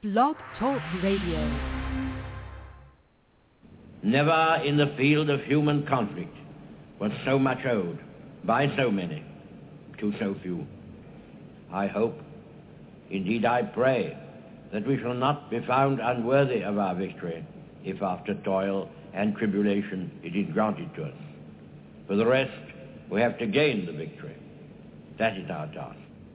Blog Talk Radio. Never in the field of human conflict was so much owed by so many to so few. I hope, indeed I pray, that we shall not be found unworthy of our victory if after toil and tribulation it is granted to us. For the rest, we have to gain the victory. That is our task.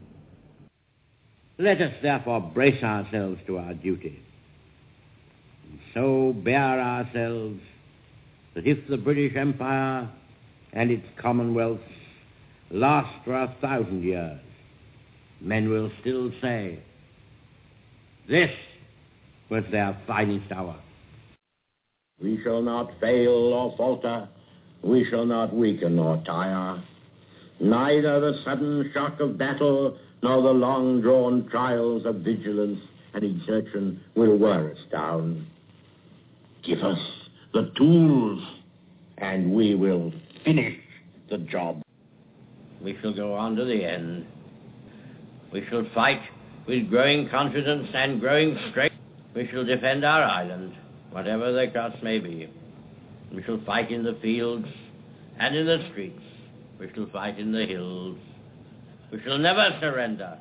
Let us therefore brace ourselves to our duty, and so bear ourselves that if the British Empire and its commonwealths last for 1,000 years, men will still say, this was their finest hour. We shall not fail or falter. We shall not weaken or tire. Neither the sudden shock of battle nor the long-drawn trials of vigilance and exertion will wear us down. Give us the tools, and we will finish the job. We shall go on to the end. We shall fight with growing confidence and growing strength. We shall defend our island, whatever the cost may be. We shall fight in the fields and in the streets. We shall fight in the hills. We shall never surrender.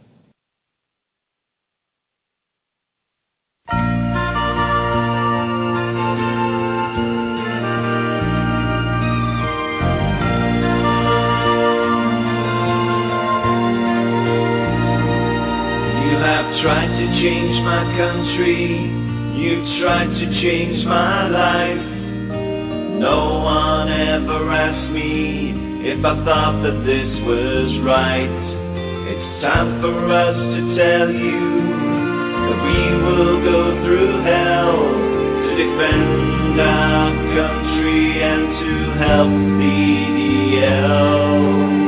You have tried to change my country. You've tried to change my life. No one ever asked me if I thought that this was right. It's time for us to tell you that we will go through hell to defend our country and to help the EDL.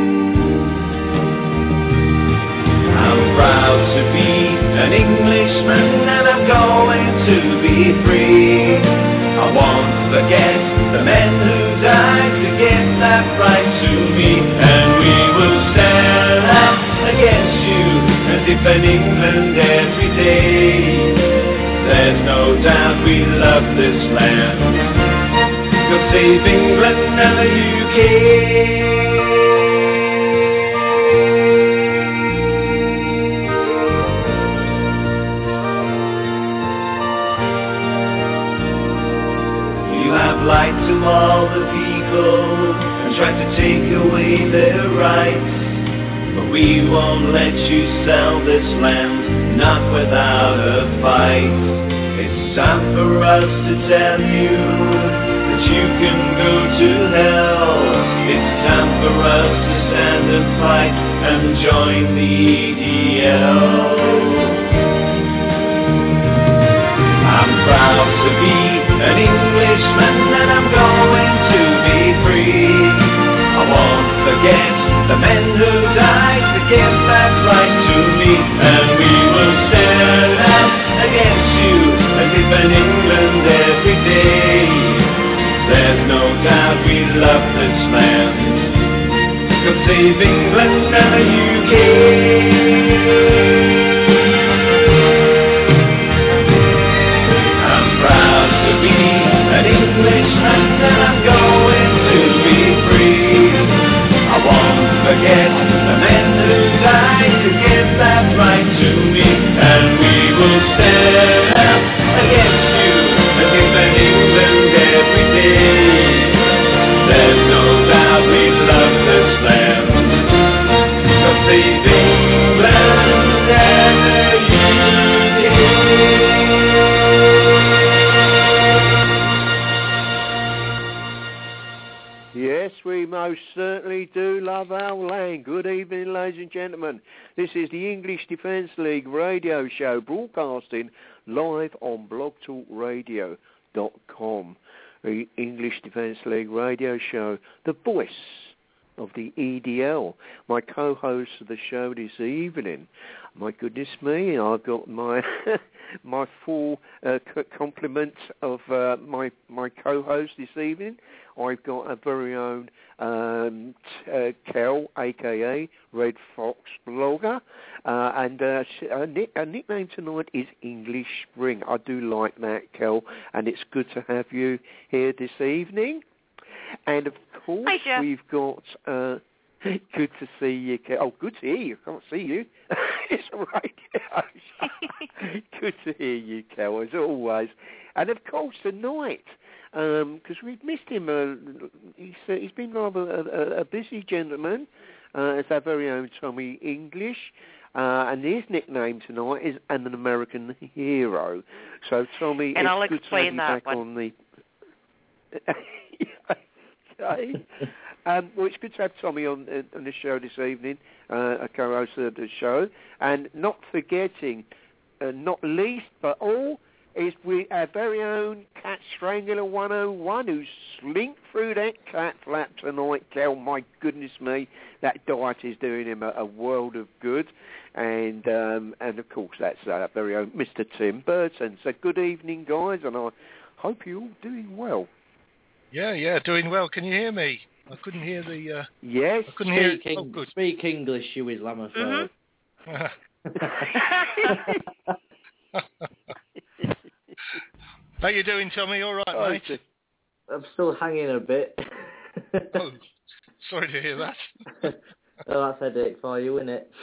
I'm proud to be an Englishman and I'm going to be free. I won't forget the men who died to get that right to me, and we will stand up against you and defend England every day. There's no doubt we love this land. God save England and the UK. Lied to all the people and tried to take away their rights, but we won't let you sell this land, not without a fight. It's time for us to tell you that you can go to hell. It's time for us to stand and fight and join the EDL. I'm proud to be an Englishman and I'm going to be free. I won't forget the men who died to give that right to me, and we will stand up against you and defend England every day. There's no doubt we love this land. God save England and the UK. An Englishman and I'm going to be free. I won't forget the men who died to give that right to me, and we will stand up against you and defend England every day. There's no doubt we love this land. God save England and the UK. Yes, we most certainly do love our land. Good evening, ladies and gentlemen. This is the English Defence League radio show, broadcasting live on blogtalkradio.com. The English Defence League radio show, the voice of the EDL, my co-host of the show this evening. My goodness me, I've got my my full complement of my co-host this evening. I've got a very own Kel, a.k.a. Red Fox Blogger, and her nickname tonight is English Spring. I do like that, Kel, and it's good to have you here this evening. And, of course, hi, we've got... good to see you, Kel. Oh, good to hear you. Can't see you. It's a radio show. Good to hear you, Kel, as always. And, of course, tonight... because we've missed him. He's been rather a busy gentleman. It's our very own Tommy English. And his nickname tonight is An American Hero. So, Tommy, and it's I'll good explain to have you that back one. on the... Okay. Well, it's good to have Tommy on the show this evening, a co-host of the show. And not forgetting, not least, but all... is our very own Cat Strangler 101 who slinked through that cat flap tonight, Kel. My goodness me, that diet is doing him a world of good. And of course, that's our very own Mr. Tim Burton. So good evening, guys, and I hope you're all doing well. Yeah, doing well. Can you hear me? I couldn't hear the... Yes. I couldn't hear... Oh, good. Speak English, you Islamophobe. How you doing, Tommy? All right, mate? I'm still hanging a bit. Oh, sorry to hear that. Oh, that's a headache for you, isn't it?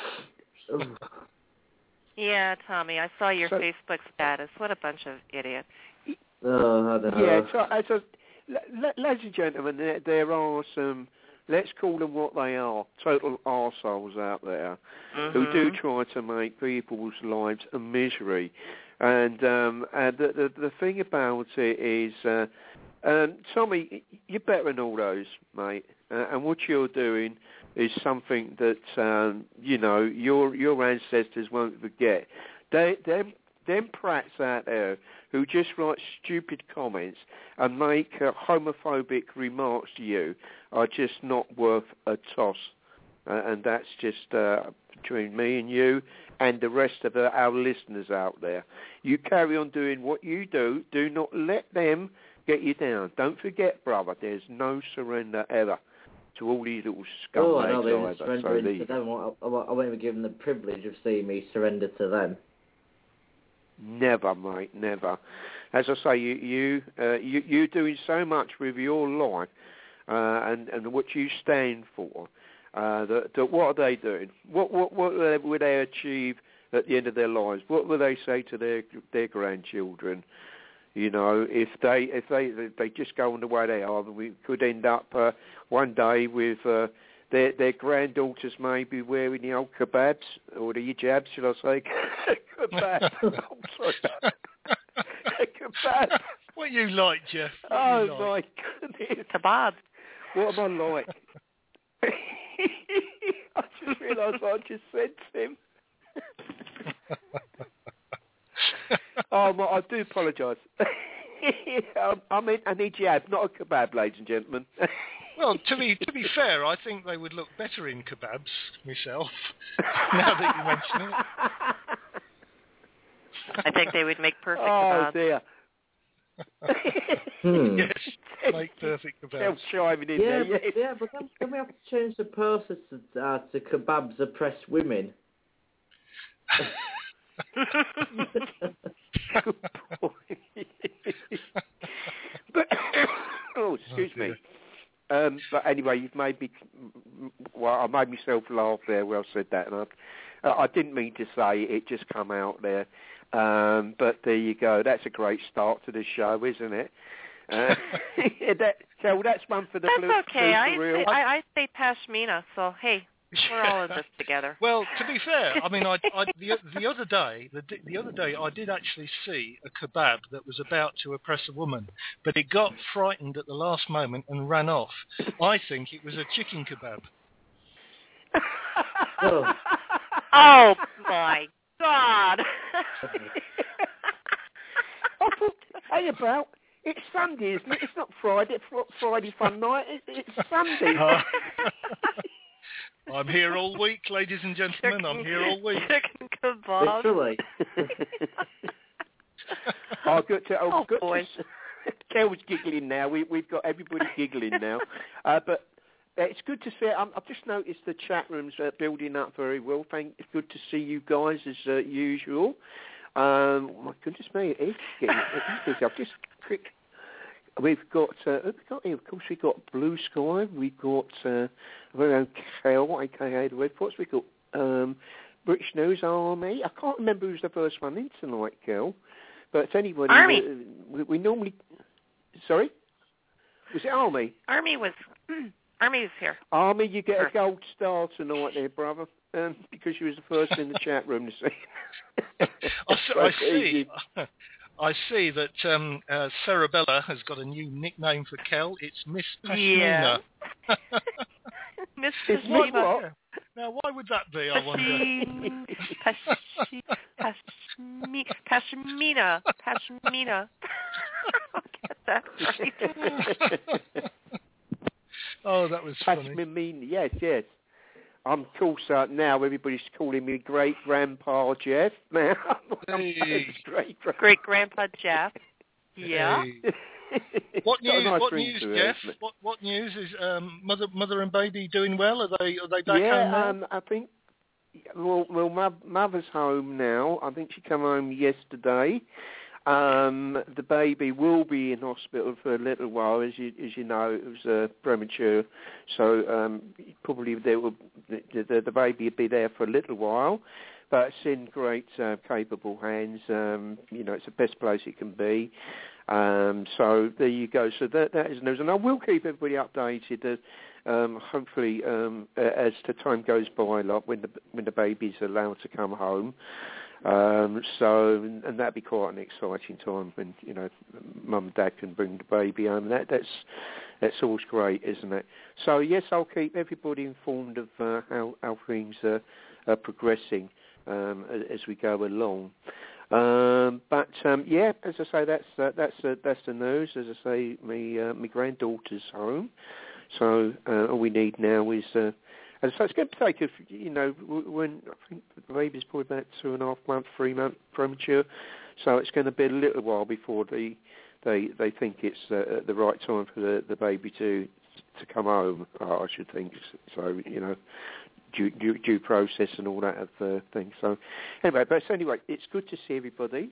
Yeah, Tommy, I saw your Facebook status. What a bunch of idiots. Oh, I don't know. Yeah, so ladies and gentlemen, there are some, let's call them what they are, total arseholes out there who do try to make people's lives a misery. And the thing about it is, Tommy, you're better than all those, mate. And what you're doing is something that, your ancestors won't forget. Them prats out there who just write stupid comments and make homophobic remarks to you are just not worth a toss. And that's just between me and you and the rest of our listeners out there. You carry on doing what you do. Do not let them get you down. Don't forget, brother, there's no surrender ever to all these little scumbags. Oh, I know, they're surrendering to them. I won't even give them the privilege of seeing me surrender to them. Never, mate, never. As I say, you're doing so much with your life and what you stand for. That what are they doing? What will they achieve at the end of their lives? What will they say to their grandchildren? You know, if they just go on the way they are, we could end up one day with their granddaughters maybe wearing the old kebabs or the hijabs, should I say? Kebab. Oh, sorry. Kebab. What you like, Jeff? Oh my goodness. Kebab. What am I like? I just realised I just said to him. Oh, well, I do apologise. I mean an hijab, not a kebab, ladies and gentlemen. Well, to be fair, I think they would look better in kebabs myself. Now that you mention it, I think they would make perfect kebabs. Oh dear. Yes, make perfect kebabs. Chiming in there. Yes. Yeah, but then we have to change the process to kebabs oppress women. Good boy. But, excuse me. But anyway, you've made me. Well, I made myself laugh there. Well said that, and I didn't mean to say it. It just come out there. But there you go. That's a great start to the show, isn't it? That's one for the blue. That's okay. I say Pashmina, so hey, we're all in this together. Well, to be fair, I mean, the other day I did actually see a kebab that was about to oppress a woman, but it got frightened at the last moment and ran off. I think it was a chicken kebab. Oh my God! Hey, about It's Sunday, isn't it? It's not Friday. Friday fun night. It's Sunday. I'm here all week, ladies and gentlemen. I'm here all week. Chicken kebab. Literally. Good boy. Kel's giggling now. We've got everybody giggling now. But it's good to see. I've just noticed the chat rooms building up very well. It's good to see you guys as usual. My goodness me, it's getting busy. I've just clicked. We've got, here? Of course, we've got Blue Sky. We've got very own Kel, a.k.a. the Red Fox. We've got British News Army. I can't remember who's the first one in tonight, Kel. But anyway, Army. We normally... Sorry? Was it Army? Army was here. Army, you get a gold star tonight there, brother, because you was the first in the chat room to see. I see that Cerebella has got a new nickname for Kel. It's Miss Pashmina. Yeah. Miss Pashmina. Now, why would that be, I wonder? Pashmina. I'll get that right. Oh, that was funny. Pashmina, yes. I'm cool, so now everybody's calling me Great-Grandpa Jeff. Now, hey. Great-Grandpa Jeff. Yeah. Hey. What news, Jeff? What news is mother and baby doing well? Are they back home now? I think. Well, mother's home now. I think she came home yesterday. The baby will be in hospital for a little while, as you know. It was premature, so probably the baby will be there for a little while. But it's in great, capable hands. It's the best place it can be. So there you go. So that is news, and I will keep everybody updated. Hopefully, as the time goes by, like when the baby's allowed to come home. And that'd be quite an exciting time when mum and dad can bring the baby home. That's always great, isn't it? So yes, I'll keep everybody informed of how things are progressing as we go along. But as I say, that's the news. As I say, my granddaughter's home. So all we need now is. And so it's going to take when I think the baby's probably about 2.5 months, 3 months premature. So it's going to be a little while before they think it's the right time for the baby to come home. I should think so. Due process and all that of things. So anyway, it's good to see everybody.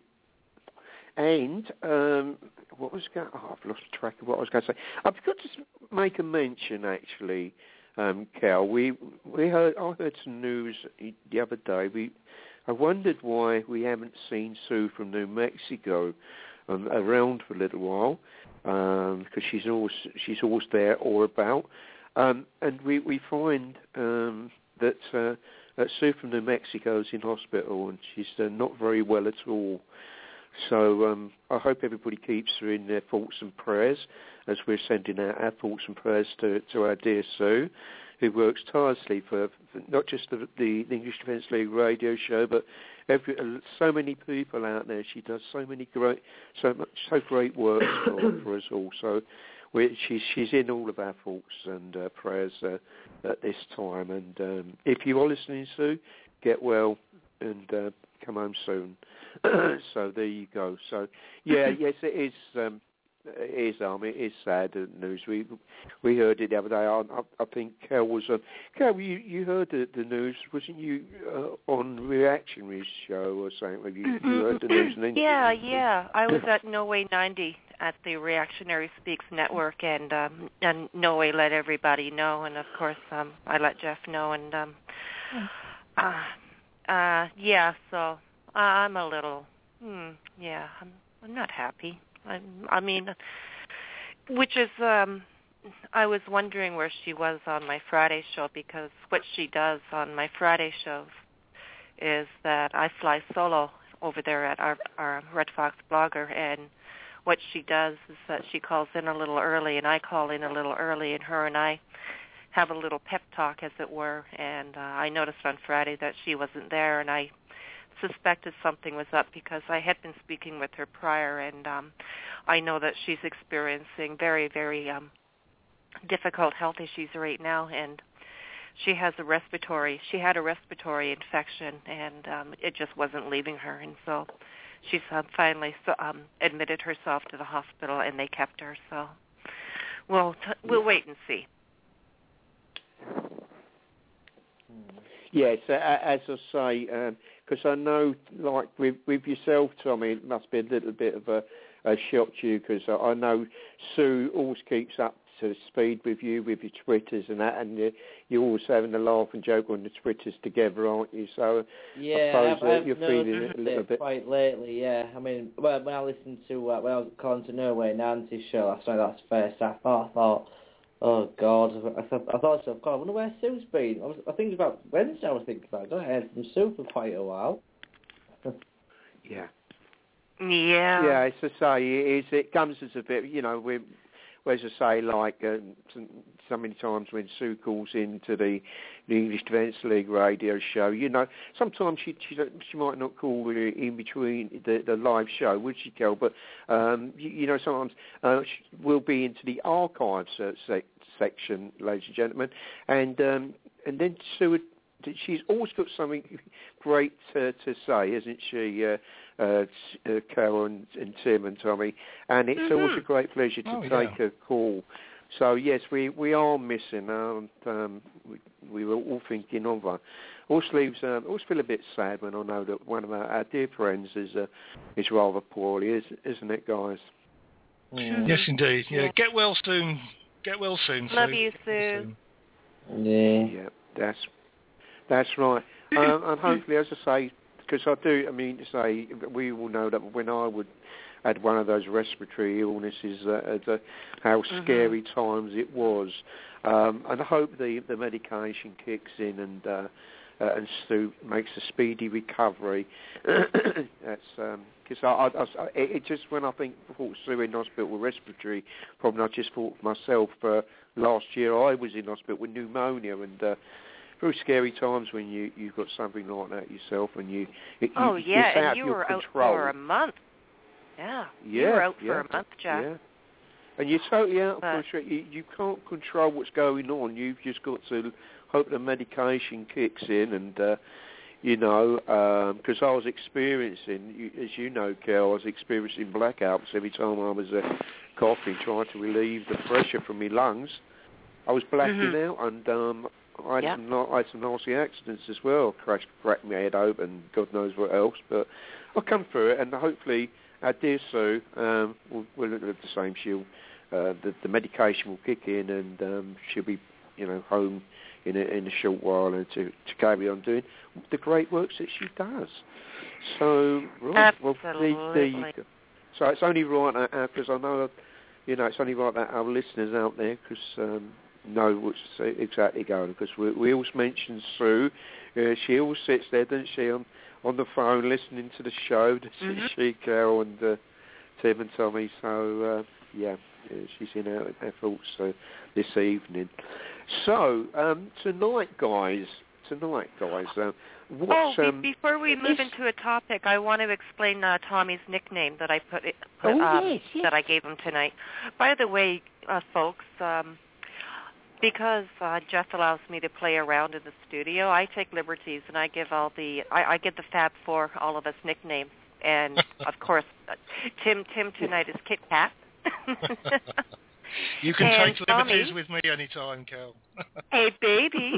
And I've lost track of what I was going to say. I've got to make a mention actually. Cal, I heard some news the other day. I wondered why we haven't seen Sue from New Mexico around for a little while, because she's always there or about, and we find that Sue from New Mexico is in hospital and she's not very well at all. So I hope everybody keeps her in their thoughts and prayers as we're sending out our thoughts and prayers to our dear Sue, who works tirelessly for not just the English Defence League radio show, but so many people out there. She does so great work for us all. So she's in all of our thoughts and prayers at this time. And if you are listening, Sue, get well and come home soon. So there you go. So yes, it is Army. It is sad news. We heard it the other day. I think Kel was on. Kel, you heard the news, wasn't you? On Reactionary's show or something. You heard the news? And then Yeah. I was at No Way 90 at the Reactionary Speaks Network, and No Way let everybody know, and of course I let Jeff know, and So. I'm a little, I'm not happy. I mean, which is, I was wondering where she was on my Friday show, because what she does on my Friday shows is that I fly solo over there at our Red Fox Blogger, and what she does is that she calls in a little early, and I call in a little early, and her and I have a little pep talk, as it were, and I noticed on Friday that she wasn't there, and I suspected something was up because I had been speaking with her prior, and I know that she's experiencing very, very difficult health issues right now, and she had a respiratory infection, and it just wasn't leaving her, and so she's finally admitted herself to the hospital, and they kept her. So we'll wait and see. Yes, as I say, because I know, like with yourself, Tommy, it must be a little bit of a shock to you, because I know Sue always keeps up to speed with you, with your Twitters and that, and you're always having a laugh and joke on the Twitters together, aren't you? So yeah, I suppose I've you're feeling it a little bit. Quite lately, yeah. I mean, when I listened to, when I was calling to Norway, Nancy's show last night, that's first half, I thought, oh God, I thought to myself, God, I wonder where Sue's been. I think about Wednesday, I was thinking about, I don't hear from Sue for quite a while. Yeah. Yeah. Yeah, as I say, it comes as a bit, as I say, like so many times when Sue calls into the English Defence League radio show, sometimes she might not call in between the live show, would she, Kel? But sometimes we'll be into the archives section, ladies and gentlemen, and then Sue she's always got something great to say, isn't she, Carol and Tim and Tommy? And it's always a great pleasure to take a call. So, yes, we are missing her. We were all thinking of her. Always feel a bit sad when I know that one of our dear friends is rather poorly, isn't it, guys? Yes, indeed. Yeah, get well soon. Get well soon. Love you, Sue. Yeah, that's right. And hopefully, as I say, because we all know that when I had one of those respiratory illnesses, how scary times it was. And I hope the medication kicks in and Stu makes a speedy recovery. That's because it just when I thought Sue in hospital with respiratory problem, I just thought myself. Last year I was in hospital with pneumonia, and very scary times when you've got something like that yourself, and it's and you were out for a month. Yeah, you were out for a month, Jack. Yeah. And you're totally out of control. You can't control what's going on. You've just got to hope the medication kicks in, and because I was experiencing, as you know, Kel, I was experiencing blackouts every time I was coughing, trying to relieve the pressure from my lungs. I was blacking out, and I had some nasty accidents as well. Cracked my head open, God knows what else. But I'll come through it, and hopefully our dear Sue will live the same. The medication will kick in, and she'll be, home in a short while, and to carry on doing the great works that she does. So, right, so it's only right because I know, it's only right that our listeners out there know what's exactly going on, because we always mention Sue. She always sits there, doesn't she, on the phone listening to the show. She, Carol, and Tim and Tommy. So she's in our thoughts this evening. So tonight, guys. Before we move into a topic, I want to explain Tommy's nickname that I that I gave him tonight. By the way, folks. Because Jeff allows me to play around in the studio, I take liberties and I give I give the Fab Four all of us nicknames, and of course, Tim tonight is Kit Kat. You can take liberties with me anytime, Kel. Hey, baby.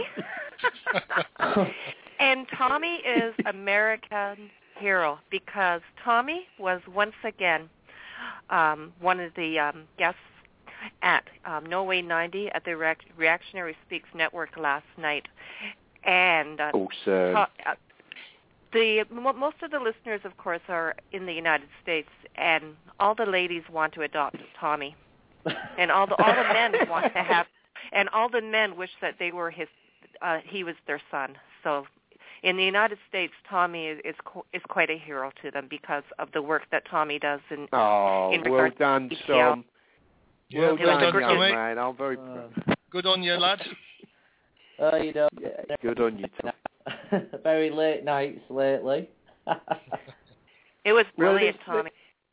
And Tommy is American hero because Tommy was once again one of the guests at Norway 90 at the Reactionary Speaks Network last night, and awesome. Most of the listeners, of course, are in the United States, and all the ladies want to adopt Tommy, and all the men want to have, and all the men wish that they were he was their son. So, in the United States, Tommy is quite a hero to them because of the work that Tommy does in regards well done, to Tom. Yeah, well done, Tommy. Man. I'm very good on you, lad. Yeah. Good on you, Tom. Very late nights lately. It was brilliant, Tommy.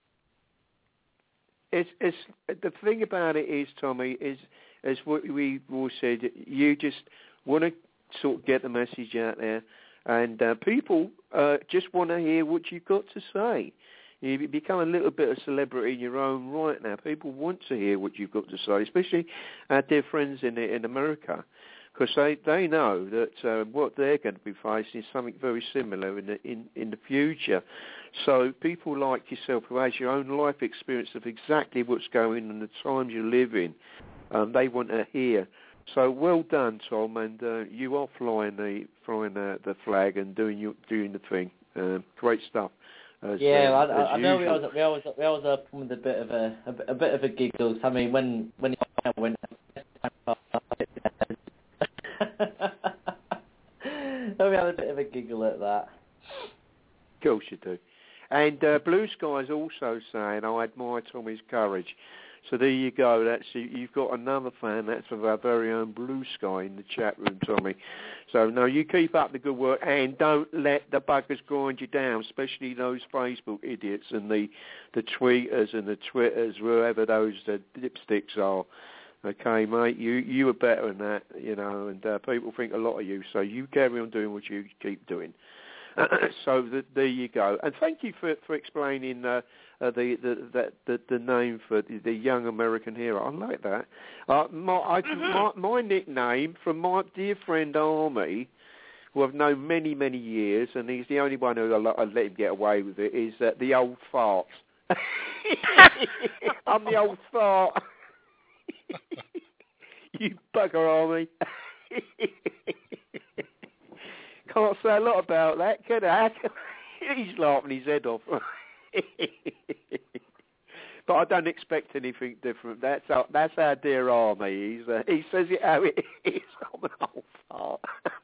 It's the thing about it is, Tommy, is as what we all said. You just want to sort of get the message out there, and people just want to hear what you've got to say. You become a little bit of celebrity in your own right now. People want to hear what you've got to say, especially our dear friends in America, because they know that what they're going to be facing is something very similar in the future. So people like yourself who has your own life experience of exactly what's going on in the times you live in, they want to hear. So well done, Tom, and you are flying the flag and doing the thing. Great stuff. I know we always open with a bit of a giggle. I mean, when we had a bit of a giggle at that. Of course you do. And Blue Sky's also saying, I admire Tommy's courage. So there you go. You've got another fan. That's of our very own Blue Sky in the chat room, Tommy. So no, you keep up the good work and don't let the buggers grind you down, especially those Facebook idiots and the tweeters and the Twitters, wherever those dipsticks are. Okay, mate, you are better than that, and people think a lot of you. So you carry on doing what you keep doing. So there you go. And thank you for explaining the name for the young American hero. I like that. My nickname from my dear friend Army, who I've known many, many years, and he's the only one who I let him get away with it, is the old fart. I'm the old fart. You bugger, Army. Can't say a lot about that, can I? He's laughing his head off. But I don't expect anything different. That's our dear Army. He says it how it is. I'm an old fart.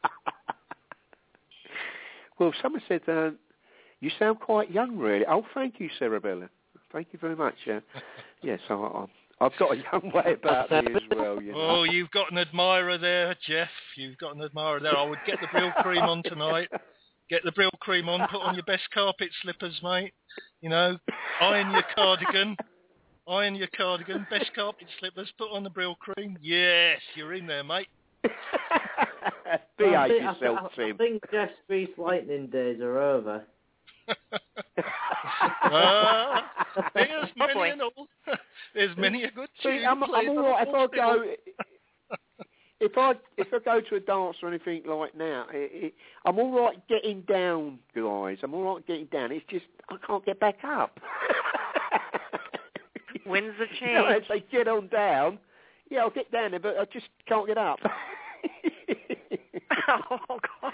Well, someone said, you sound quite young, really. Oh, thank you, Cerebella. Thank you very much. Yes, I've got a young way about me as well. Oh, you've got an admirer there, Jeff. You've got an admirer there. I would get the Brill cream on tonight. Get the Brill cream on. Put on your best carpet slippers, mate. Iron your cardigan. Best carpet slippers. Put on the Brill cream. Yes, you're in there, mate. Behave yourself, Tim. I think Jeff's Grease Lightning days are over. There's many a good tune. I'm all right if I go to a dance or anything like now. I'm all right getting down, guys. I'm all right getting down. It's just I can't get back up. Winds of change. If they get on down, I'll get down there, but I just can't get up. Oh God.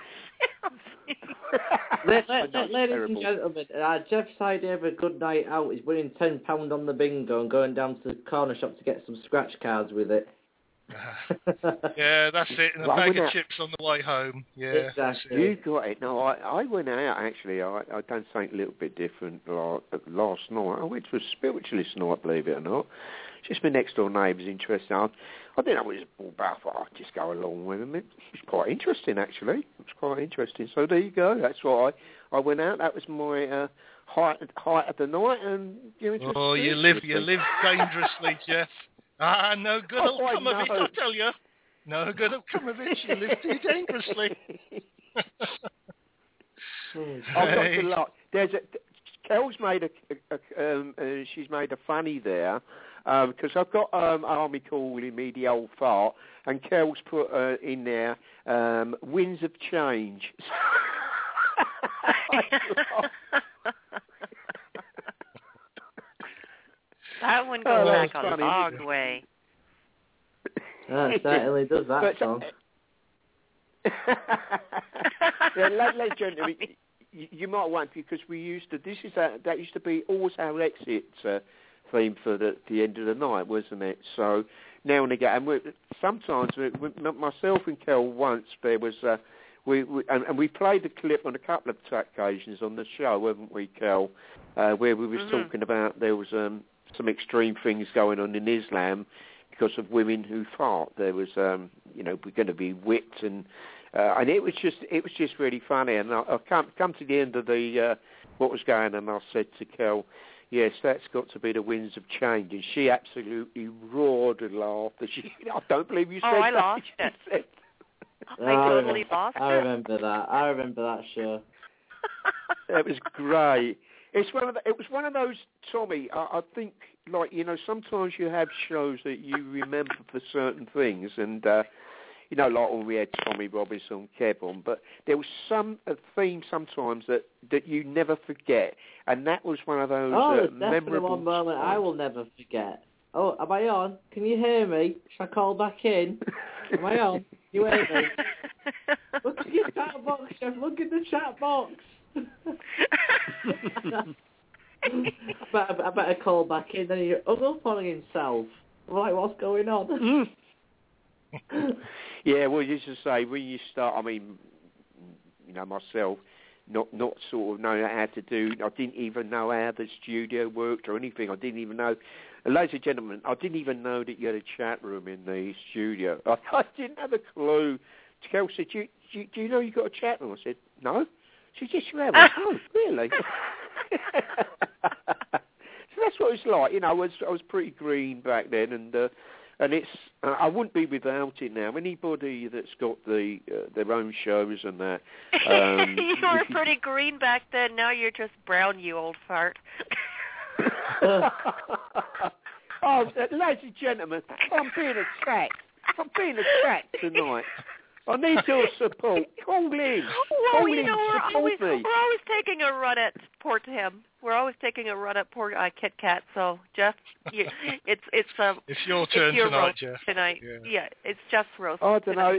Ladies and gentlemen, Jeff's idea of a good night out is winning £10 on the bingo and going down to the corner shop to get some scratch cards with it. Yeah, that's it. And a bag of chips on the way home. Yeah, exactly. You got it. No, I went out actually. I done something a little bit different last night. I went to a spiritualist night, believe it or not. Just my next door neighbour's interesting. I didn't know what it was all about. I thought I'd just go along with him. It was quite interesting, actually. It was quite interesting. So there you go. That's why I went out. That was my height of the night. And you live dangerously, Jeff. No good will come of it, I tell you. No good will come of it. You live too dangerously. I've got to laugh. Kel's made she's made a funny there. Because I've got Army calling me the old fart, and Kel's put in there winds of change. That one goes back a long way. It certainly does that song. Ladies and gentlemen, you might want, because that used to be always our exit theme for the end of the night, wasn't it? So now and again, and sometimes myself and Kel once there was we played the clip on a couple of occasions on the show, haven't we, Kel? Where we was talking about there was some extreme things going on in Islam because of women who fart. There was we're going to be whipped and and it was just really funny. And I come to the end of the what was going on, and I said to Kel, yes, that's got to be the winds of change. And she absolutely roared and laughed. And I don't believe you said that. I lost it. I totally lost it. I remember that show. It was great. It was one of those, Tommy. I think, like, you know, sometimes you have shows that you remember for certain things, and you know, like when we had Tommy Robinson, Kevin, but there was a theme sometimes that you never forget, and that was one of those memorable. One moment I will never forget. Oh, am I on? Can you hear me? Shall I call back in? Am I on? You hear me? Look at your chat box, Chef. Look at the chat box. I better call back in. Then he hung up on himself. I'm like, what's going on? Yeah, well, you should say when you start. I mean, you know, myself, not sort of knowing how to do. I didn't even know how the studio worked or anything. I didn't even know. Ladies and gentlemen, I didn't even know that you had a chat room in the studio. I didn't have a clue. Kel said, do you know you got a chat room? I said, no. She said, you have. Oh, really? So that's what it's like. You know, I was pretty green back then, and it's I wouldn't be without it now. Anybody that's got their own shows and that. You were pretty green back then. Now you're just brown, you old fart. Oh, ladies and gentlemen, I'm being attacked tonight. I need your support. Call in. Well, you know, we're always taking a run at poor Tim. We're always taking a run at poor Kit Kat. So, Jeff, it's your turn tonight, Jeff. Tonight, yeah, it's Jeff's roast. I don't know.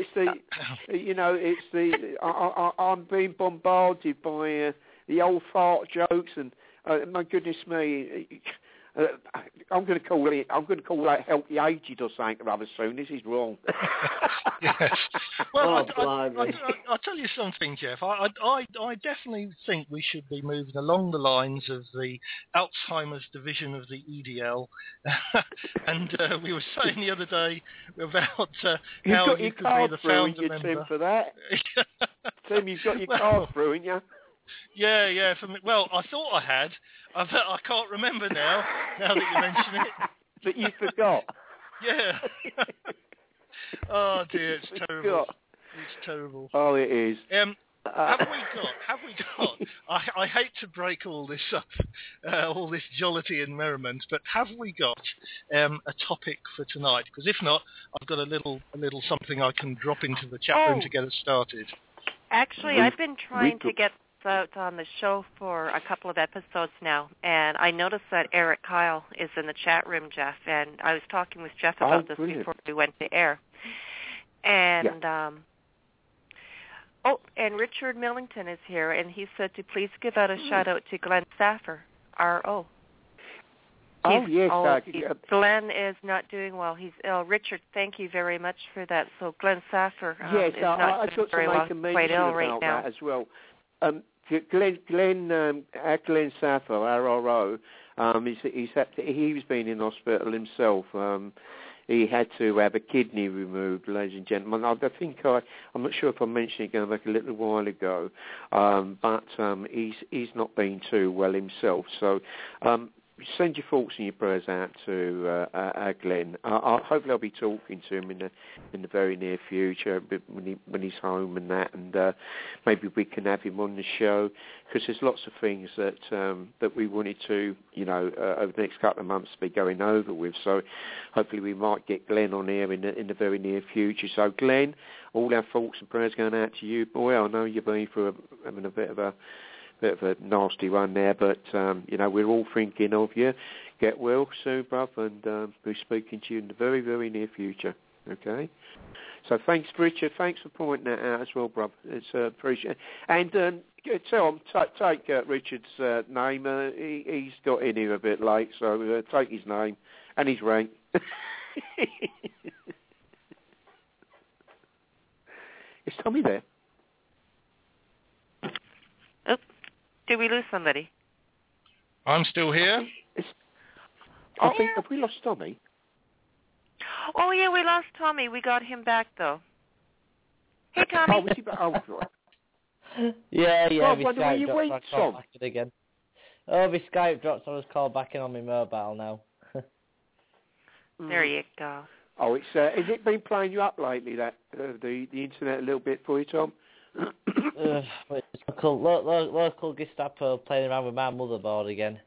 I'm being bombarded by the old fart jokes, and my goodness me. I'm going to call that healthy aged or something rather soon. This is wrong. Yes. Well, I'll tell you something, Jeff. I definitely think we should be moving along the lines of the Alzheimer's division of the EDL. And we were saying the other day about how you could be the founder member. Tim, for that. Tim, you've got your card through, haven't you? Yeah. Well, I thought I had. I can't remember now that you mention it. But you forgot. Yeah. Oh dear, it's terrible. It's terrible. Oh, it is. Have we got? I hate to break all this up, all this jollity and merriment, but have we got a topic for tonight? Because if not, I've got a little something I can drop into the chat room to get us started. Actually, I've been trying to get out on the show for a couple of episodes now, and I noticed that Eric Kyle is in the chat room, Jeff, and I was talking with Jeff about this before we went to air. And and Richard Millington is here, and he said to please give out a shout out to Glenn Saffer, R.O. Glenn is not doing well. He's ill. Richard, thank you very much for that. So Glenn Saffer is not doing very well. Quite ill right now as well. Glenn Saffer, RRO, he's been in hospital himself. He had to have a kidney removed, ladies and gentlemen. I'm not sure if I mentioned it again like a little while ago, but he's not been too well himself. So send your thoughts and your prayers out to Glenn. Hopefully I'll be talking to him in the very near future when he's home and that, and maybe we can have him on the show, because there's lots of things that we wanted to, over the next couple of months be going over with. So hopefully we might get Glenn on here in the very near future. So Glenn, all our thoughts and prayers going out to you. Boy, I know you've been through having a bit of a nasty one there, but we're all thinking of you. Get well soon, bruv, and we'll be speaking to you in the very, very near future. Okay? So thanks, Richard. Thanks for pointing that out as well, bruv. It's appreciated. And tell him, take Richard's name. He's got in here a bit late, so take his name and his rank. Is Tommy there? Did we lose somebody? I'm still here. Have we lost Tommy? Oh, yeah, we lost Tommy. We got him back, though. Hey, Tommy. Oh, was he back? Oh, right. Yeah, God, I my wonder where Skype you dropped, went, so I called Tom. back in again. Oh, my Skype dropped, so I was called back in on my mobile now. There you go. Oh, it's has it been playing you up lately, that the internet a little bit for you, Tom? It's local Gestapo playing around with my motherboard again.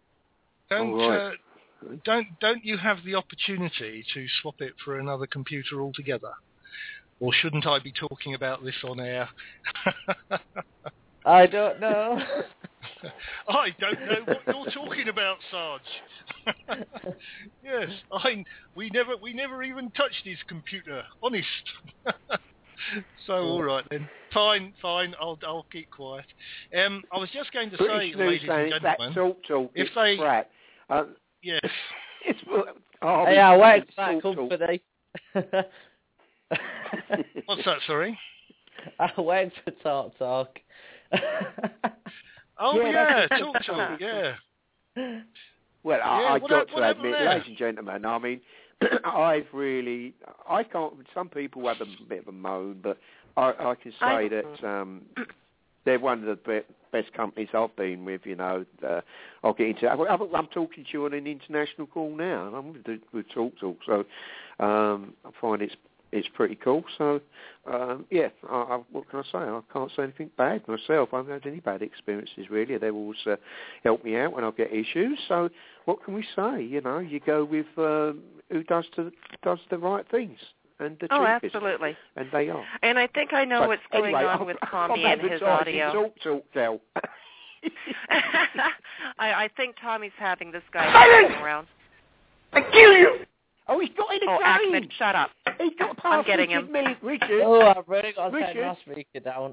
Don't you have the opportunity to swap it for another computer altogether? Or shouldn't I be talking about this on air? I don't know. I don't know what you're talking about, Sarge. Yes, we never even touched his computer. Honest. So all right then. Fine. I'll keep quiet. I was just going to British say, ladies and gentlemen, that talk if it's they crap. yes. It's Hey, I work for that company. What's that? Sorry. I work for Talk. Oh Yeah, talk. Yeah. Well, I've got to admit, there? ladies and gentlemen, I mean, I can't, some people have a bit of a moan, but I can say that they're one of the best companies I've been with, you know. I'll get into that. I'm talking to you on an international call now, and I'm with Talk, so I find it's pretty cool. So, what can I say? I can't say anything bad myself. I haven't had any bad experiences, really. They've always helped me out when I get issues. So, what can we say? You know, you go with who does the right things. And the cheapest. Absolutely. And they are. And I think I know what's going on with Tommy and his audio. Talk, Del. I think Tommy's having this guy around. I kill you! Oh, he's got in a game! Ahmed, shut up. He's got past I'm getting him. Richard. Oh, I've really got to turn my speaker down.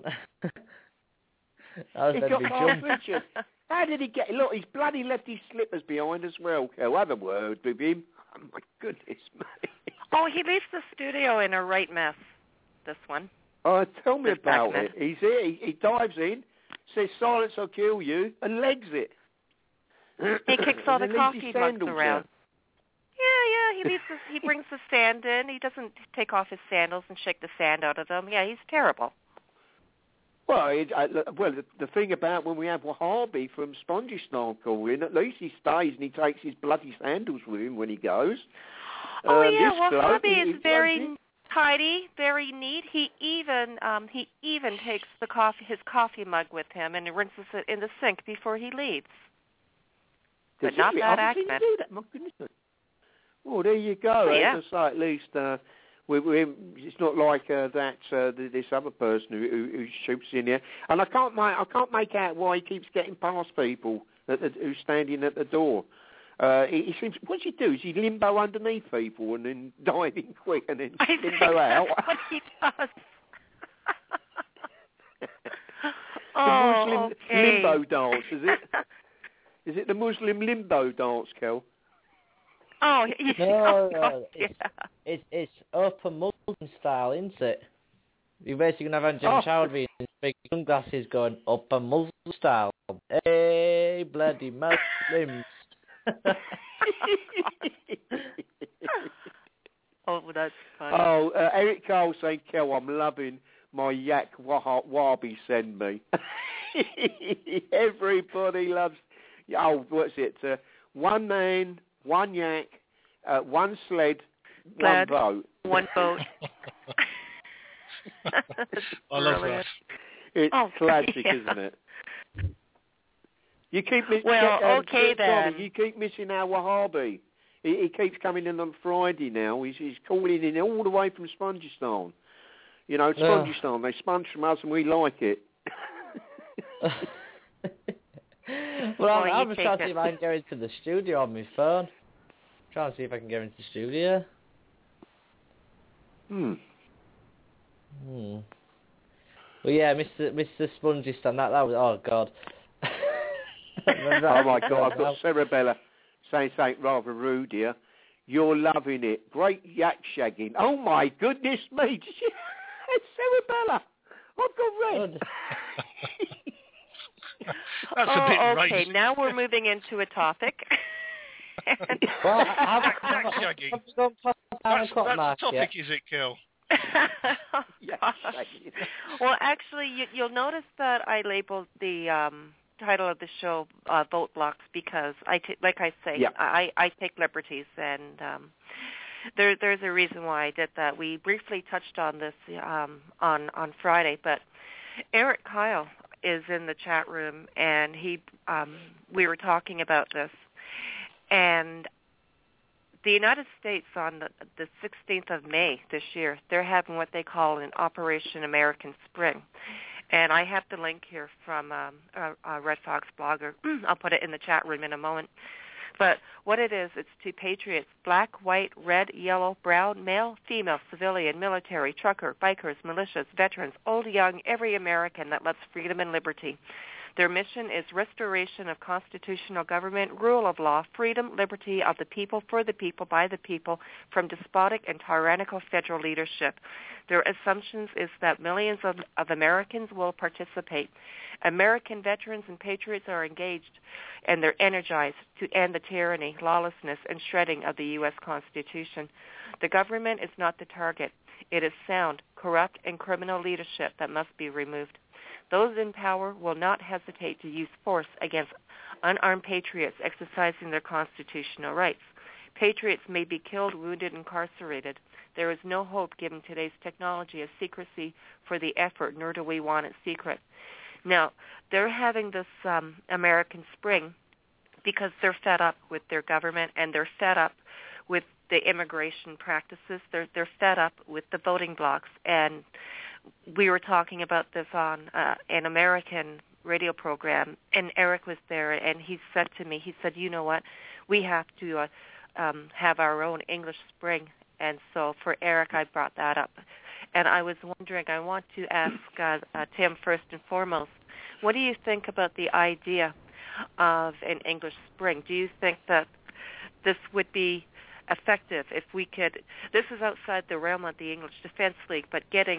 He's got past Richard. How did he get... Look, he's bloody left his slippers behind as well. Kel, have a word with him. Oh, my goodness, mate. Oh, he leaves the studio in a right mess, this one. Oh, tell me This about back it. He's here. He dives in, says, silence or kill you, and legs it. He kicks all the leaves coffee his mugs sandals around. there. Yeah, he brings the sand in. He doesn't take off his sandals and shake the sand out of them. Yeah, he's terrible. Well, the thing about when we have Wahhabi from Spongistan call in, at least he stays and he takes his bloody sandals with him when he goes. Wahhabi is very tidy, very neat. He even takes his coffee mug with him and rinses it in the sink before he leaves. But not that Ahmed. My goodness. Well, there you go. Yeah. As I say, at least it's not like this other person who shoots in here. And I can't make out why he keeps getting past people who's standing at the door. He seems. What's he do? Is he limbo underneath people and then diving quick and then limbo out? What he does. Muslim limbo dance, is it? Is it the Muslim limbo dance, Kel? Oh, no, yeah. It's open Muslim style, isn't it? You're basically going to have Jim Chowdhury in big sunglasses going open Muslim style. Hey, bloody Muslims. Oh, that's funny. Oh, Eric Cole saying, Kel, I'm loving my yak wabi send me. Everybody loves... Oh, what's it? One man, one yak, one sled, one boat. One boat. I love that. It's classic, isn't it? You keep missing. then. You keep missing our Wahhabi. He keeps coming in on Friday now. He's calling in all the way from Spongistan. You know, Spongistan. They sponge from us and we like it. Well, I'm trying to see if I can get into the studio on my phone. Trying to see if I can get into the studio. Well, yeah, Mr. Spongistan, that was, oh God. Oh my God, I've got Cerebella saying something rather rude here. You're loving it. Great yak shagging. Oh my goodness me. Cerebella. I've got red. That's a bit okay, raised. now we're moving into a topic. That's the topic, is it, Kel? Yes, well, actually, you'll notice that I labeled the title of the show "Vote Blocks" because like I say, I take liberties, and there's a reason why I did that. We briefly touched on this on Friday, but Eric Kyle is in the chat room, and we were talking about this, and the United States on the 16th of May this year, they're having what they call an Operation American Spring. And I have the link here from a Red Fox blogger. I'll put it in the chat room in a moment. But what it is, it's to patriots, black, white, red, yellow, brown, male, female, civilian, military, trucker, bikers, militias, veterans, old, young, every American that loves freedom and liberty. Their mission is restoration of constitutional government, rule of law, freedom, liberty of the people, for the people, by the people, from despotic and tyrannical federal leadership. Their assumptions is that millions of Americans will participate. American veterans and patriots are engaged, and they're energized to end the tyranny, lawlessness, and shredding of the U.S. Constitution. The government is not the target. It is sound, corrupt, and criminal leadership that must be removed. Those in power will not hesitate to use force against unarmed patriots exercising their constitutional rights. Patriots may be killed, wounded, incarcerated. There is no hope given today's technology of secrecy for the effort, nor do we want it secret. Now, they're having this American Spring because they're fed up with their government, and they're fed up with the immigration practices. They're fed up with the voting blocks, and we were talking about this on an American radio program, and Eric was there, and he said to me, you know what, we have to have our own English Spring. And so for Eric, I brought that up. And I was wondering, I want to ask Tim first and foremost, what do you think about the idea of an English Spring? Do you think that this would be effective if we could? This is outside the realm of the English Defense League, but getting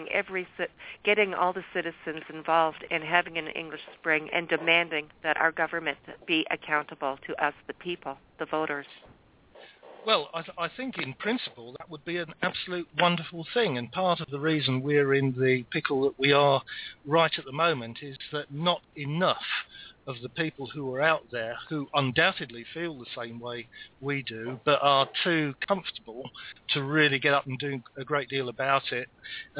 all the citizens involved in having an English Spring and demanding that our government be accountable to us, the people, the voters. Well, I think in principle that would be an absolute wonderful thing, and part of the reason we're in the pickle that we are right at the moment is that not enough of the people who are out there, who undoubtedly feel the same way we do, but are too comfortable to really get up and do a great deal about it.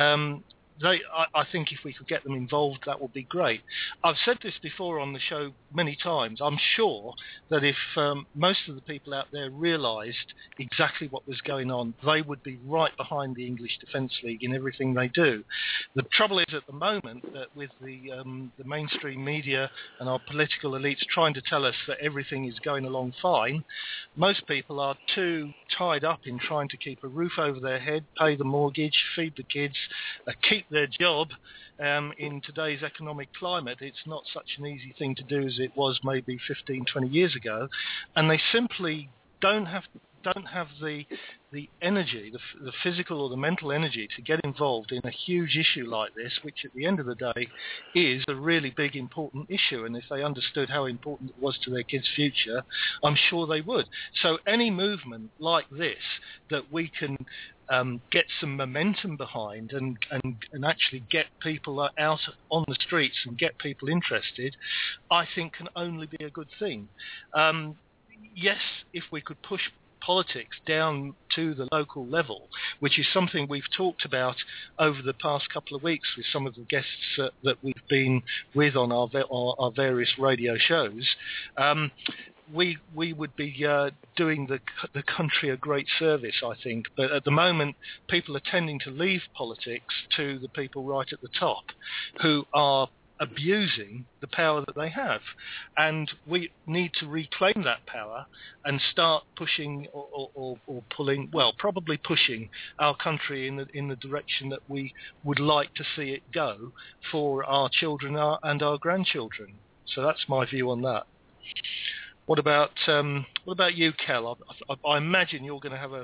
I think if we could get them involved, that would be great. I've said this before on the show many times. I'm sure that if most of the people out there realised exactly what was going on, they would be right behind the English Defence League in everything they do. The trouble is at the moment that with the mainstream media and our political elites trying to tell us that everything is going along fine, most people are too tied up in trying to keep a roof over their head, pay the mortgage, feed the kids, keep their job. In today's economic climate, it's not such an easy thing to do as it was maybe 15, 20 years ago, and they simply don't have the energy, the physical or the mental energy to get involved in a huge issue like this, which at the end of the day is a really big, important issue. And if they understood how important it was to their kids' future, I'm sure they would. So any movement like this that we can get some momentum behind and actually get people out on the streets and get people interested, I think can only be a good thing. Yes, if we could push politics down to the local level, which is something we've talked about over the past couple of weeks with some of the guests that we've been with on our various radio shows, we would be doing the country a great service, I think. But at the moment, people are tending to leave politics to the people right at the top who are abusing the power that they have, and we need to reclaim that power and start pushing or pulling, well, probably pushing our country in the direction that we would like to see it go for our children and our grandchildren. So that's my view on that. What about you, Kel? I imagine you're going to have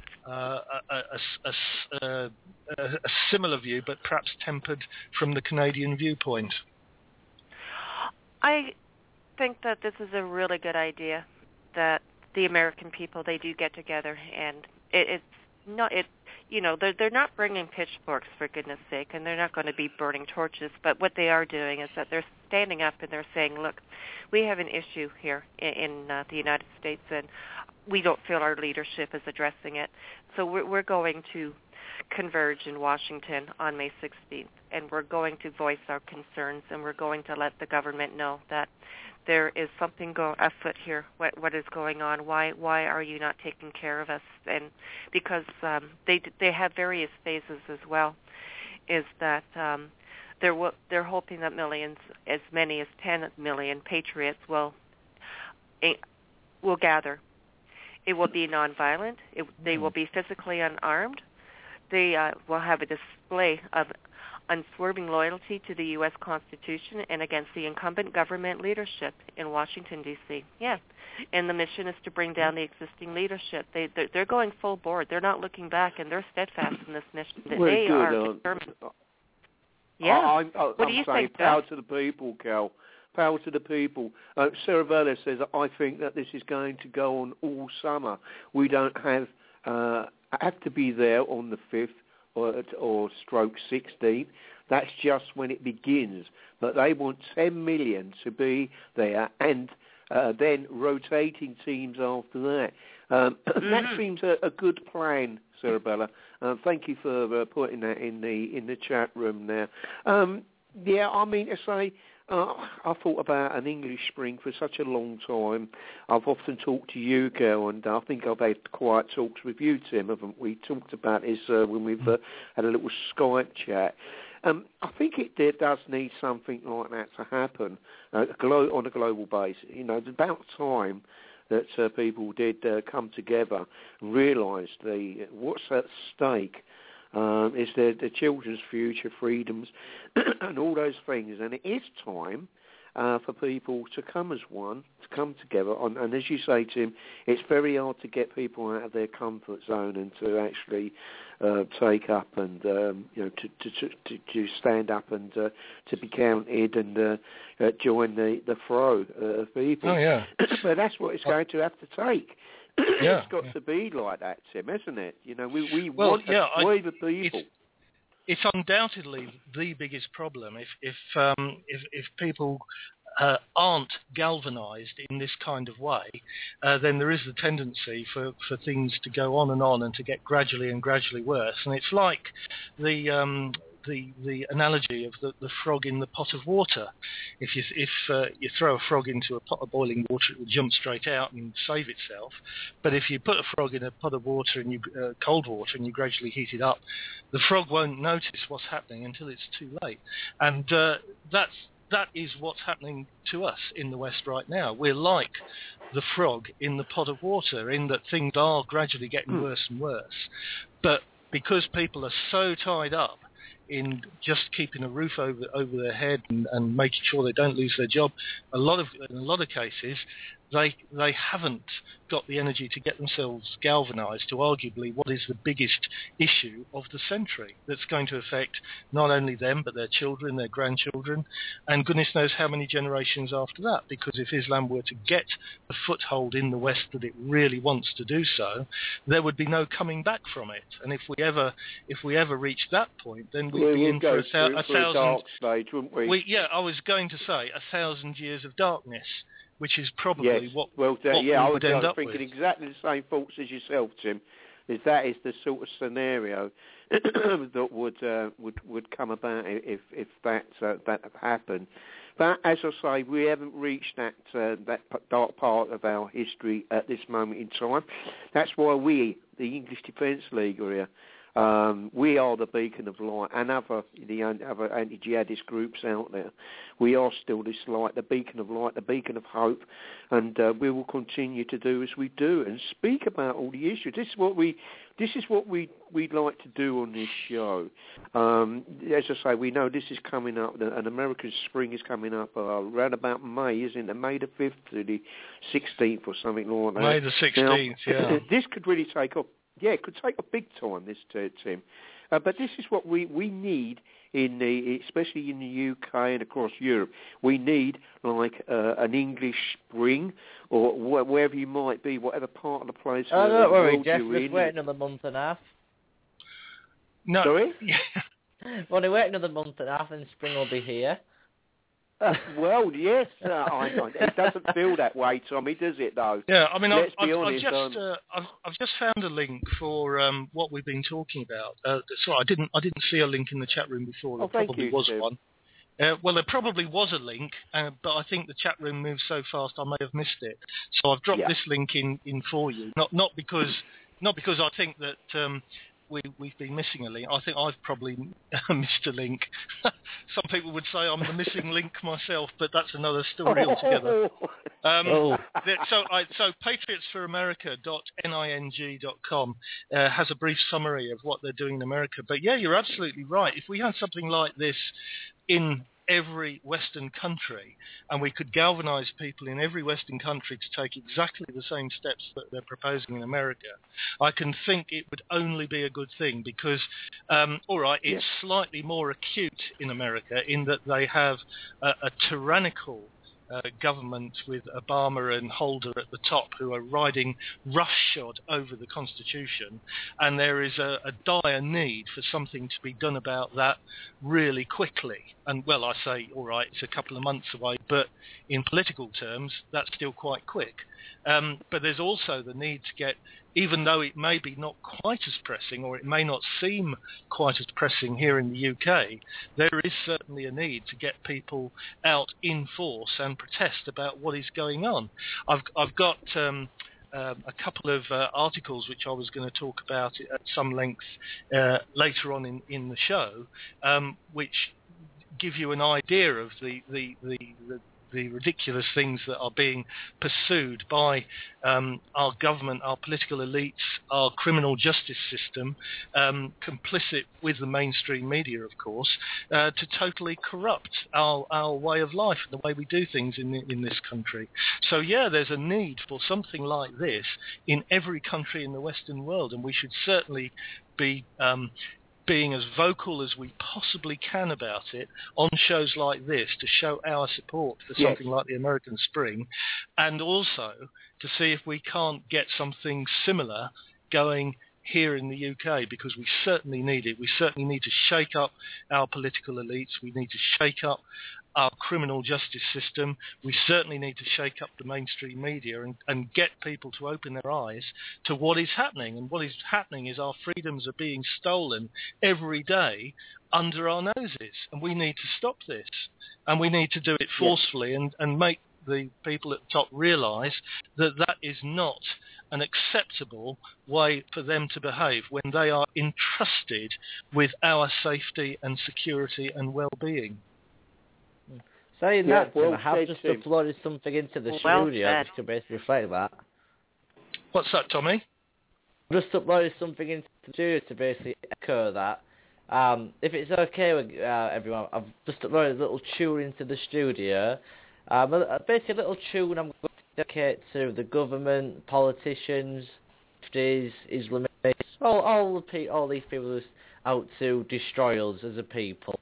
a similar view, but perhaps tempered from the Canadian viewpoint. I think that this is a really good idea, that the American people, they do get together, and they're not bringing pitchforks, for goodness sake, and they're not going to be burning torches. But what they are doing is that they're standing up and they're saying, look, we have an issue here in the United States, and we don't feel our leadership is addressing it. So we're going to converge in Washington on May 16th, and we're going to voice our concerns, and we're going to let the government know that there is something afoot here. What is going on? Why are you not taking care of us? And because they have various phases as well, is that they're hoping that millions, as many as 10 million patriots will gather. It will be nonviolent. They will be physically unarmed. They will have a display of unswerving loyalty to the U.S. Constitution and against the incumbent government leadership in Washington, D.C. Yeah, and the mission is to bring down the existing leadership. They're going full board. They're not looking back, and they're steadfast in this mission. They are determined. Yeah. What do you think, power to the people, Cal. Power to the people. Sarah Vella says, I think that this is going to go on all summer. We don't have to be there on the 5th or stroke 16th. That's just when it begins. But they want 10 million to be there and then rotating teams after that. That seems a good plan, Sarah Bella. Thank you for putting that in the chat room there. Yeah, I mean to say, I thought about an English spring for such a long time. I've often talked to you, Kel, and I think I've had quiet talks with you, Tim, haven't we? Talked about this when we've had a little Skype chat. I think it does need something like that to happen on a global basis. It's about time that people did come together and realise what's at stake. Is the children's future, freedoms, and all those things. And it is time for people to come as one, to come together. And as you say, Tim, it's very hard to get people out of their comfort zone and to actually take up and to stand up and to be counted and join the fro of people. Oh yeah. But that's what it's going to have to take. Yeah, it's got to be like that, Tim, isn't it? We want a wave of people. It's undoubtedly the biggest problem. If people aren't galvanised in this kind of way, then there is the tendency for things to go on and to get gradually and gradually worse. And it's like the analogy of the frog in the pot of water. If you throw a frog into a pot of boiling water, it will jump straight out and save itself. But if you put a frog in a pot of water and cold water and you gradually heat it up, the frog won't notice what's happening until it's too late. And that is what's happening to us in the West right now. We're like the frog in the pot of water in that things are gradually getting worse and worse. But because people are so tied up in just keeping a roof over their head and making sure they don't lose their job, in a lot of cases, they haven't got the energy to get themselves galvanised to arguably what is the biggest issue of the century that's going to affect not only them but their children, their grandchildren, and goodness knows how many generations after that. Because if Islam were to get a foothold in the West that it really wants to do so, there would be no coming back from it. And if we ever reach that point, then we'd be in for a thousand dark stage, wouldn't we? I was going to say 1,000 years of darkness, which is probably what I was thinking with. exactly the same thoughts as yourself, Tim. That is the sort of scenario that would come about if that happened. But as I say, we haven't reached that dark part of our history at this moment in time. That's why we, the English Defence League, are here. We are the beacon of light, and the other anti-jihadist groups out there. We are still this light, the beacon of light, the beacon of hope, and we will continue to do as we do and speak about all the issues. This is what we'd like to do on this show. As I say, we know this is coming up. An American spring is coming up around about May, isn't it? May the 5th to the 16th or something like that. May the 16th, yeah. This could really take off. Yeah, it could take a big time, this, Tim. But this is what we need, especially in the UK and across Europe. We need, like, an English spring, or wherever you might be, whatever part of the place don't worry, world Jeff, you're just wait another month and a half. No. Sorry? Well, they wait another month and a half and spring will be here. Well, yes, I know. It doesn't feel that way, Tommy, does it, though? Yeah, I mean, Let's I've be honest, just found a link for what we've been talking about. Sorry, I didn't see a link in the chat room before. There probably was one. Well, there probably was a link, but I think the chat room moves so fast I may have missed it. So I've dropped this link in for you. Not because I think that we've been missing a link. I think I've probably missed a link. Some people would say I'm the missing link myself, but that's another story altogether. So patriotsforamerica.ning.com has a brief summary of what they're doing in America. But yeah, you're absolutely right. If we had something like this in every Western country, and we could galvanize people in every Western country to take exactly the same steps that they're proposing in America, I can think it would only be a good thing because, it's slightly more acute in America in that they have a tyrannical government with Obama and Holder at the top who are riding roughshod over the Constitution, and there is a dire need for something to be done about that really quickly. And well, I say, all right, it's a couple of months away, but in political terms, that's still quite quick. But there's also the need to get, even though it may be not quite as pressing, or it may not seem quite as pressing here in the UK, there is certainly a need to get people out in force and protest about what is going on. I've got a couple of articles which I was going to talk about at some length later on in the show, which give you an idea of the ridiculous things that are being pursued by our government, our political elites, our criminal justice system, complicit with the mainstream media, of course, to totally corrupt our way of life and the way we do things in this country. So yeah, there's a need for something like this in every country in the Western world, and we should certainly be being as vocal as we possibly can about it on shows like this to show our support for something like the American Spring, and also to see if we can't get something similar going here in the UK, because we certainly need it. We certainly need to shake up our political elites. We need to shake up our criminal justice system. We certainly need to shake up the mainstream media and get people to open their eyes to what is happening. And what is happening is our freedoms are being stolen every day under our noses. And we need to stop this. And we need to do it forcefully and make the people at the top realise that that is not an acceptable way for them to behave when they are entrusted with our safety and security and well-being. Saying that, Tim, I have just uploaded something into the studio just to basically reflect that. What's that, Tommy? I've just uploaded something into the studio to basically echo that. If it's okay with everyone, I've just uploaded a little tune into the studio. Basically a little tune I'm going to dedicate to the government, politicians, Islamists, all these people who are out to destroy us as a people.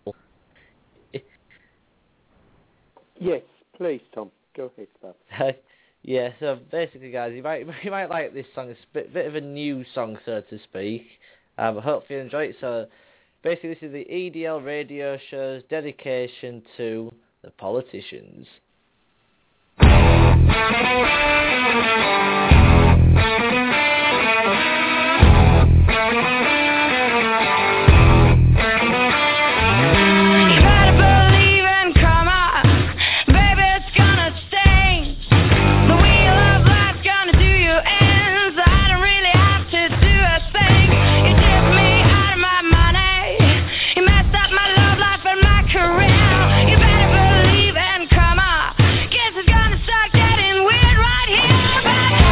Yes, please, Tom. Go ahead, Bob. Yeah, so basically, guys, you might like this song. It's a bit of a new song, so to speak. But hopefully you enjoy it. So basically, this is the EDL radio show's dedication to the politicians. Guess it's gonna start getting weird right here.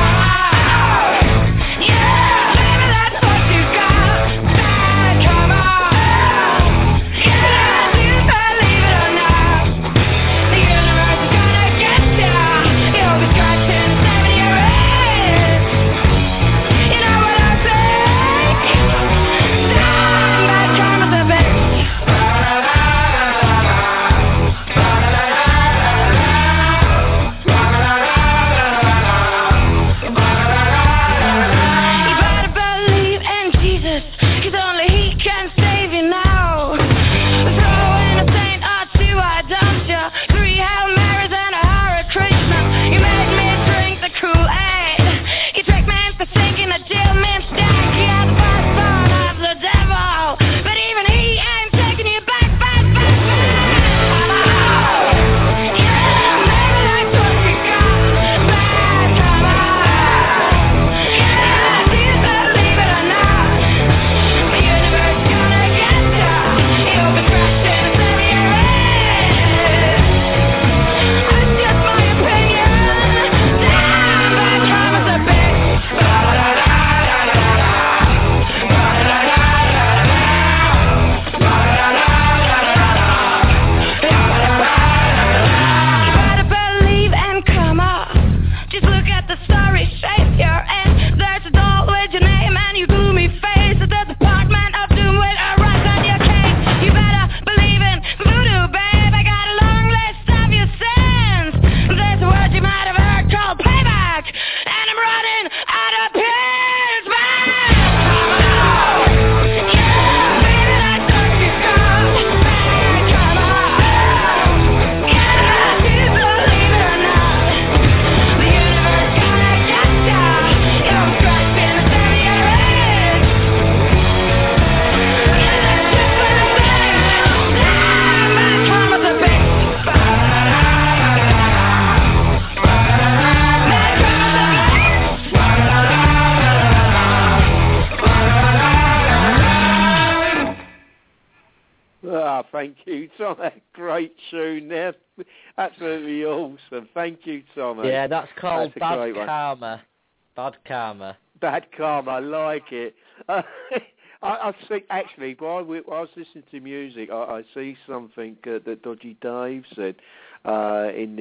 thank you, Tommy. Great tune there. Absolutely awesome. Thank you, Tommy. Yeah, that's called Bad Karma. Bad Karma. Bad Karma, I like it. I think, actually, while I was listening to music, I see something that Dodgy Dave said in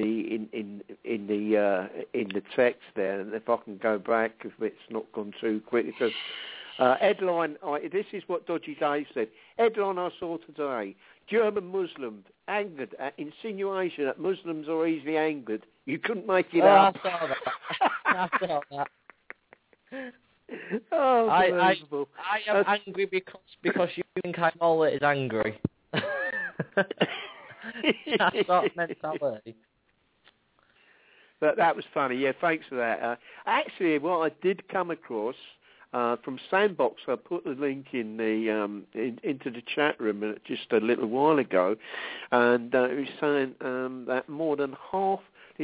the text there, and if I can go back, if it's not gone too quick, because headline, this is what Dodgy Dave said. Headline I saw today: German Muslims angered at insinuation that Muslims are easily angered. You couldn't make it up. I saw that. I saw that. Oh, I am angry because you think I'm always angry. That sort of mentality. That was funny. Yeah, thanks for that. Actually, what I did come across from Sandbox, I put the link in the into the chat room just a little while ago, and it was saying that more than half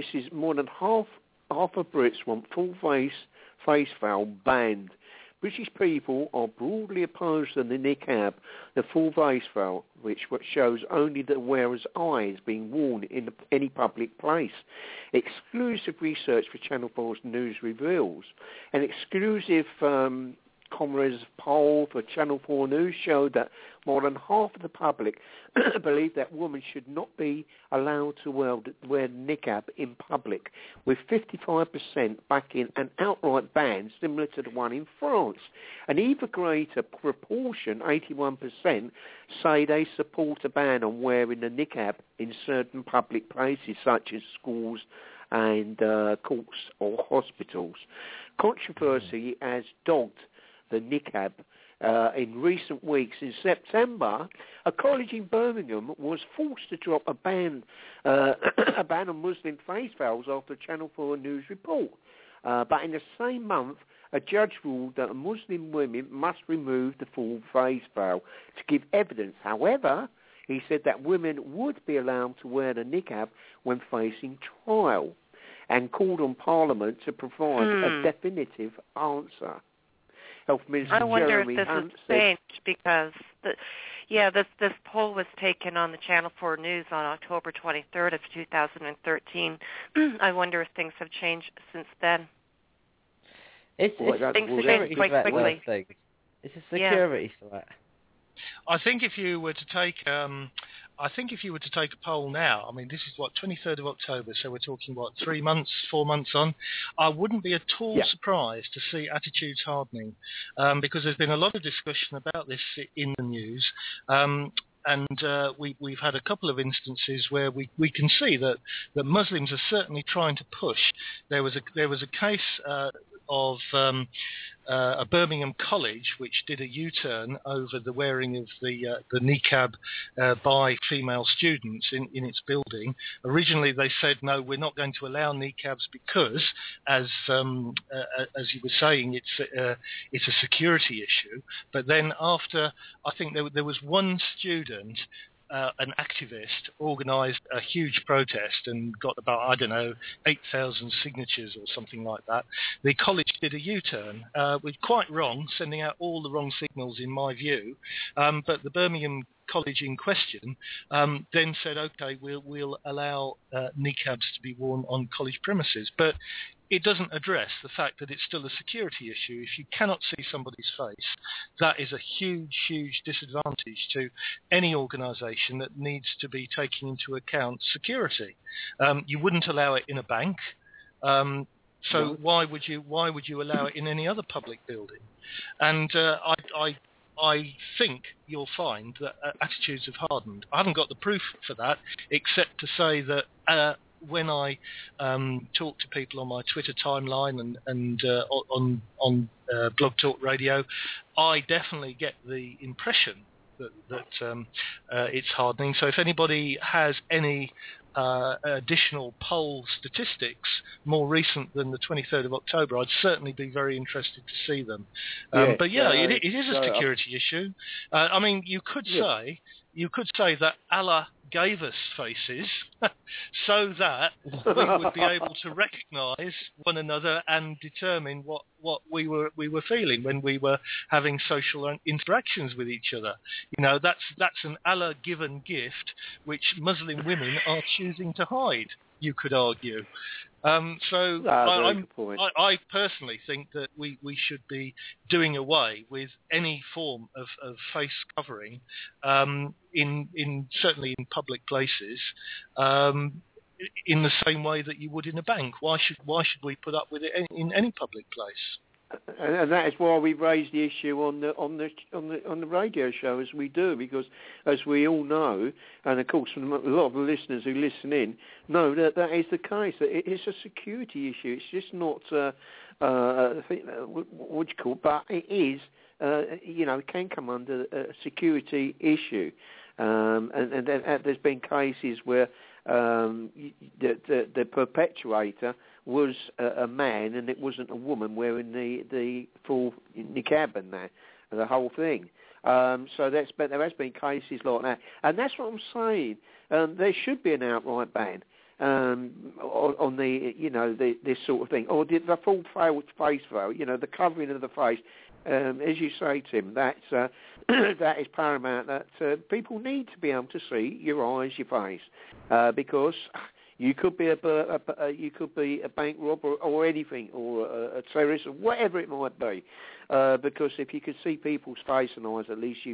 of Brits want full face veil banned. British people are broadly opposed to the niqab, the full face veil, which shows only the wearer's eyes being worn in any public place. Exclusive research for Channel 4's News reveals. An exclusive Comrades poll for Channel 4 News showed that more than half of the public believe that women should not be allowed to wear niqab in public, with 55% backing an outright ban similar to the one in France. An even greater proportion, 81%, say they support a ban on wearing the niqab in certain public places such as schools and courts or hospitals. Controversy has dogged the niqab in recent weeks. In September, a college in Birmingham was forced to drop a ban on Muslim face veils after a Channel 4 News report. But in the same month, a judge ruled that Muslim women must remove the full face veil to give evidence. However, he said that women would be allowed to wear the niqab when facing trial, and called on Parliament to provide a definitive answer. Health Minister I wonder Jeremy if this Hunt has changed because, this poll was taken on the Channel 4 News on October 23rd of 2013. I wonder if things have changed since then. Things have changed quite quickly. It's a security threat. I think if you were to take a poll now, I mean, this is 23rd of October, so we're talking 3 months, 4 months on. I wouldn't be at all surprised to see attitudes hardening, because there's been a lot of discussion about this in the news. We've had a couple of instances where we can see that Muslims are certainly trying to push. There was a case of a Birmingham college which did a U-turn over the wearing of the niqab by female students in its building. Originally they said, no, we're not going to allow niqabs because, as you were saying, it's a security issue. But then after, I think there was one student, an activist, organised a huge protest and got about, 8,000 signatures or something like that. The college did a U-turn, was quite wrong, sending out all the wrong signals in my view, but the Birmingham college in question then said, okay, we'll allow niqabs to be worn on college premises. But it doesn't address the fact that it's still a security issue. If you cannot see somebody's face, that is a huge, huge disadvantage to any organisation that needs to be taking into account security. You wouldn't allow it in a bank, so why would you allow it in any other public building? And I think you'll find that attitudes have hardened. I haven't got the proof for that, except to say that when I talk to people on my Twitter timeline and on Blog Talk Radio, I definitely get the impression that it's hardening. So if anybody has any additional poll statistics more recent than the 23rd of October, I'd certainly be very interested to see them. It is a security issue. I mean, you could say that Allah gave us faces so that we would be able to recognise one another and determine what we were feeling when we were having social interactions with each other. You know, that's an Allah given gift which Muslim women are choosing to hide, you could argue. I personally think that we should be doing away with any form of face covering, certainly in public places, in the same way that you would in a bank. Why should we put up with it in any public place? And that is why we raised the issue on the radio show as we do, because as we all know, and of course a lot of the listeners who listen in know that is the case. It's a security issue. It's just not what you call, but it is. It can come under a security issue, and there's been cases where the perpetuator was a man and it wasn't a woman wearing the full niqab and the whole thing. So there has been cases like that, and that's what I'm saying. There should be an outright ban on this sort of thing, or the full face veil. The covering of the face. As you say, Tim, that is paramount. That people need to be able to see your eyes, your face, because you could be a bank robber or anything, or a terrorist, or whatever it might be. Because if you could see people's face and eyes, at least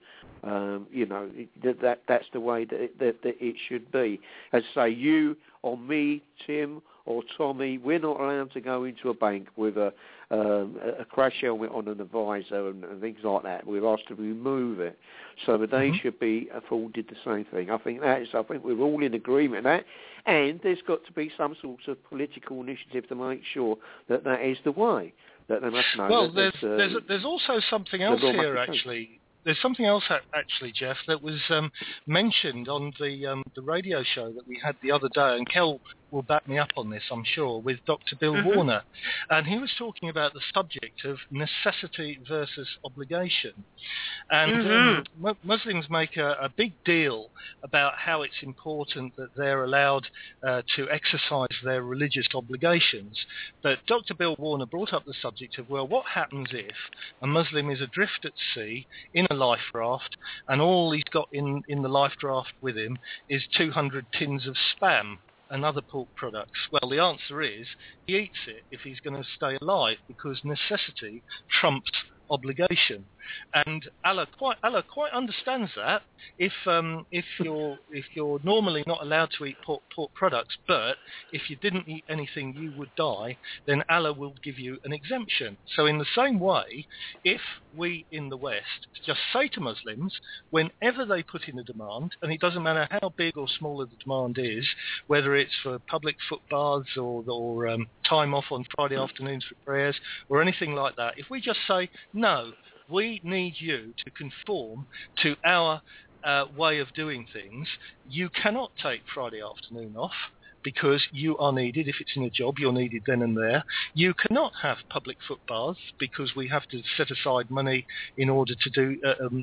that's the way that it should be. As I say, you or me, Tim or Tommy, we're not allowed to go into a bank with a crash helmet on and a visor and things like that. We're asked to remove it, so that they should be afforded the same thing. I think we're all in agreement with that, and there's got to be some sort of political initiative to make sure that is the way. That they must know. Well, there's also something else here, actually. There's something else, actually, Jeff, that was mentioned on the radio show that we had the other day, and Kel will back me up on this, I'm sure, with Dr. Bill Warner. And he was talking about the subject of necessity versus obligation. And Muslims make a big deal about how it's important that they're allowed to exercise their religious obligations. But Dr. Bill Warner brought up the subject of, well, what happens if a Muslim is adrift at sea in a life raft, and all he's got in the life raft with him is 200 tins of Spam and other pork products? Well, the answer is he eats it if he's going to stay alive, because necessity trumps obligation. And Allah quite understands that. If you're normally not allowed to eat pork products, but if you didn't eat anything you would die, then Allah will give you an exemption. So in the same way, if we in the West just say to Muslims, whenever they put in a demand, and it doesn't matter how big or small the demand is, whether it's for public foot baths or time off on Friday afternoons for prayers or anything like that, if we just say, no, we need you to conform to our way of doing things. You cannot take Friday afternoon off because you are needed. If it's in a job, you're needed then and there. You cannot have public foot baths because we have to set aside money in order to do,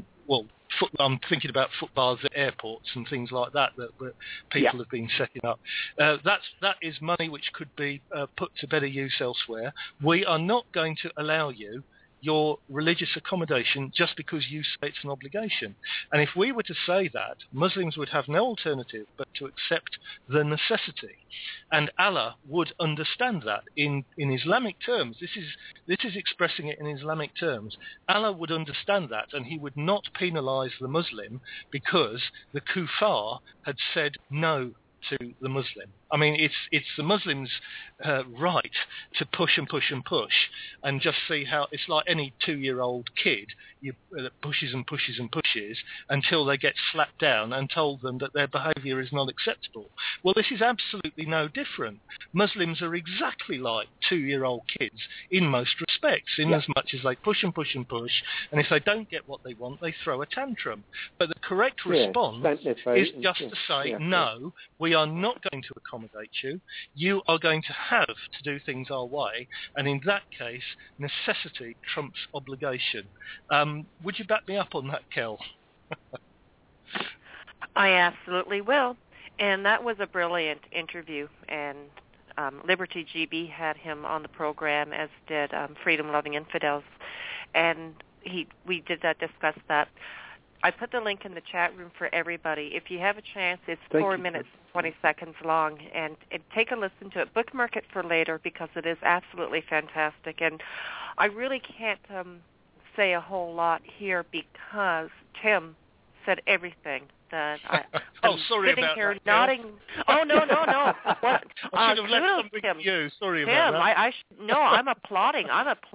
I'm thinking about foot baths at airports and things like that people have been setting up. That is money which could be put to better use elsewhere. We are not going to allow you your religious accommodation just because you say it's an obligation. And if we were to say that, Muslims would have no alternative but to accept the necessity. And Allah would understand that in Islamic terms. This is expressing it in Islamic terms. Allah would understand that, and he would not penalise the Muslim because the kuffar had said no to the Muslim. I mean, it's the Muslim's right to push and push and push and just see how it's like any 2-year-old kid. You pushes and pushes and pushes until they get slapped down and told them that their behaviour is not acceptable. Well, this is absolutely no different. Muslims are exactly like 2-year-old kids in most respects, in as much as they push and push and push, and if they don't get what they want, they throw a tantrum. But the correct response is just to say, no, we are not going to accommodate you. You are going to have to do things our way, and in that case, necessity trumps obligation. Would you back me up on that, Kel? I absolutely will. And that was a brilliant interview, and Liberty GB had him on the program, as did Freedom Loving Infidels, and we did discuss that. I put the link in the chat room for everybody. If you have a chance, it's 4 minutes, 20 seconds long, and take a listen to it. Bookmark it for later because it is absolutely fantastic. And I really can't say a whole lot here because Tim said everything. I'm sorry sitting about here that, nodding. Oh, no. What? I should have left something Tim. to you. Sorry Tim, about that. I'm applauding.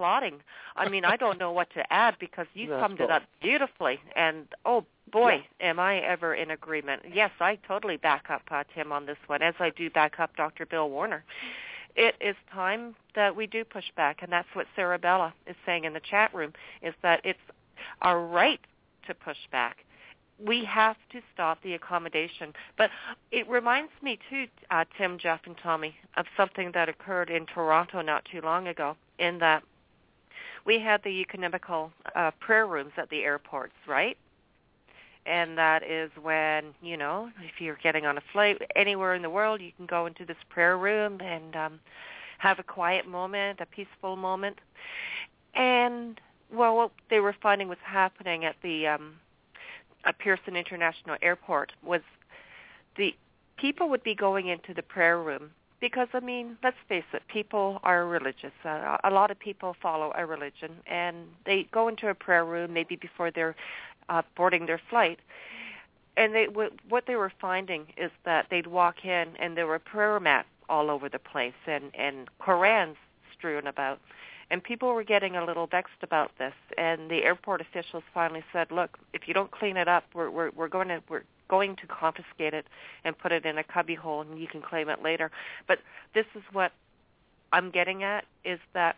I mean, I don't know what to add because you summed it up beautifully. And, oh, boy, am I ever in agreement. Yes, I totally back up Tim on this one, as I do back up Dr. Bill Warner. It is time that we do push back, and that's what Sarabella is saying in the chat room, is that it's our right to push back. We have to stop the accommodation. But it reminds me, too, Tim, Jeff, and Tommy, of something that occurred in Toronto not too long ago, in that we had the economical prayer rooms at the airports, right? And that is when, if you're getting on a flight anywhere in the world, you can go into this prayer room and have a quiet moment, a peaceful moment. And, well, what they were finding was happening at the at Pearson International Airport was the people would be going into the prayer room because, I mean, let's face it, people are religious. A lot of people follow a religion, and they go into a prayer room maybe before they're boarding their flight. And what they were finding is that they'd walk in, and there were prayer mats all over the place and Korans strewn about. And people were getting a little vexed about this, and the airport officials finally said, "Look, if you don't clean it up, we're going to confiscate it and put it in a cubbyhole, and you can claim it later." But this is what I'm getting at: is that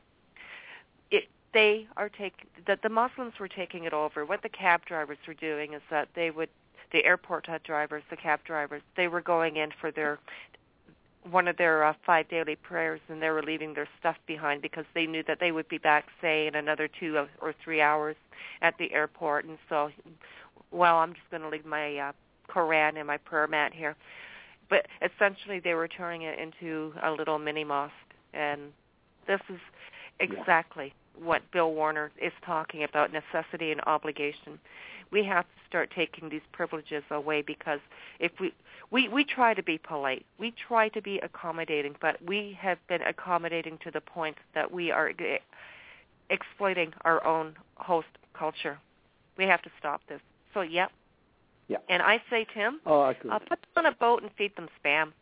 the Muslims were taking it over. What the cab drivers were doing is that the airport drivers, the cab drivers, they were going in for one of their 5 daily prayers, and they were leaving their stuff behind because they knew that they would be back, say, in another 2 or 3 hours at the airport. And so, well, I'm just going to leave my Koran and my prayer mat here. But essentially they were turning it into a little mini mosque. And this is exactly what Bill Warner is talking about, necessity and obligation. We have to start taking these privileges away because if we try to be polite, we try to be accommodating, but we have been accommodating to the point that we are exploiting our own host culture. We have to stop this. So, yep. Yeah. And I say, Tim, put them on a boat and feed them Spam.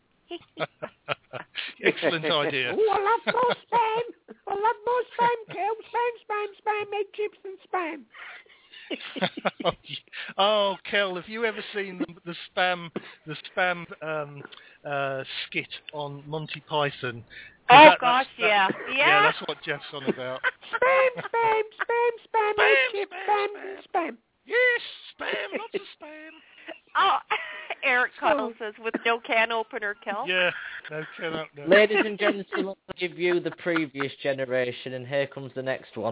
Excellent idea. Oh, I love more Spam. I love more Spam, Kel. Spam, egg chips and Spam. Oh, Kel, have you ever seen the spam skit on Monty Python? Oh, gosh, yeah. Yeah, that's what Jeff's on about. Spam, egg chips, Spam. Yes, Spam, lots of Spam. Oh, Eric Cottle says, with no can opener, Kel. Yeah, no can opener. Ladies and gentlemen, let's give you the previous generation, and here comes the next one.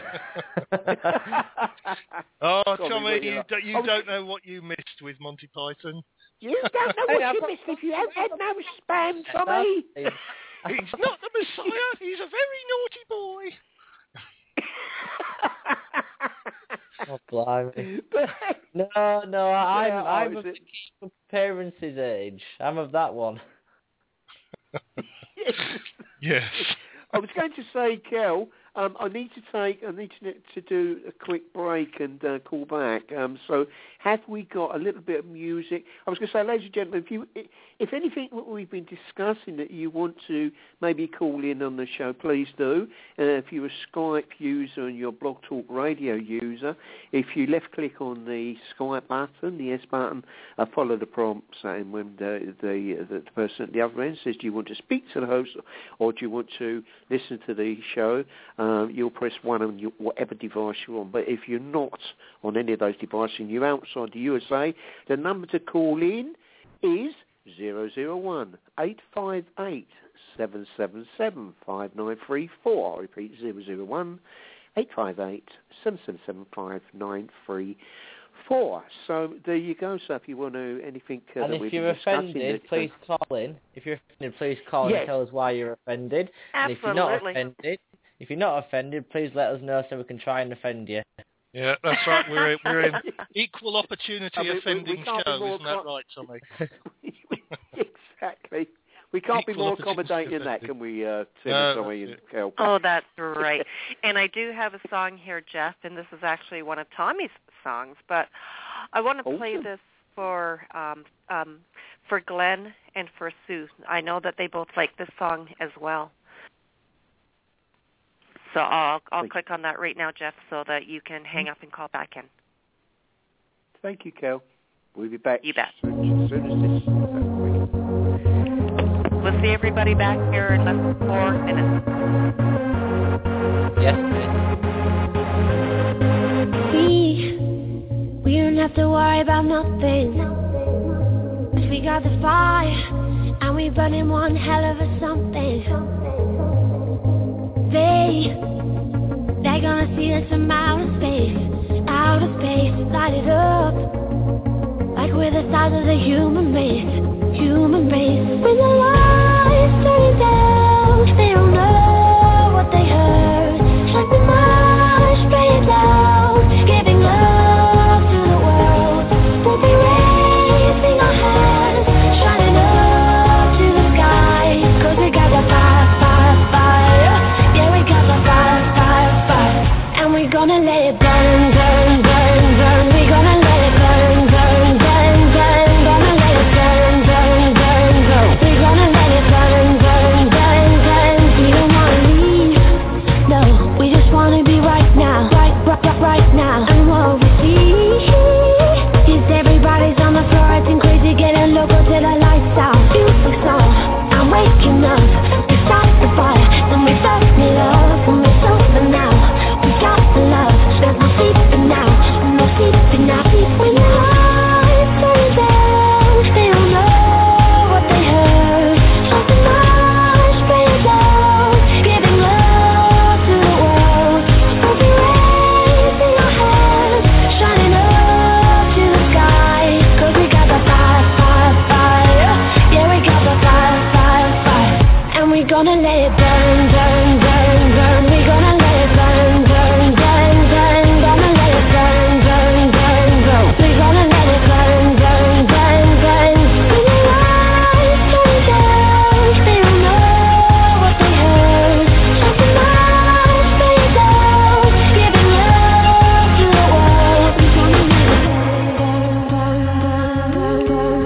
Oh, Tommy, you don't know what you missed with Monty Python. You don't know what you missed if you haven't had no Spam, Tommy. He's not the Messiah. He's a very naughty boy. Oh, blimey. No, I'm of the parents' age. I'm of that one. Yes. I was going to say, Kel, I need to do a quick break and call back. So have we got a little bit of music? I was going to say, ladies and gentlemen, if anything what we've been discussing that you want to maybe call in on the show, please do. If you're a Skype user and you're a Blog Talk Radio user, if you left click on the Skype button, the S button, follow the prompts, and when the person at the other end says, do you want to speak to the host or do you want to listen to the show, you'll press 1 on whatever device you're on. But if you're not on any of those devices and you're outside the USA, the number to call in is 001 858 777 5934. I repeat, 001 858 777 5934. for us. So there you go. So if you want to anything and that if we've you're been discussing, offended, please call in. If you're offended, please call in and tell us why you're offended. Absolutely. And if you're not offended, please let us know so we can try and offend you. Yeah, that's right. We're in equal opportunity offending show, isn't that right, Tommy? Exactly. We can't be Equal more opportunity accommodating than that, offending. can we, Tommy and Kel? Oh, that's right. And I do have a song here, Jeff, and this is actually one of Tommy's songs, but I want to play this for Glenn and for Sue. I know that they both like this song as well. So I'll click on that right now, Jeff, so that you can hang up and call back in. Thank you, Kel. We'll be back. You bet. As soon as this. We'll see everybody back here in less than 4 minutes. Yes, We don't have to worry about nothing. 'Cause we got this fire, and we burning one hell of a something. They're gonna see us from outer space, light it up, like we're the size of the human race. When the lights turn down, they don't know what they heard. Shut the mind, spray it down, giving love to the world. We'll be raising our hands, shining up to the sky. 'Cause we got the fire, yeah, we got the fire, and we're gonna let it burn, burn, burn, burn. We're gonna let it burn, burn, burn, burn. Gonna let it burn, burn, burn, burn. We're gonna let it burn, burn, burn, burn. We don't wanna leave, no, we just wanna be right now, right now. And what we see is everybody's on the floor acting crazy, getting local till the lights out. Music song, I'm waking up. We start the fire, and we felt the love, and we're sober now. We got the love, there's no sleeping now, no sleeping now. When the lights turn down, they don't know what they heard. Shut the mind, spray it down, giving love to the world. We'll be raising our hands, shining up to the sky. 'Cause we got the fire, yeah, we got the fire, and we're gonna let it burn, burn, burn, burn. We're gonna let it burn, burn, burn, burn. Gonna let it burn, burn, burn, burn. We're gonna let it burn, burn, burn, burn. When the lights turn down, they don't know what they heard. Shut the mind, spray it down, giving love to the world. We're gonna let it burn, burn, burn, burn, burn.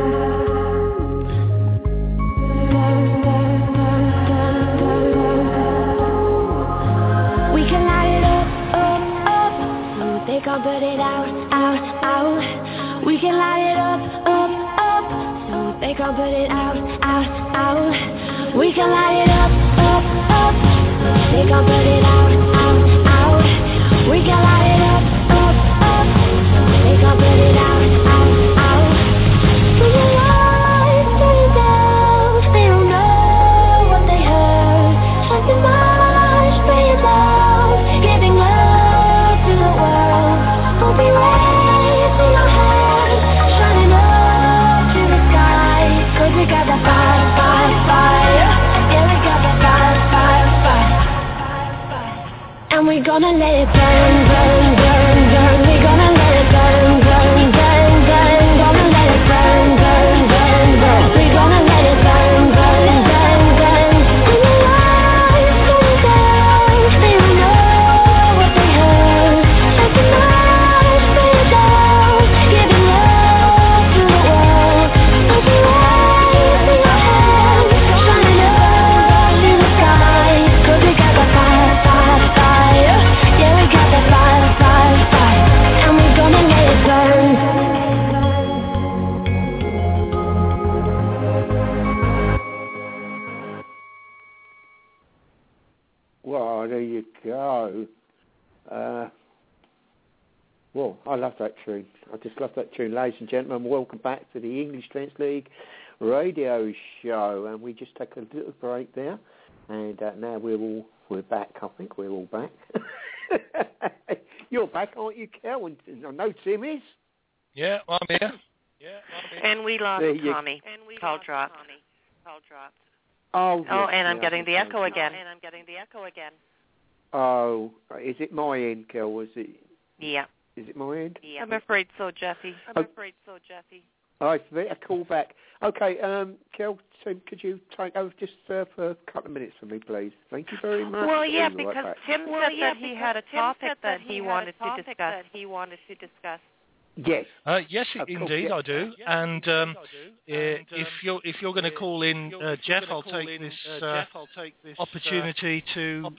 We can light it up, so they can't put it out. We can light it up, so they can't put it out. We can light it up, so they can't put it out. We can light it up, so they can't put it out. When the lights turn down, they don't know what they heard. Shut the mind, spray it down, giving love to the world. We'll be raising our hands, shining up to the sky. 'Cause we got the fire, yeah, we got the fire, and we're gonna let it burn, burn, burn, burn. We're gonna let it burn, burn, burn, burn. Gonna let it burn, burn, burn, burn. We're gonna let it burn, burn, burn, burn. When the lights turn down, they don't know what they heard. Shut the mind, spray it down, giving love to the world. We'll be raising our hands, shining up to the sky. 'Cause we got the fire, yeah, we got the fire, and we're gonna let it burn. Well, there you go. Well, I love that tune. I just love that tune. Ladies and gentlemen, welcome back to the English Trance League radio show. And we just take a little break there. And now we're back. I think we're all back. You're back, aren't you, Kel? And I know Tim is. Yeah, I'm here. And we lost Tommy. Call dropped. Oh, yes, and I'm yeah, getting the echo again. Oh, is it my end, Kel? Yeah. Is it my end? Yeah. I'm afraid so, Jeffy. Oh, it's a call back. Okay, Kel, Tim, could you take over just for a couple of minutes for me, please? Thank you very much. Well, yeah, because Tim said that he had a topic that he wanted to discuss. Yes. Yes, indeed, I do. And if you're going to call in, Jeff, I'll take this opportunity to.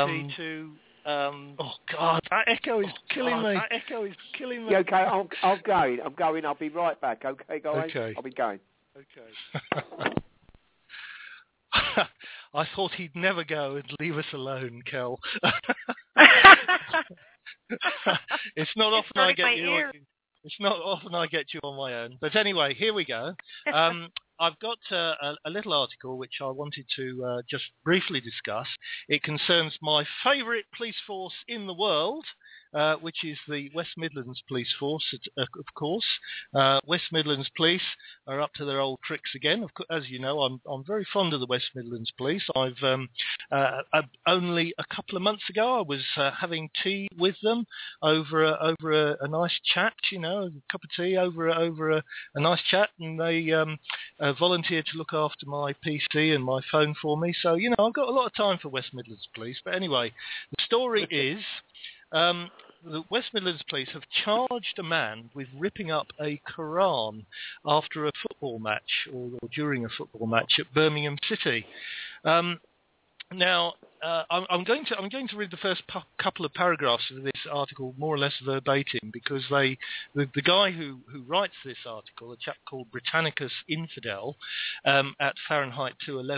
Oh God, that echo is killing me. Yeah, okay, I'm going. I'll be right back. Okay, guys. Okay. I'll be going. Okay. I thought he'd never go and leave us alone, Kel. It's not often I get you. It's not often I get you on my own. But anyway, here we go. I've got a little article which I wanted to just briefly discuss. It concerns my favourite police force in the world, which is the West Midlands Police Force, of course. West Midlands Police are up to their old tricks again. As you know, I'm very fond of the West Midlands Police. I've only a couple of months ago I was having tea with them over a nice chat, a cup of tea over a nice chat, and they volunteered to look after my PC and my phone for me. So I've got a lot of time for West Midlands Police. But anyway, the story is. The West Midlands Police have charged a man with ripping up a Quran after a football match or during a football match at Birmingham City. Now, I'm going to read the first couple of paragraphs of this article more or less verbatim because the guy who writes this article, a chap called Britannicus Infidel, at Fahrenheit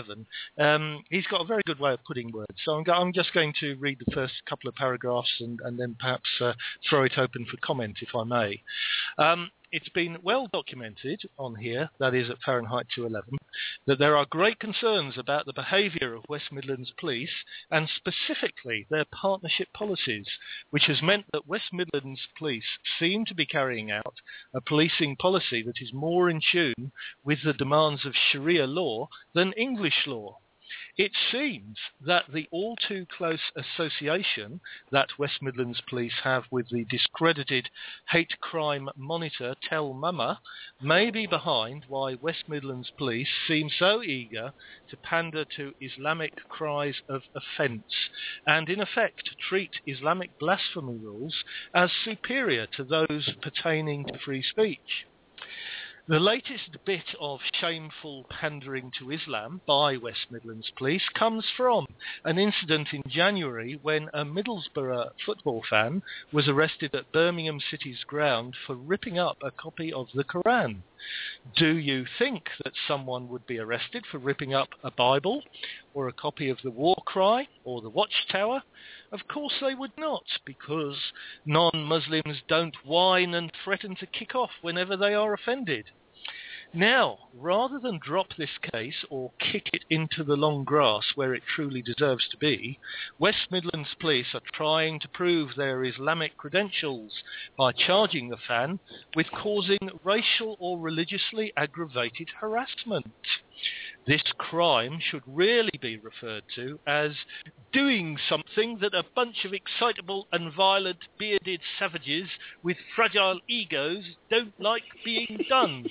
211, he's got a very good way of putting words. So I'm just going to read the first couple of paragraphs and then perhaps throw it open for comment, if I may. It's been well documented on here, that is at Fahrenheit 211, that there are great concerns about the behaviour of West Midlands Police and specifically their partnership policies, which has meant that West Midlands Police seem to be carrying out a policing policy that is more in tune with the demands of Sharia law than English law. It seems that the all-too-close association that West Midlands Police have with the discredited hate crime monitor Tell Mama may be behind why West Midlands Police seem so eager to pander to Islamic cries of offence and in effect treat Islamic blasphemy rules as superior to those pertaining to free speech. The latest bit of shameful pandering to Islam by West Midlands Police comes from an incident in January when a Middlesbrough football fan was arrested at Birmingham City's ground for ripping up a copy of the Quran. Do you think that someone would be arrested for ripping up a Bible or a copy of the War Cry or the Watchtower? Of course they would not, because non-Muslims don't whine and threaten to kick off whenever they are offended. Now, rather than drop this case or kick it into the long grass where it truly deserves to be, West Midlands Police are trying to prove their Islamic credentials by charging the fan with causing racial or religiously aggravated harassment. This crime should really be referred to as doing something that a bunch of excitable and violent bearded savages with fragile egos don't like being done.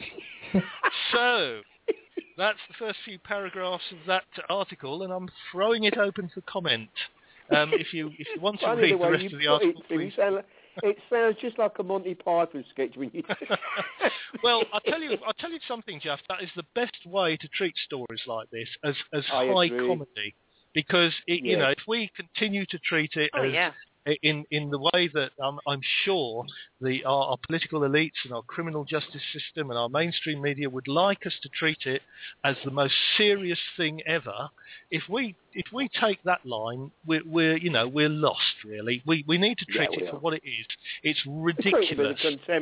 So, that's the first few paragraphs of that article, and I'm throwing it open for comment. If you want to read the rest of the article, please. It sounds just like a Monty Python sketch when you. Well, I'll tell you something, Jeff. That is the best way to treat stories like this as high comedy, because if we continue to treat it as in the way that I'm sure our political elites and our criminal justice system and our mainstream media would like us to treat it as the most serious thing ever. If we take that line, we're lost. Really, we need to treat it for what it is. It's ridiculous.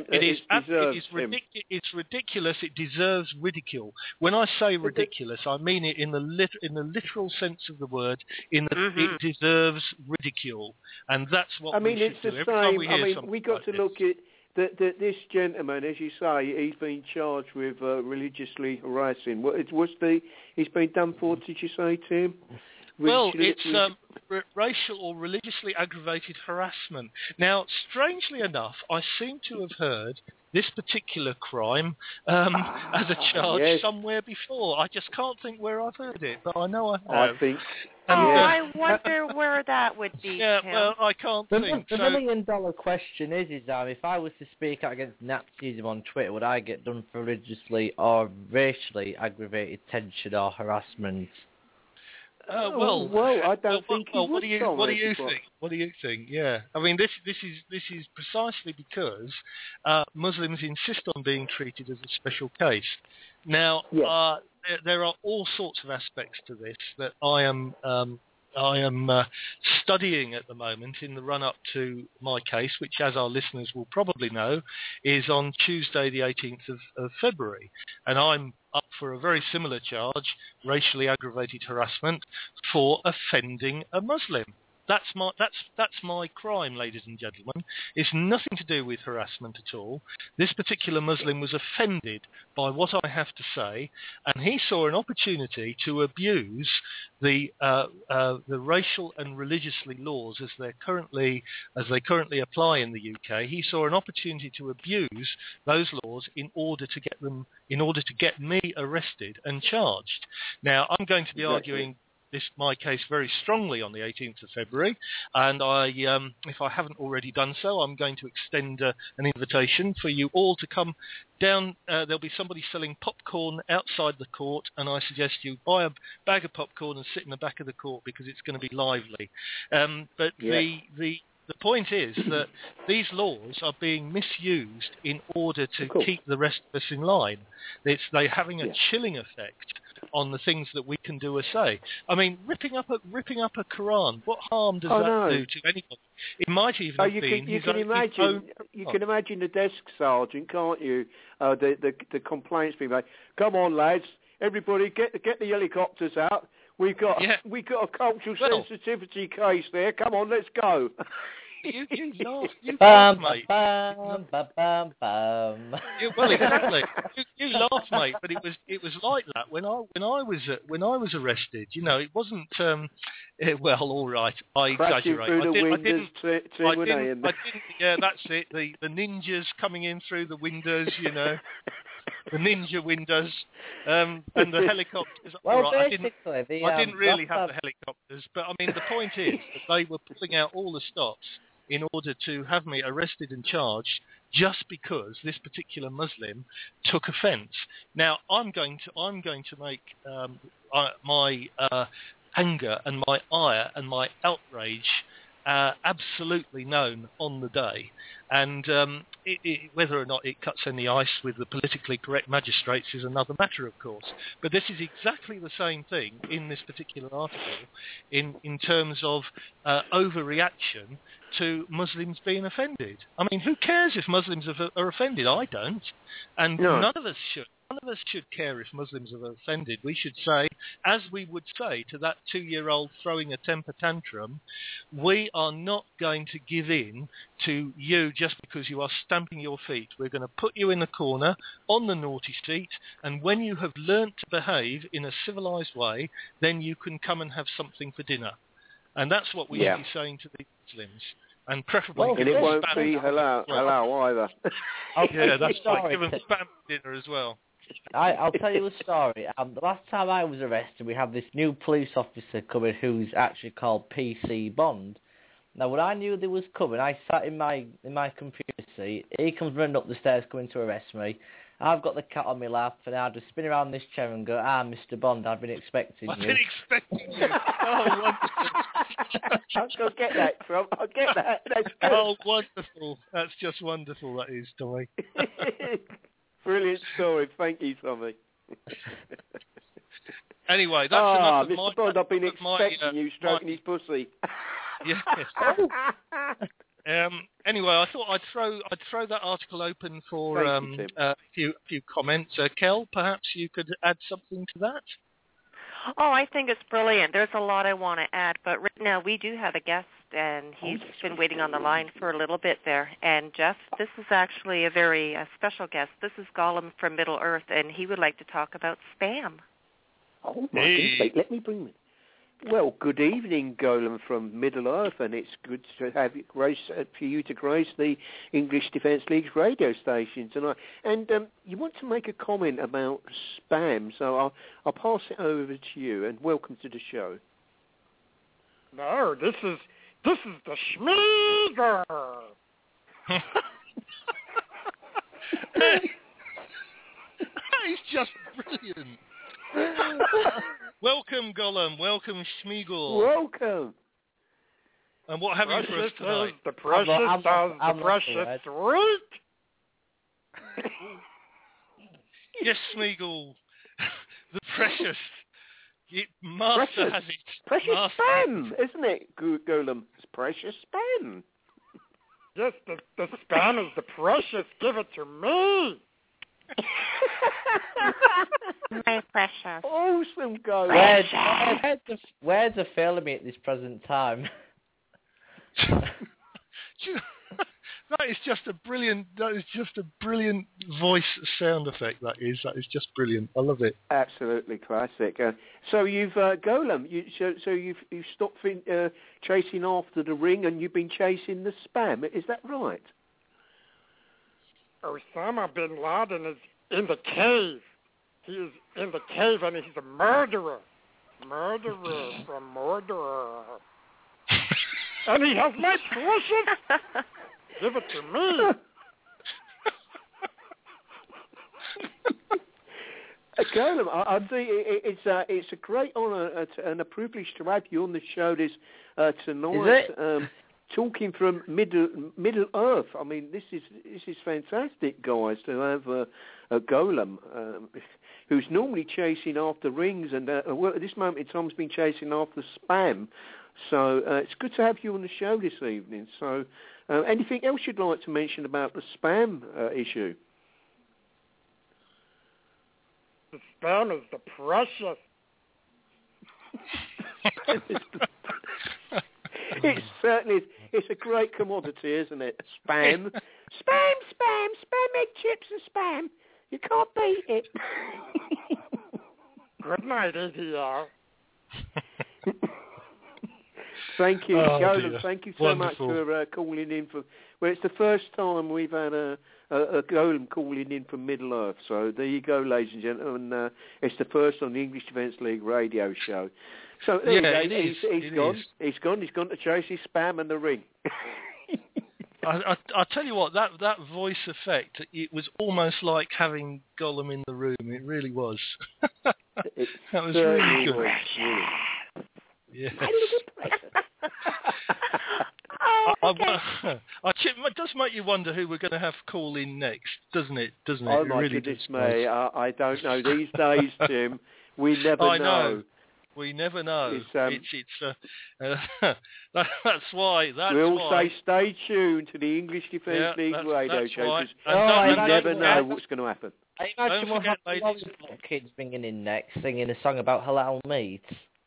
It's ridiculous. It deserves ridicule. When I say ridiculous, I mean it in the literal sense of the word. It deserves ridicule, and that's what we should do. It's the same. We got to look at. this gentleman, as you say, he's been charged with religiously harassing. He's been done for? Did you say, Tim? Well, it's racial or religiously aggravated harassment. Now, strangely enough, I seem to have heard this particular crime as a charge somewhere before. I just can't think where I've heard it, but I know I have. I think. I wonder where that would be. Yeah, Tim. well, I can't think. The $1 million question is if I was to speak out against Nazism on Twitter, would I get done for religiously or racially aggravated tension or harassment? Well, I don't think he what would. do you think? What do you think? Yeah, I mean, this is precisely because Muslims insist on being treated as a special case. Now, there are all sorts of aspects to this that I am studying at the moment in the run-up to my case, which, as our listeners will probably know, is on Tuesday the 18th of February. And I'm up for a very similar charge, racially aggravated harassment, for offending a Muslim. That's my crime, ladies and gentlemen. It's nothing to do with harassment at all. This particular Muslim was offended by what I have to say, and he saw an opportunity to abuse the racial and religiously laws as they currently apply in the UK. He saw an opportunity to abuse those laws in order to get me arrested and charged. Now, I'm going to be arguing my case very strongly on the 18th of February, and if I haven't already done so, I'm going to extend an invitation for you all to come down. There'll be somebody selling popcorn outside the court, and I suggest you buy a bag of popcorn and sit in the back of the court because it's going to be lively. The point is that these laws are being misused in order to keep the rest of us in line. They're having a chilling effect on the things that we can do or say. I mean, ripping up a Quran, what harm does that do to anybody? It might even have been his own. You can imagine the desk sergeant, can't you? The complaints being made. Come on, lads, everybody, get the helicopters out. We've got a cultural sensitivity case there. Come on, let's go. You laugh, mate. Well, exactly. You laugh, mate. But it was like that when I was arrested. You know, it wasn't. Well, all right. I exaggerate. I didn't. Yeah, that's it. The ninjas coming in through the windows. You know. The ninja windows and the helicopters. Well, right, basically, I didn't really have the helicopters, but I mean the point is that they were pulling out all the stops in order to have me arrested and charged just because this particular Muslim took offence. Now I'm going to make my anger and my ire and my outrage absolutely known on the day, and whether or not it cuts any ice with the politically correct magistrates is another matter, of course. But this is exactly the same thing in this particular article, in terms of overreaction to Muslims being offended. I mean, who cares if Muslims are offended? I don't, and none of us should. None of us should care if Muslims are offended. We should say, as we would say to that 2-year-old throwing a temper tantrum, we are not going to give in to you just because you are stamping your feet. We're going to put you in the corner on the naughty seat, and when you have learnt to behave in a civilised way, then you can come and have something for dinner. And that's what we should be saying to the Muslims. And preferably, and it won't be halal either. Yeah, that's right. Give them spam dinner as well. I'll tell you a story. The last time I was arrested, we had this new police officer coming who's actually called PC Bond. Now, when I knew they was coming, I sat in my computer seat. He comes running up the stairs coming to arrest me. I've got the cat on my lap, and I just spin around this chair and go, Mr. Bond, I've been expecting you. I've been expecting you. Oh, wonderful. I'll get that, Trump. I'll get that. That's good. Oh, wonderful. That's just wonderful, that is, Tommy. Brilliant story. Thank you, Tommy. Anyway, that's enough of Mr. Bond, I've been expecting you stroking his pussy. Yes. Anyway, I thought I'd throw that article open for a few comments. Kel, perhaps you could add something to that? Oh, I think it's brilliant. There's a lot I want to add, but right now we do have a guest and he's been waiting on the line for a little bit there. And Jeff, this is actually a very special guest. This is Gollum from Middle Earth, and he would like to talk about spam. Oh, my goodness, let me bring it. Well, good evening, Gollum from Middle Earth, and it's good to have you for you to grace the English Defence League's radio station tonight. And you want to make a comment about spam, so I'll pass it over to you, and welcome to the show. No, this is the Schmeagol. He's just brilliant. Welcome, Gollum. Welcome, Schmeagol. Welcome. And what have you for us tonight? The precious sweet. Yes, Schmeagol. The precious. Master has it. Precious spam, isn't it, Gollum? It's precious spam. Yes, the spam is the precious. Give it to me. My precious. Awesome, Gollum. Where's the filming at this present time? That is just a brilliant voice sound effect. That is just brilliant. I love it. Absolutely classic. So you've Gollum. You've stopped chasing after the ring, and you've been chasing the spam. Is that right? Osama bin Laden is in the cave. He is in the cave, and he's a murderer. Murderer from Mordor. And he has my precious. Give it to me. Gollum, I think it's a great honour and a privilege to have you on the show this tonight. Is it? Talking from Middle Earth. I mean, this is fantastic, guys, to have a Gollum who's normally chasing after rings, and at this moment in time has been chasing after spam. So it's good to have you on the show this evening. So anything else you'd like to mention about the spam issue? The spam is the precious. It certainly is. It's a great commodity, isn't it? Spam. Spam egg chips and spam. You can't beat it. Good night, ADR. Thank you, Gollum. Dear. Thank you so Wonderful. much for calling in. Well, it's the first time we've had a Gollum calling in from Middle Earth. So there you go, ladies and gentlemen. It's the first on the English Defence League radio show. So there you go. He's gone. He's gone. He's gone to chase his spam and the ring. I'll tell you what, that voice effect, it was almost like having Gollum in the room. It really was. That was really good. Yes. It does make you wonder who we're going to have call in next, doesn't it? Oh, it my really goodness me. I don't know. These days, Tim, we never know. We never know. That's why. We'll say stay tuned to the English Defence League radio show. You never know what's going to happen. I imagine we'll have the Lollipop Kids ringing in next, singing a song about halal meat.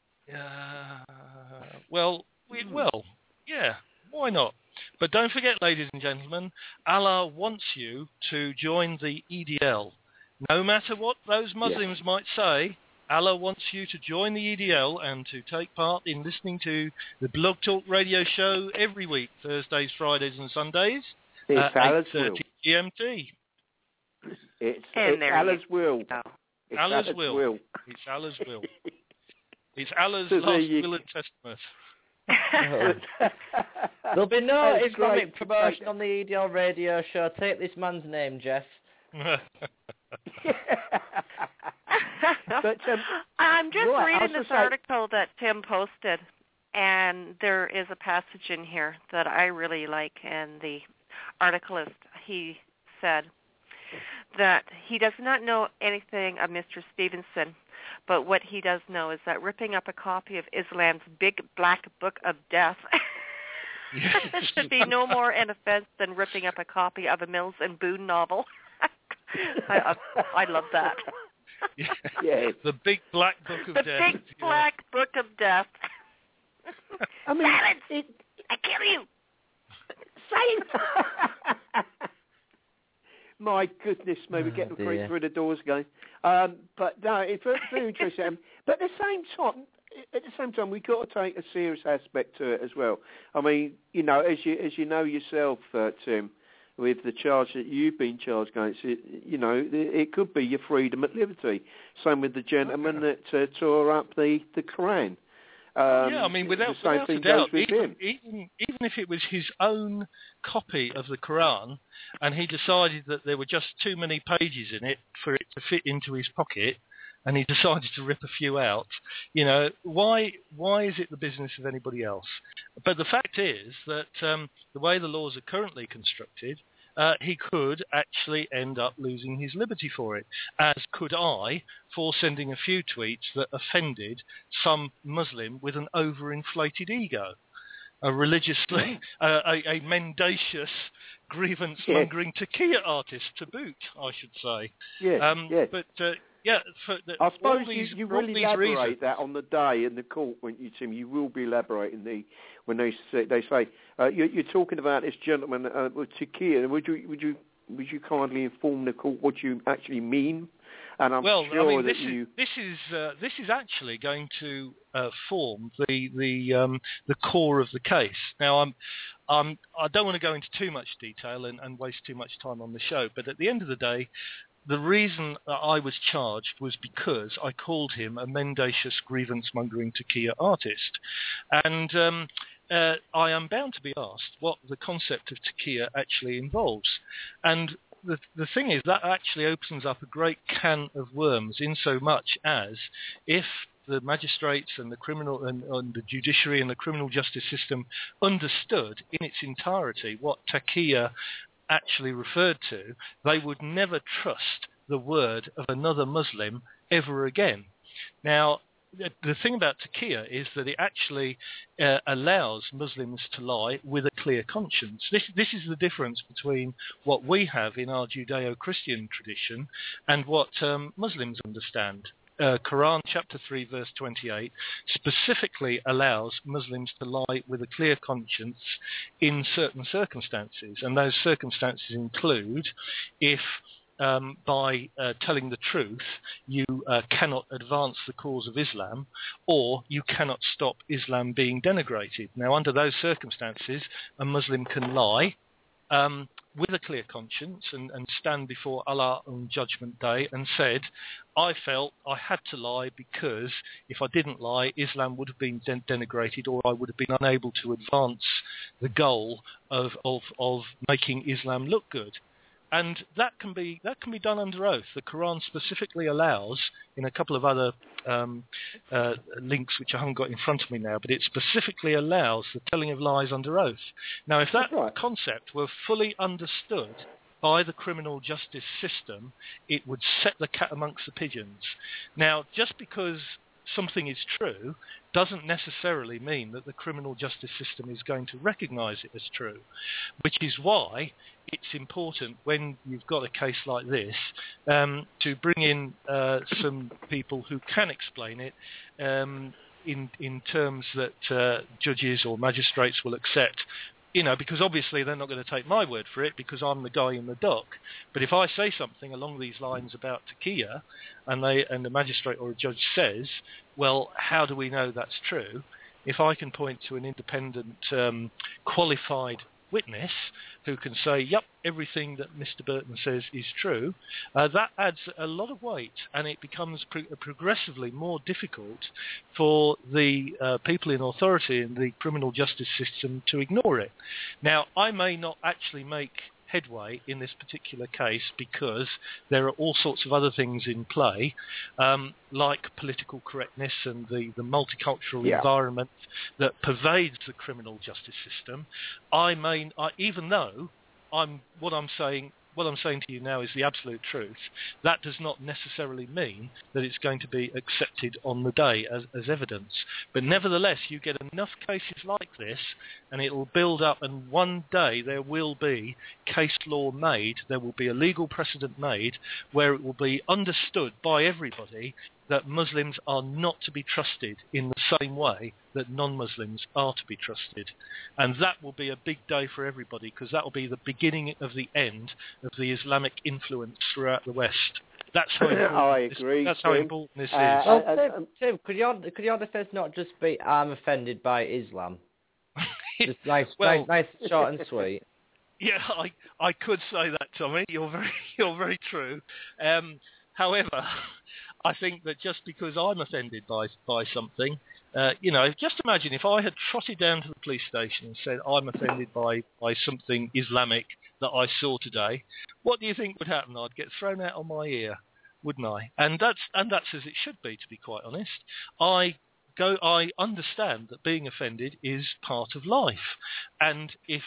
Well, yeah, why not? But don't forget, ladies and gentlemen, Allah wants you to join the EDL. No matter what those Muslims might say, Allah wants you to join the EDL and to take part in listening to the Blog Talk radio show every week, Thursdays, Fridays and Sundays at 8:30 GMT. It's Allah's will. It's Allah's will. It's Allah's will. It's Allah's last will and testament. There'll be no Islamic promotion on the EDL radio show. Take this man's name, Jeff. But, I'm just reading this article that Tim posted, and there is a passage in here that I really like, and the article he said that he does not know anything of Mr. Stevenson, but what he does know is that ripping up a copy of Islam's Big Black Book of Death should be no more an offense than ripping up a copy of a Mills and Boon novel. I love that. Yeah. The Big Black Book of Death. The Big Black Book of Death. I mean, I kill you. Silence. My goodness, maybe get the creep through the doors again. But no, it's very interesting. But at the same time, we've got to take a serious aspect to it as well. I mean, as you know yourself, Tim, with the charge that you've been charged against, it could be your freedom at liberty. Same with the gentleman that tore up the Quran. I mean, without a doubt, even if it was his own copy of the Quran, and he decided that there were just too many pages in it for it to fit into his pocket, and he decided to rip a few out, why is it the business of anybody else? But the fact is that the way the laws are currently constructed, he could actually end up losing his liberty for it, as could I for sending a few tweets that offended some Muslim with an overinflated ego, a mendacious grievance-mongering taqiyya artist to boot, I should say. Yes. But I suppose you will elaborate that on the day in the court, won't you, Tim? You will be elaborating when they say you're talking about this gentleman with taqiyya. Would you kindly inform the court what you actually mean? And I'm sure this is actually going to form the core of the case. Now, I don't want to go into too much detail and waste too much time on the show, but at the end of the day, the reason that I was charged was because I called him a mendacious grievance-mongering taqiyya artist. And I am bound to be asked what the concept of taqiyya actually involves. And the thing is, that actually opens up a great can of worms, in so much as if the magistrates and the criminal and the judiciary and the criminal justice system understood in its entirety what taqiyya actually referred to, they would never trust the word of another Muslim ever again. Now, the thing about taqiyya is that it actually allows Muslims to lie with a clear conscience. This is the difference between what we have in our Judeo-Christian tradition and what Muslims understand. Quran chapter 3 verse 28 specifically allows Muslims to lie with a clear conscience in certain circumstances, and those circumstances include if by telling the truth you cannot advance the cause of Islam, or you cannot stop Islam being denigrated. Now, under those circumstances, a Muslim can lie with a clear conscience and stand before Allah on Judgment Day and said, I felt I had to lie because if I didn't lie, Islam would have been denigrated, or I would have been unable to advance the goal of making Islam look good. And that can be done under oath. The Quran specifically allows, in a couple of other links which I haven't got in front of me now, but it specifically allows the telling of lies under oath. Now, if that concept were fully understood by the criminal justice system, it would set the cat amongst the pigeons. Now, just because something is true doesn't necessarily mean that the criminal justice system is going to recognise it as true, which is why it's important when you've got a case like this to bring in some people who can explain it in terms that judges or magistrates will accept. Because obviously they're not going to take my word for it because I'm the guy in the dock. But if I say something along these lines about taqiyya and the magistrate or a judge says, well, how do we know that's true? If I can point to an independent, qualified witness who can say, yep, everything that Mr. Burton says is true, that adds a lot of weight, and it becomes progressively more difficult for the people in authority in the criminal justice system to ignore it. Now, I may not actually make headway in this particular case because there are all sorts of other things in play, like political correctness and the multicultural environment that pervades the criminal justice system. Even though what I'm saying to you now is the absolute truth, that does not necessarily mean that it's going to be accepted on the day as evidence. But nevertheless, you get enough cases like this, and it will build up, and one day there will be case law made, there will be a legal precedent made, where it will be understood by everybody that Muslims are not to be trusted in the same way that non-Muslims are to be trusted. And that will be a big day for everybody, because that will be the beginning of the end of the Islamic influence throughout the West. That's how important I agree. That's how important this is. Well, Tim, could your defence not just be "I'm offended by Islam"? Just nice, short and sweet. Yeah, I could say that, Tommy. You're very true. However, I think that just because I'm offended by something, just imagine if I had trotted down to the police station and said I'm offended by something Islamic that I saw today, what do you think would happen? I'd get thrown out on my ear, wouldn't I? And that's as it should be, to be quite honest. I understand that being offended is part of life, and if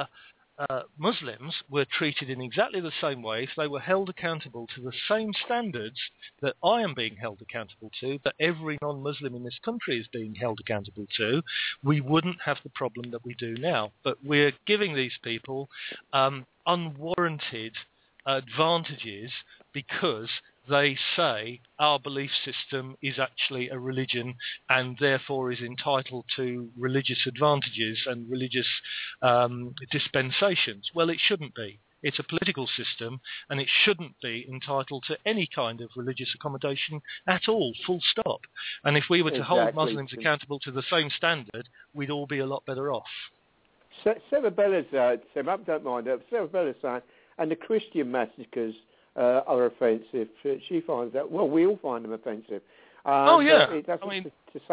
Muslims were treated in exactly the same way, if they were held accountable to the same standards that I am being held accountable to, that every non-Muslim in this country is being held accountable to, we wouldn't have the problem that we do now. But we're giving these people unwarranted advantages because they say our belief system is actually a religion and therefore is entitled to religious advantages and religious dispensations. Well, it shouldn't be. It's a political system, and it shouldn't be entitled to any kind of religious accommodation at all, full stop. And if we were to hold Muslims accountable to the same standard, we'd all be a lot better off. Sarah Bella's, Tim, I don't mind her. Sarah Bella's saying, and the Christian massacres are offensive. She finds that. Well, we all find them offensive. It doesn't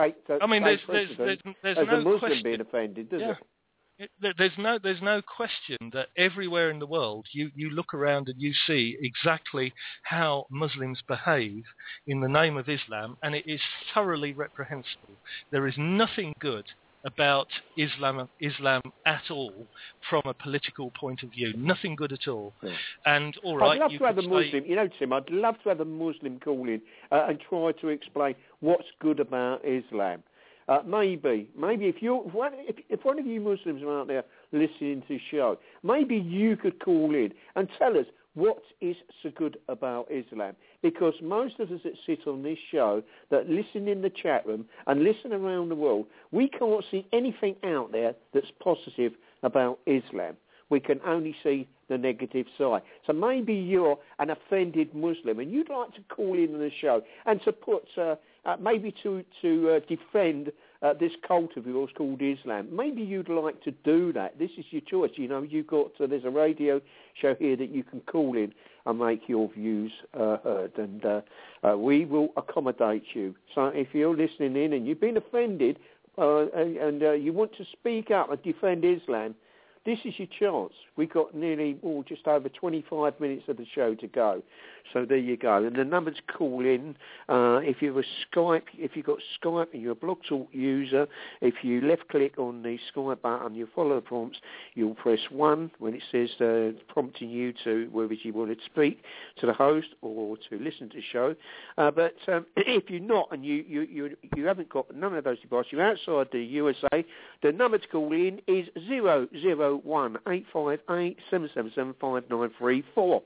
there's no Muslim question being offended, does it? There's no question that everywhere in the world you look around and you see exactly how Muslims behave in the name of Islam, and it is thoroughly reprehensible. There is nothing good about Islam at all from a political point of view. Nothing good at all. Yeah. And all right, I'd love to have a Muslim. Tim, I'd love to have a Muslim call in and try to explain what's good about Islam. Maybe if one of you Muslims are out there listening to the show, maybe you could call in and tell us what is so good about Islam. Because most of us that sit on this show, that listen in the chat room and listen around the world, we can't see anything out there that's positive about Islam. We can only see the negative side. So maybe you're an offended Muslim and you'd like to call in on the show and to put, maybe to defend this cult of yours called Islam. Maybe you'd like to do that. This is your choice. You've got, there's a radio show here that you can call in and make your views heard, and we will accommodate you. So if you're listening in and you've been offended and you want to speak up and defend Islam, this is your chance. We've got just over 25 minutes of the show to go. So there you go. And the number to call in, if you've got Skype and you're a Blog Talk user, if you left-click on the Skype button, you follow the prompts, you'll press 1 when it says prompting you to whether you want to speak to the host or to listen to the show. But if you're not and you haven't got none of those devices, you're outside the USA, the number to call in is 001-858-777-5934.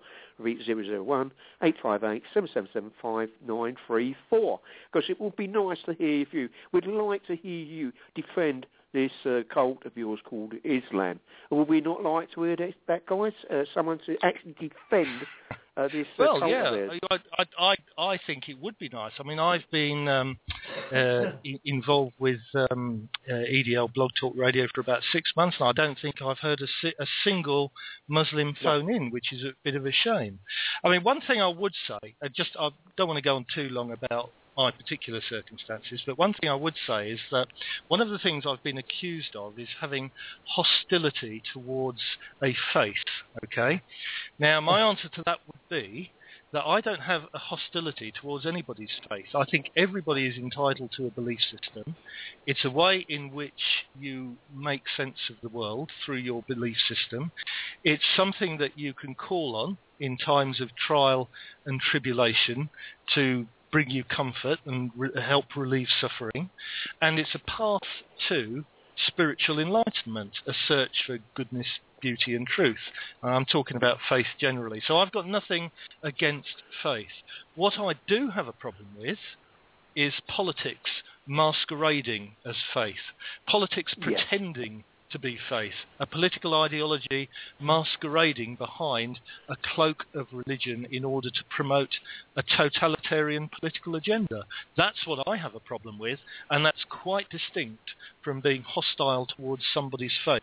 001-858-777-5934. Because it would be nice to hear you. We'd like to hear you defend this cult of yours called Islam. Would we not like to hear that, guys? Someone to actually defend this cult of theirs? I think it would be nice. I mean, I've been involved with EDL Blog Talk Radio for about 6 months now. I don't think I've heard a single Muslim phone in, which is a bit of a shame. I mean, one thing I would say, I don't want to go on too long about my particular circumstances, but one thing I would say is that one of the things I've been accused of is having hostility towards a faith, okay? Now, my answer to that would be that I don't have a hostility towards anybody's faith. I think everybody is entitled to a belief system. It's a way in which you make sense of the world through your belief system. It's something that you can call on in times of trial and tribulation to bring you comfort and help relieve suffering. And it's a path to spiritual enlightenment, a search for goodness, beauty and truth. I'm talking about faith generally. So I've got nothing against faith. What I do have a problem with is politics masquerading as faith, politics pretending to be faith, a political ideology masquerading behind a cloak of religion in order to promote a totalitarian political agenda. That's what I have a problem with, and that's quite distinct from being hostile towards somebody's faith.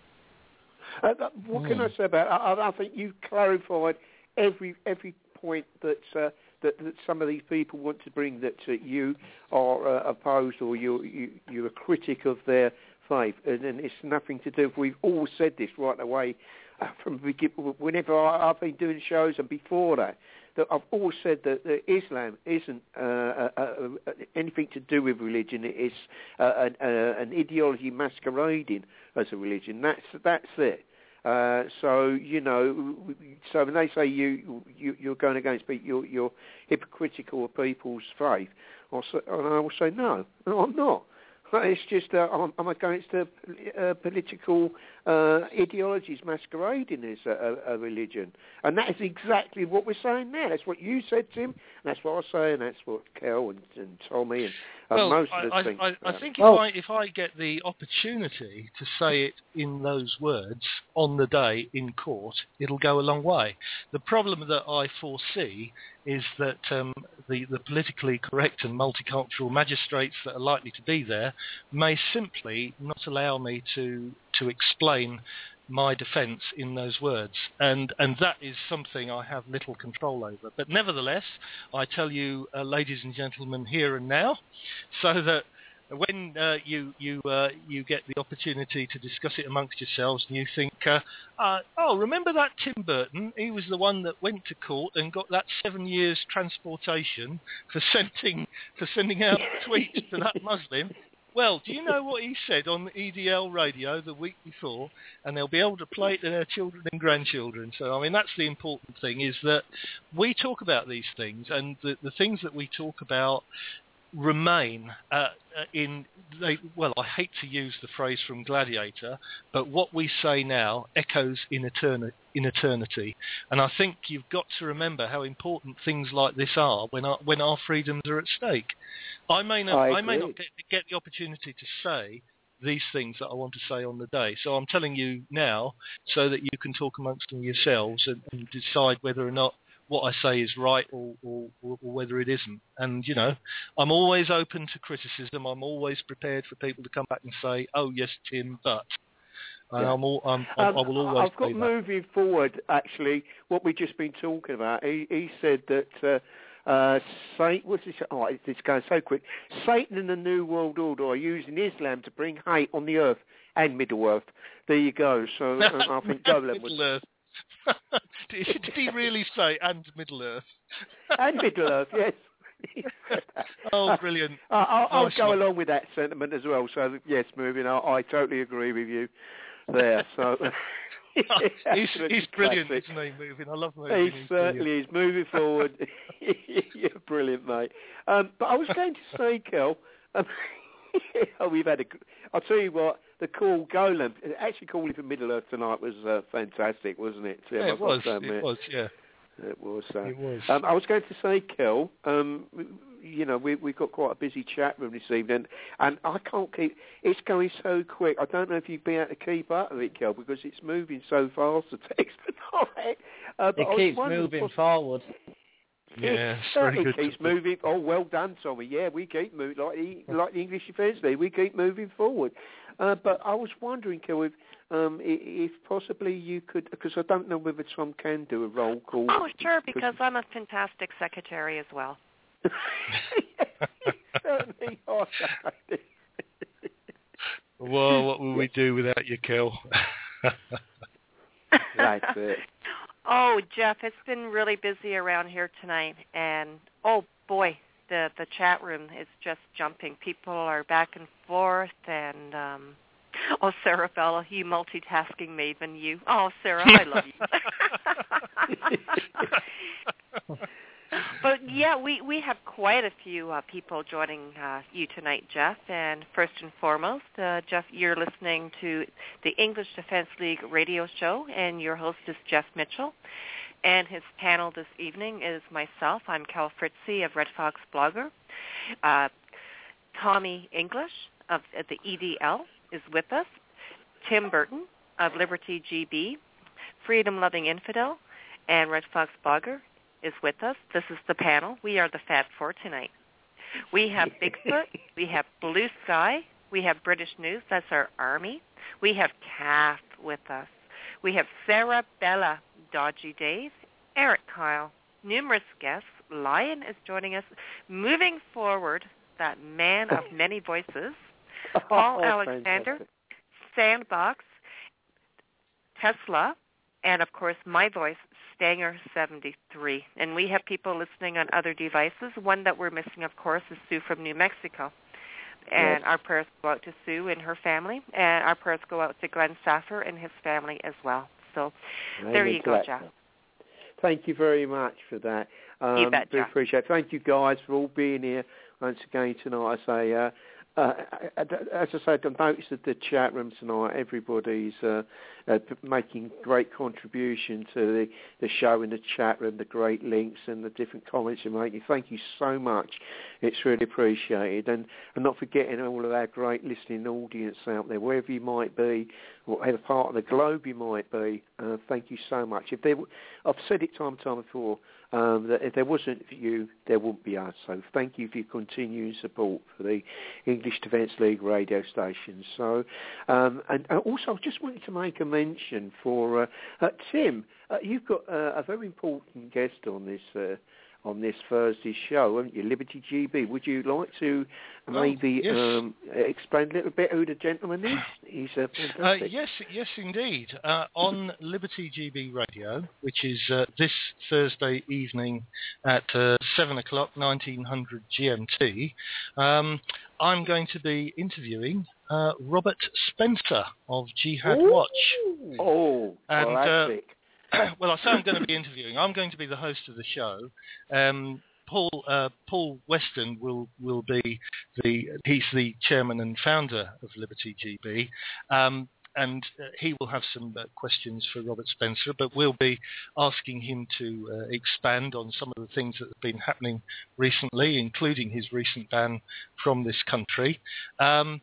What can I say about it? I think you clarified every point that some of these people want to bring, that you are opposed or you're a critic of their faith, and it's nothing to do. We've all said this right away from whenever I've been doing shows and before that I've always said that Islam isn't anything to do with religion. It's an ideology masquerading as a religion. That's it. So so when they say you're going against people, you're hypocritical of people's faith, and I will say no, I'm not. It's just I'm against political ideologies masquerading as a religion, and that is exactly what we're saying now. That's what you said, Tim, and that's what I say, and that's what Kel and Tommy and most of us think. I think if I get the opportunity to say it in those words on the day in court, it'll go a long way. The problem that I foresee is that the politically correct and multicultural magistrates that are likely to be there may simply not allow me to explain my defence in those words, and that is something I have little control over. But nevertheless, I tell you, ladies and gentlemen, here and now, so that when you get the opportunity to discuss it amongst yourselves, and you think, remember that Tim Burton? He was the one that went to court and got that 7 years transportation for sending out tweets to that Muslim. Well, do you know what he said on EDL radio the week before? And they'll be able to play it to their children and grandchildren. So, I mean, that's the important thing, is that we talk about these things, and the things that we talk about remain I hate to use the phrase from Gladiator, but what we say now echoes in eternity. And I think you've got to remember how important things like this are when our freedoms are at stake. I may not get the opportunity to say these things that I want to say on the day, so I'm telling you now so that you can talk amongst them yourselves and decide whether or not what I say is right or whether it isn't. And, I'm always open to criticism. I'm always prepared for people to come back and say, oh, yes, Tim, but... And I will always I've got moving forward, actually, what we've just been talking about. He said that... what's this? Oh, it's going so quick. Satan and the New World Order are using Islam to bring hate on the earth and Middle Earth. There you go. So I think Golan was... Middle Earth. Did he really say and Middle Earth? And Middle Earth, yes. Oh, brilliant. I'll go along with that sentiment as well. So, yes, moving on. I totally agree with you there. So he's brilliant, isn't he, moving? I love moving. He certainly is. Moving forward. You're brilliant, mate. But I was going to say, Kel, I'll tell you what, the call Golan, actually calling from Middle Earth tonight was fantastic, wasn't it, Tim? Yeah, it was, yeah. It was. It was. I was going to say, Kel, we've got quite a busy chat room this evening, and I can't keep... It's going so quick. I don't know if you've been able to keep up with it, Kel, because it's moving so fast, the text tonight. It keeps moving forward. Yeah, it certainly keeps moving. Oh, well done, Tommy. Yeah, we keep moving, like the English Defence League, we keep moving forward. But I was wondering, Kel, if possibly you could, because I don't know whether Tom can do a roll call. Oh, sure, because I'm a fantastic secretary as well. Certainly. Well, what will we do without you, Kel? That's it. Oh, Jeff, it's been really busy around here tonight, and oh boy, the chat room is just jumping. People are back and forth, and Sarah Bella, you multitasking maven, you. Oh, Sarah, I love you. But yeah, we have quite a few people joining you tonight, Jeff. And first and foremost, Jeff, you're listening to the English Defence League radio show, and your host is Jeff Mitchell. And his panel this evening is myself. I'm Cal Fritzy of Red Fox Blogger. Tommy English of the EDL is with us. Tim Burton of Liberty GB, Freedom Loving Infidel, and Red Fox Bogger is with us. This is the panel. We are the Fat Four tonight. We have Bigfoot. We have Blue Sky. We have British News. That's our army. We have Kath with us. We have Sarah Bella, Dodgy Dave, Eric Kyle, numerous guests. Lion is joining us. Moving forward, that man of many voices, Paul Alexander, Fantastic. Sandbox, Tesla, and, of course, my voice, Stanger73. And we have people listening on other devices. One that we're missing, of course, is Sue from New Mexico. And Yes. our prayers go out to Sue and her family, and our prayers go out to Glenn Saffer and his family as well. So there you go, Jack. Thank you very much for that. You bet, do Jack. appreciate it. Thank you guys for all being here once again tonight. I say, as I said, I've noticed that the chat room tonight, everybody's making great contribution to the show in the chat room, the great links and the different comments you're making. Thank you so much. It's really appreciated. And not forgetting all of our great listening audience out there, wherever you might be, whatever part of the globe you might be. Thank you so much. I've said it time and time before, that if there wasn't you, there wouldn't be us. So thank you for your continuing support for the English Defence League radio stations. So, and also I just wanted to make a mention for Tim. You've got a very important guest on this Thursday show, haven't you? Liberty GB. Would you like to maybe explain a little bit who the gentleman is? He's fantastic. Yes, indeed. On Liberty GB Radio, which is this Thursday evening at 7 o'clock, 1900 GMT, I'm going to be interviewing Robert Spencer of Jihad Watch. Oh, and, classic. Well, I say I'm going to be interviewing. I'm going to be the host of the show. Paul Weston will be he's the chairman and founder of Liberty GB, and he will have some questions for Robert Spencer, but we'll be asking him to expand on some of the things that have been happening recently, including his recent ban from this country. And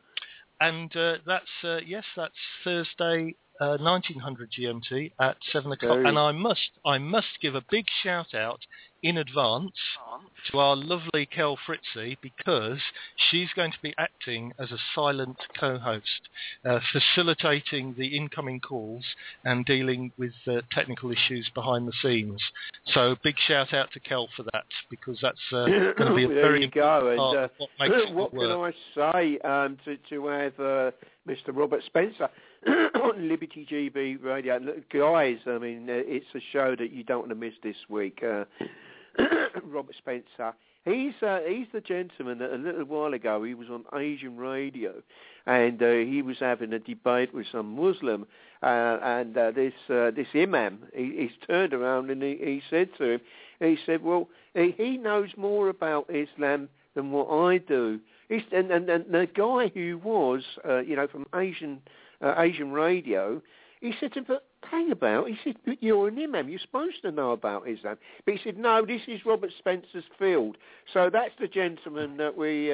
that's Thursday, 1900 GMT at 7 o'clock. And I must give a big shout out in advance to our lovely Kel Fritzy, because she's going to be acting as a silent co-host, facilitating the incoming calls and dealing with technical issues behind the scenes. So big shout out to Kel for that, because that's going to be a very important part of what makes it what work. Can I say to have Mr. Robert Spencer on Liberty GB Radio? Look, guys, I mean, it's a show that you don't want to miss this week. Robert Spencer, he's the gentleman that a little while ago he was on Asian radio, and he was having a debate with some Muslim, and this imam, he's turned around and he said to him, he said, well, he knows more about Islam than what I do. And the guy who was, from Asian radio, he said to him, but hang about, he said, you're an imam, you're supposed to know about Islam. But he said, no, this is Robert Spencer's field. So that's the gentleman that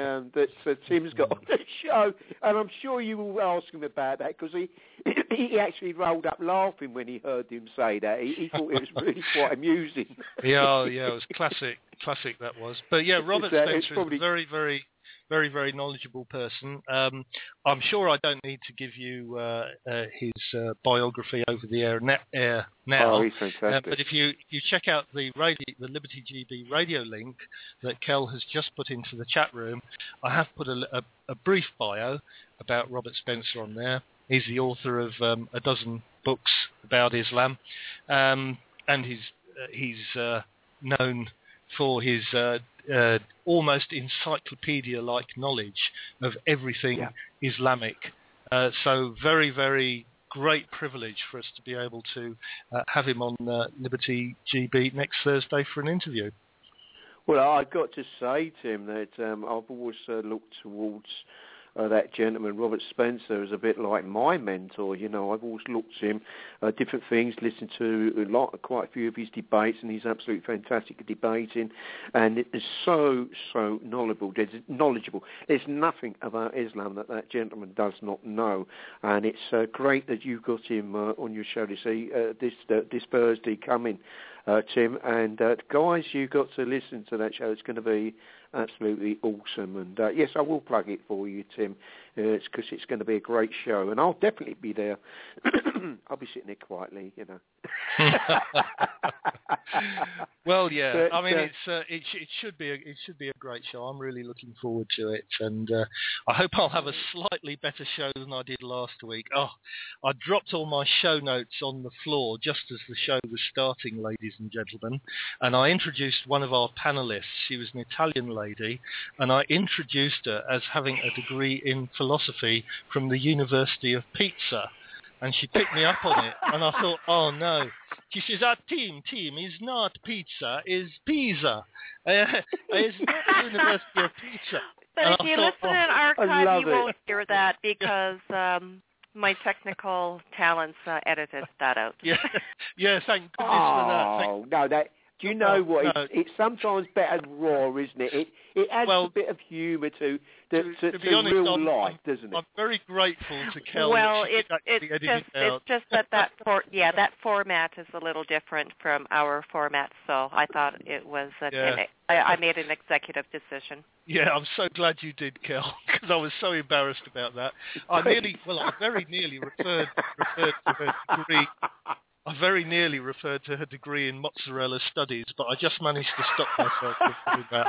Tim's got on the show, and I'm sure you will ask him about that, because he actually rolled up laughing when he heard him say that. He thought it was really quite amusing. Yeah, it was classic that was. But yeah, Robert Spencer is a very, very, very, very knowledgeable person. I'm sure I don't need to give you his biography over the air now. Oh, he's fantastic. But if you check out the Liberty GB radio link that Kel has just put into the chat room, I have put a brief bio about Robert Spencer on there. He's the author of a dozen books about Islam, and he's known for his almost encyclopedia-like knowledge of everything Islamic. So very, very great privilege for us to be able to have him on Liberty GB next Thursday for an interview. Well, I've got to say, Tim, that I've always looked towards that gentleman, Robert Spencer, is a bit like my mentor. You know, I've always looked at him, different things, listened to quite a few of his debates, and he's absolutely fantastic at debating, and it is so knowledgeable. There's nothing about Islam that gentleman does not know, and it's great that you got him on your show this Thursday coming, Tim. And guys, you got to listen to that show. It's going to be absolutely awesome. And yes, I will plug it for you, Tim. It's because it's going to be a great show, and I'll definitely be there. I'll be sitting there quietly, you know. Well, yeah. But, I mean, it should be a great show. I'm really looking forward to it, and I hope I'll have a slightly better show than I did last week. Oh, I dropped all my show notes on the floor just as the show was starting, ladies and gentlemen, and I introduced one of our panelists. She was an Italian lady, and I introduced her as having a degree in philosophy from the University of Pizza. And she picked me up on it, and I thought, oh no. She says, Tim is not pizza, is Pisa. It's not the University of Pizza. But and if you listen in archive, you won't hear that because my technical talents edited that out. Yeah, thank goodness for that. Oh, no, that... Do you know what? No. It's sometimes better raw, isn't it? It adds a bit of humour to be honest, real life, doesn't it? I'm very grateful to Kel. Well, it's just that format is a little different from our format, so I thought it was. I made an executive decision. Yeah, I'm so glad you did, Kel, because I was so embarrassed about that. I very nearly referred to her degree. I very nearly referred to her degree in mozzarella studies, but I just managed to stop myself from doing that.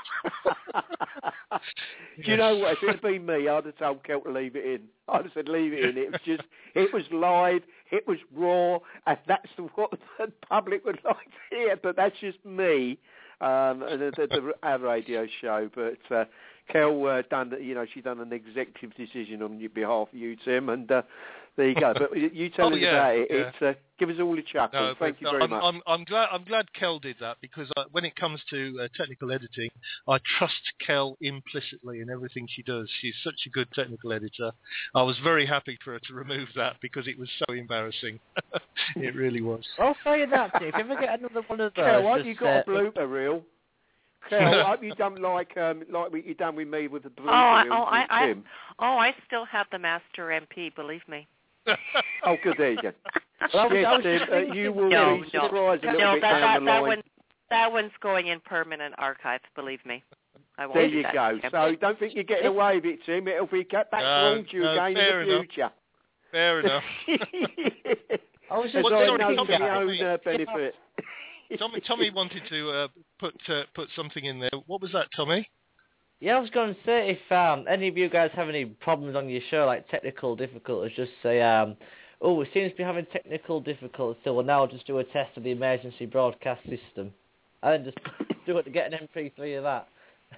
Do you know what? If it had been me, I'd have told Kel to leave it in. I'd have said leave it in. It was live, it was raw, and that's what the public would like to hear. But that's just me, our radio show. But Kel she's done an executive decision on your behalf, you, Tim, and there you go. But you tell us about it. Yeah. Give us all a chuckle. No, Thank you very much. I'm glad Kel did that, because when it comes to technical editing, I trust Kel implicitly in everything she does. She's such a good technical editor. I was very happy for her to remove that because it was so embarrassing. It really was. I'll say that, Tim. If you ever get another one of those... Kel, why have you got a blooper reel? Kel, I hope you done like what you done with me with the blooper reel. I still have the Master MP, believe me. Oh, good, there you go. You will be surprised a little bit down the line. That one's going in permanent archive, believe me. There you go. So don't think you're getting away with it, Tim. It'll be cut back to you again in the future. Fair enough. I was just for my own benefit. Tommy wanted to put something in there. What was that, Tommy? Yeah, I was going to say, if any of you guys have any problems on your show, like technical difficulties, just say, we seem to be having technical difficulties, so we'll now just do a test of the emergency broadcast system. And then just do it to get an MP3 of that.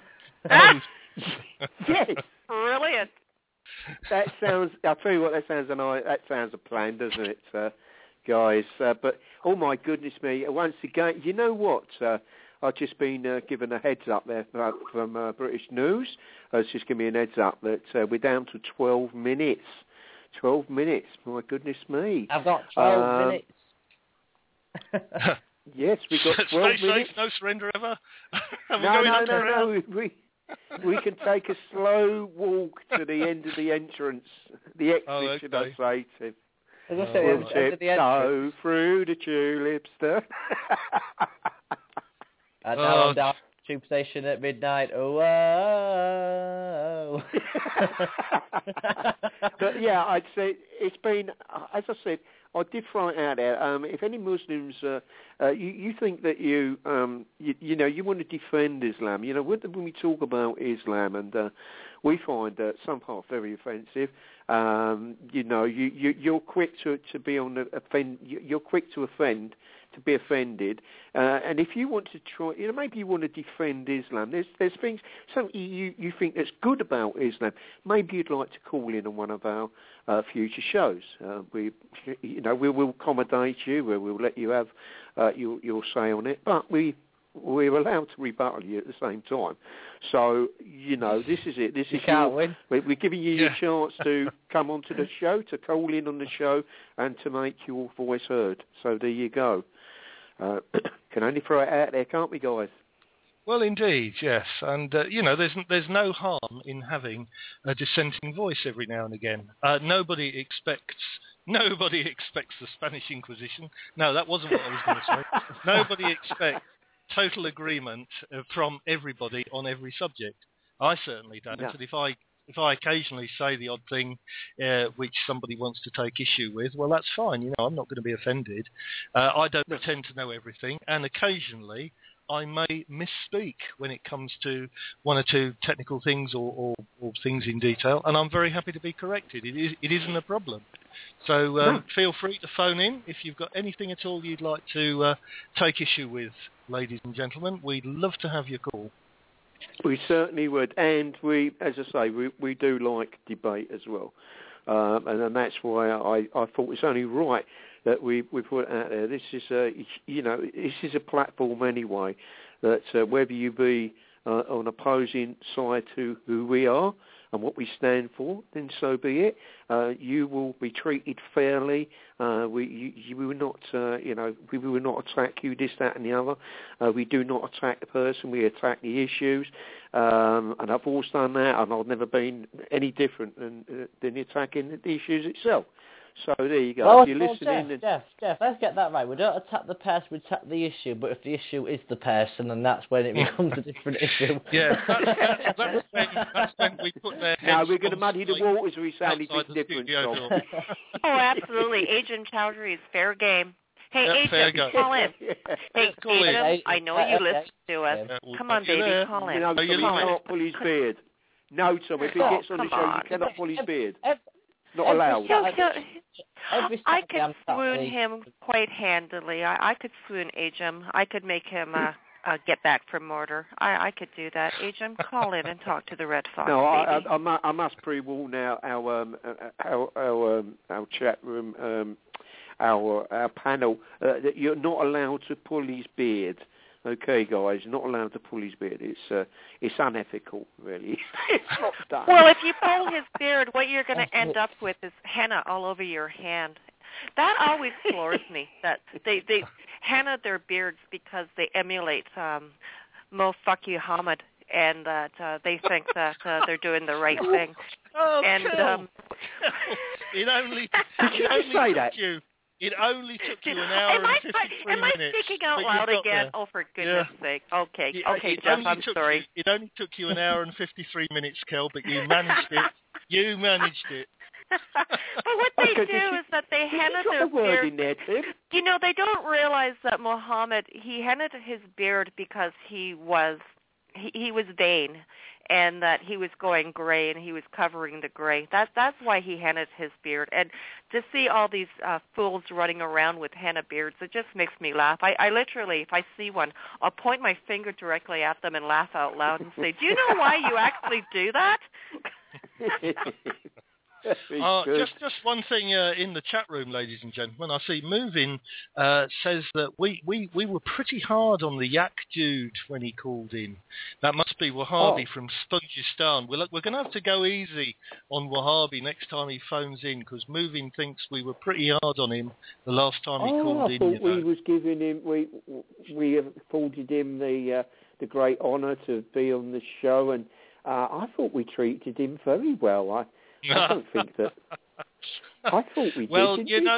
Yes, brilliant. That sounds, I'll tell you what, that sounds a plan, doesn't it, guys? But, oh my goodness me, once again, you know what? I've just been given a heads up there from British News. It's just given me a heads up that we're down to 12 minutes. 12 minutes. My goodness me. I've got 12 minutes. Yes, we've got 12 minutes. No surrender ever? No. We can take a slow walk to the end of the entrance. The exit, should I say, Tim. We'll tiptoe through the tulips. And now I'm down at the tube station at midnight. Oh. But yeah, I'd say it's been, as I said, I did throw it out there. If any Muslims, you think that you want to defend Islam, when we talk about Islam, and we find some parts very offensive. You're quick to be on the offend. You're quick to offend. To be offended, and if you want to try, maybe you want to defend Islam. There's things, something you think that's good about Islam. Maybe you'd like to call in on one of our future shows. We will accommodate you. We'll let you have your say on it. But we we're allowed to rebuttal you at the same time. So, this is it. This is can't win. We're giving you your chance to come onto the show, to call in on the show, and to make your voice heard. So there you go. Can only throw it out there, can't we, guys? Well, indeed, yes. And, there's no harm in having a dissenting voice every now and again. Nobody expects the Spanish Inquisition. No, that wasn't what I was going to say. Nobody expects total agreement from everybody on every subject. I certainly don't. No. And if I occasionally say the odd thing which somebody wants to take issue with, well, that's fine. I'm not going to be offended. I don't pretend to know everything, and occasionally I may misspeak when it comes to one or two technical things or things in detail, and I'm very happy to be corrected. It isn't a problem. So feel free to phone in if you've got anything at all you'd like to take issue with, ladies and gentlemen. We'd love to have your call. We certainly would, and we, as I say, we do like debate as well, and that's why I thought it's only right that we put it out there. This is this is a platform anyway that whether you be on opposing side to who we are and what we stand for, then so be it. You will be treated fairly. We will not, we will not attack you, this, that, and the other. We do not attack the person. We attack the issues. And I've always done that, and I've never been any different than attacking the issues itself. So there you go. Well, if you're listening, Jeff, let's get that right. We don't attack the person, we attack the issue. But if the issue is the person, then that's when it becomes a different issue. Yeah, that's when we put their heads. Now we're going to muddy the waters. We say anything different. Oh, absolutely. Agent Chowdhury is fair game. Hey, Agent, call in. Hey, Agent, I know you listen to us. Come on, baby, call in. He cannot pull his beard. No, Tom, if he gets on the show, he cannot pull his beard. Not allowed. I could swoon him quite handily. I could swoon Agent. I could make him get back from murder. I could do that. Agent, call in and talk to the Red Fox. No, I must pre-warn our chat room, our panel, that you're not allowed to pull his beard. Okay, guys, not allowed to pull his beard. It's unethical, really. It's not done. Well, if you pull his beard, what you're going to end up with is henna all over your hand. That always floors me. That they henna their beards because they emulate Mo Fuck You Hamid, and that they think that they're doing the right thing. Oh, and it only say that. It only took you an hour and 53 minutes. Am I speaking out loud again? Oh, for goodness sake. Okay, Jeff, I'm sorry. It only took you an hour and 53 minutes, Kel, but you managed it. You managed it. But what they do is that they henna their beard. They don't realize that Muhammad, he hennaed his beard because he was vain, and that he was going gray, and he was covering the gray. That's why he hennaed his beard. And to see all these fools running around with henna beards, it just makes me laugh. I literally, if I see one, I'll point my finger directly at them and laugh out loud and say, do you know why you actually do that? Just one thing in the chat room, ladies and gentlemen. I see Movin says that we were pretty hard on the Yak dude when he called in. That must be Wahhabi from Spongistan. We're going to have to go easy on Wahhabi next time he phones in, because Movin thinks we were pretty hard on him the last time he called in. I thought we was giving him, we afforded him the great honour to be on the show, and I thought we treated him very well. I don't think that. I thought we did. Well,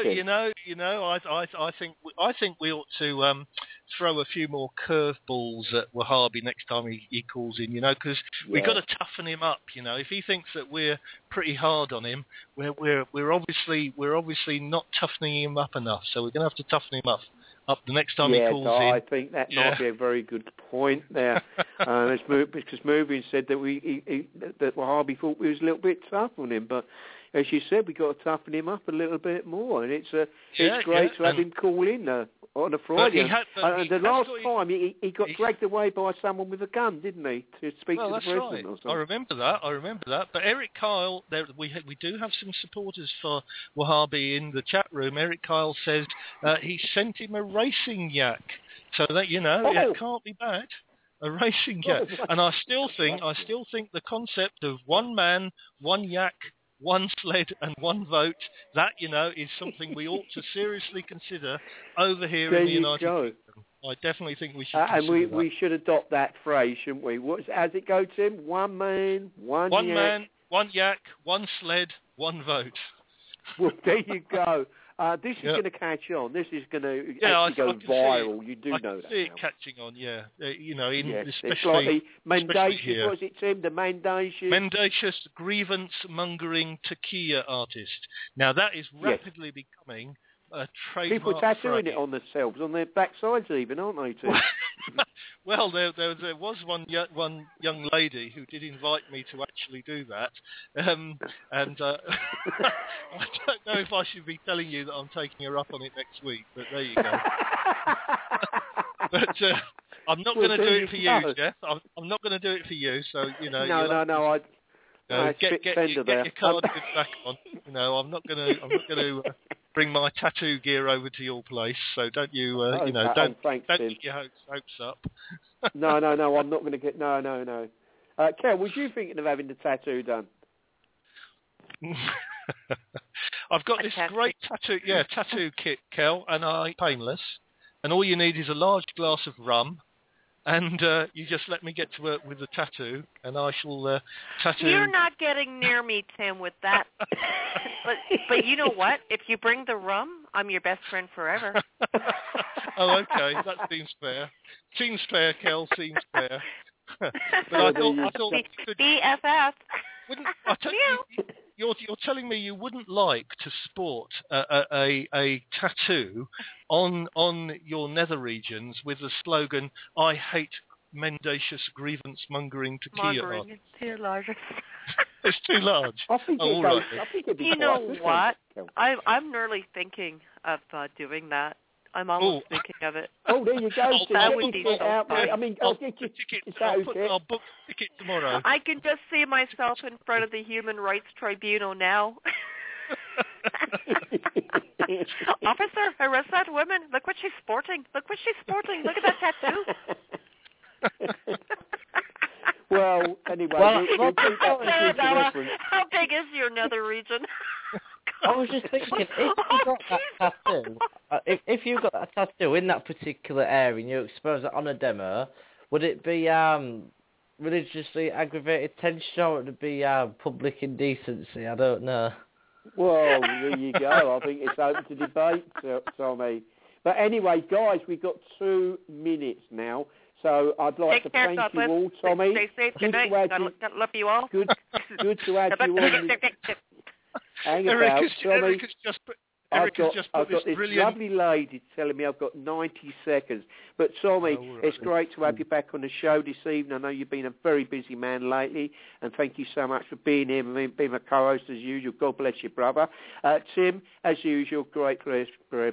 I think we ought to throw a few more curveballs at Wahhabi next time he calls in. Because we've got to toughen him up. If he thinks that we're pretty hard on him, we're obviously not toughening him up enough. So we're going to have to toughen him up the next time he calls in. I think that might be a very good point there. Because Movin said that that Wahhabi thought we was a little bit tough on him, but as you said, we got to toughen him up a little bit more, and it's great to have him call in on a Friday. And the last time he got dragged away by someone with a gun, didn't he, to speak to the president or something? I remember that. But Eric Kyle, we do have some supporters for Wahhabi in the chat room. Eric Kyle says he sent him a racing yak So that, it can't be bad. A racing yak. And I still think the concept of one man, one yak, one sled and one vote, that, is something we ought to seriously consider over here in the United Kingdom. I definitely think we should and consider we should adopt that phrase, shouldn't we? How's it go, Tim? One man, one yak. One man, one yak, one sled, one vote. Well, there you go. This is going to catch on. This is going to actually go viral. You do know that. I see it catching on, yeah. Yes, especially, it's like the mendacious, here. what is it, Tim? The mendacious? Mendacious grievance-mongering takia artist. Now, that is rapidly becoming a trademark People tattooing phrase. it on themselves, on their backsides even, aren't they, Tim? Well, there was one young lady who did invite me to actually do that, and I don't know if I should be telling you that I'm taking her up on it next week, but there you go. But I'm not going to do it for you, Jeff. I'm not going to do it for you, so, No, get your card back on. I'm not going to bring my tattoo gear over to your place, so don't you, don't get your hopes up. No, I'm not going to get, no. Kel, was you thinking of having the tattoo done? I've got this great tattoo kit, Kel, and I'm painless, and all you need is a large glass of rum, and you just let me get to work with the tattoo, and I shall tattoo... You're not getting near me, Tim, with that. but you know what? If you bring the rum, I'm your best friend forever. Oh, okay. That seems fair. Seems fair, Kel. Seems fair. But I thought BFF. You're telling me you wouldn't like to sport a tattoo on your nether regions with the slogan, "I hate mendacious grievance-mongering takia." It's too large. It's too large. I think you know what? I'm nearly thinking of doing that. I'm almost thinking of it. Oh, there you go. That would be so fun. I mean, I'll get you I'll book the ticket tomorrow. I can just see myself in front of the Human Rights Tribunal now. Officer, arrest that woman. Look what she's sporting. Look at that tattoo. Well, anyway, we'll keep that how big is your nether region? I was just thinking, if you got that tattoo, if you got that tattoo in that particular area and you expose it on a demo, would it be religiously aggravated tension or would it be public indecency? I don't know. Well, there you go. I think it's open to debate, Tommy. But anyway, guys, we've got 2 minutes now. So I'd like to thank you all, Tommy. Stay safe. Good night. God love you all. Good to have you on. Hang about, Tommy. I've got this lovely lady telling me I've got 90 seconds. But Tommy, it's great to have you back on the show this evening. I know you've been a very busy man lately, and thank you so much for being here and being my co-host as usual. God bless you, brother. Tim, as usual, great pleasure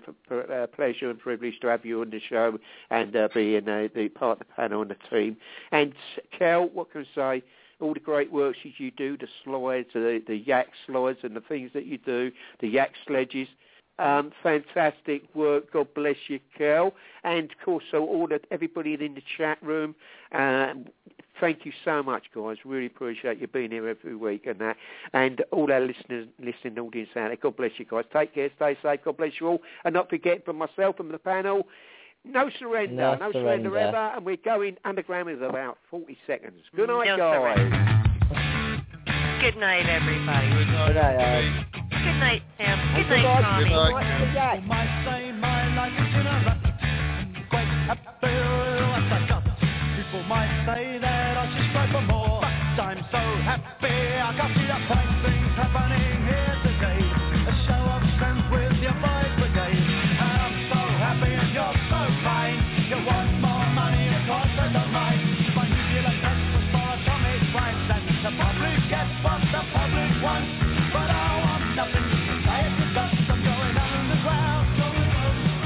and privilege to have you on the show and being the part of the panel and the team. And Kel, what can I say? All the great works that you do, the slides, the yak slides and the things that you do, the yak sledges. Fantastic work. God bless you, Kel. And, of course, everybody in the chat room, thank you so much, guys. Really appreciate you being here every week and that. And all our listening audience out there, God bless you, guys. Take care. Stay safe. God bless you all. And not forget, from myself and the panel, no surrender. No surrender ever. And we're going underground in about 40 seconds. Good night, guys. Good night, everybody. Good night. Good night, Sam. Good night, Tommy. You might say my life is in a rut. Quite happy as I got. People might say that I should strive for more. But I'm so happy I can see the fine things happening here today. A show of strength with your boys brigade. I'm so happy and you're so fine. You want more money, of course I don't mind. My nuclear test was for atomic crimes. And the public gets what the public wants. But I want nothing to say it because I'm going underground.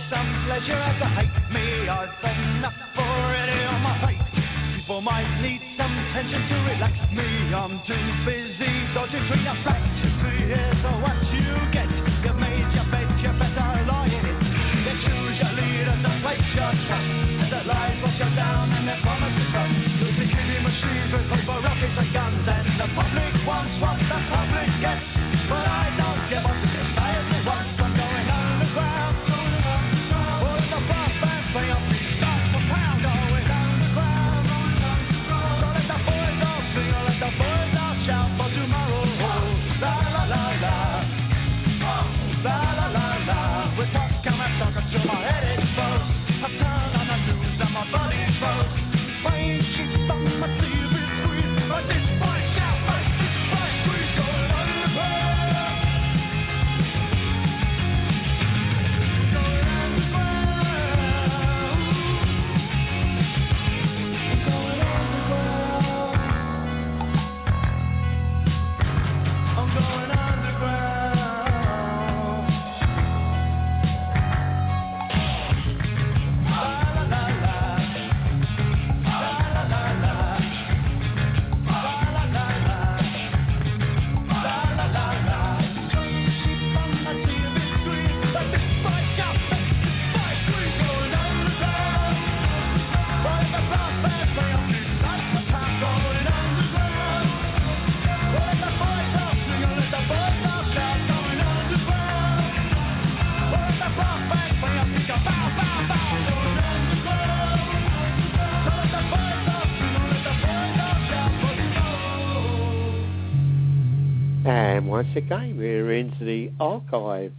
some pleasure as I hate me. I've had enough already on my plate. People might need some tension to relax me. I'm too busy dodging between the facts. 3 years of what you get. You made your bed, you better lie in it. You choose your leaders and place your trust. The lies wash you down and the promises run. You'll be killing machines with paper, rockets and guns. And the public wants what the public gets. But I don't give up. Society wants. I'm going underground. Put the brass band play up. Start for pound. Going underground. So let the boys all sing. Let the boys all shout for tomorrow. La la la la. La la la la. With what's coming stuck until my head explodes. I turn on the news and my body froze. Rain sheets on my TV screen. But this boy shout. This boy scream. Going underground. And once again, we're into the archives.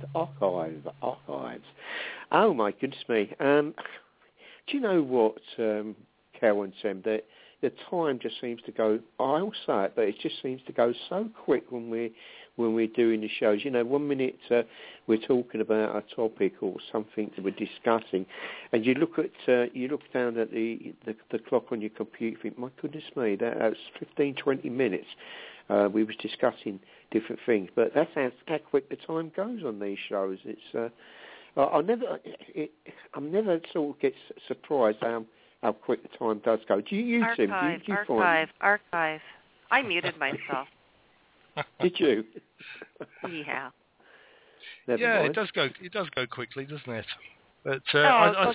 Oh my goodness me! Do you know what, Kel and Tim? That the time just seems to go. I'll say it, but it just seems to go so quick when we're doing the shows. You know, 1 minute we're talking about a topic or something that we're discussing, and you look down at the clock on your computer. You think, my goodness me, that's 15, 20 minutes. We was discussing different things, but that's how quick the time goes on these shows. It's I'm never sort of get surprised how quick the time does go. Do you Tim? Do you find? Archive. I muted myself. Did you? Yeah. Yeah, it does go quickly, doesn't it? But I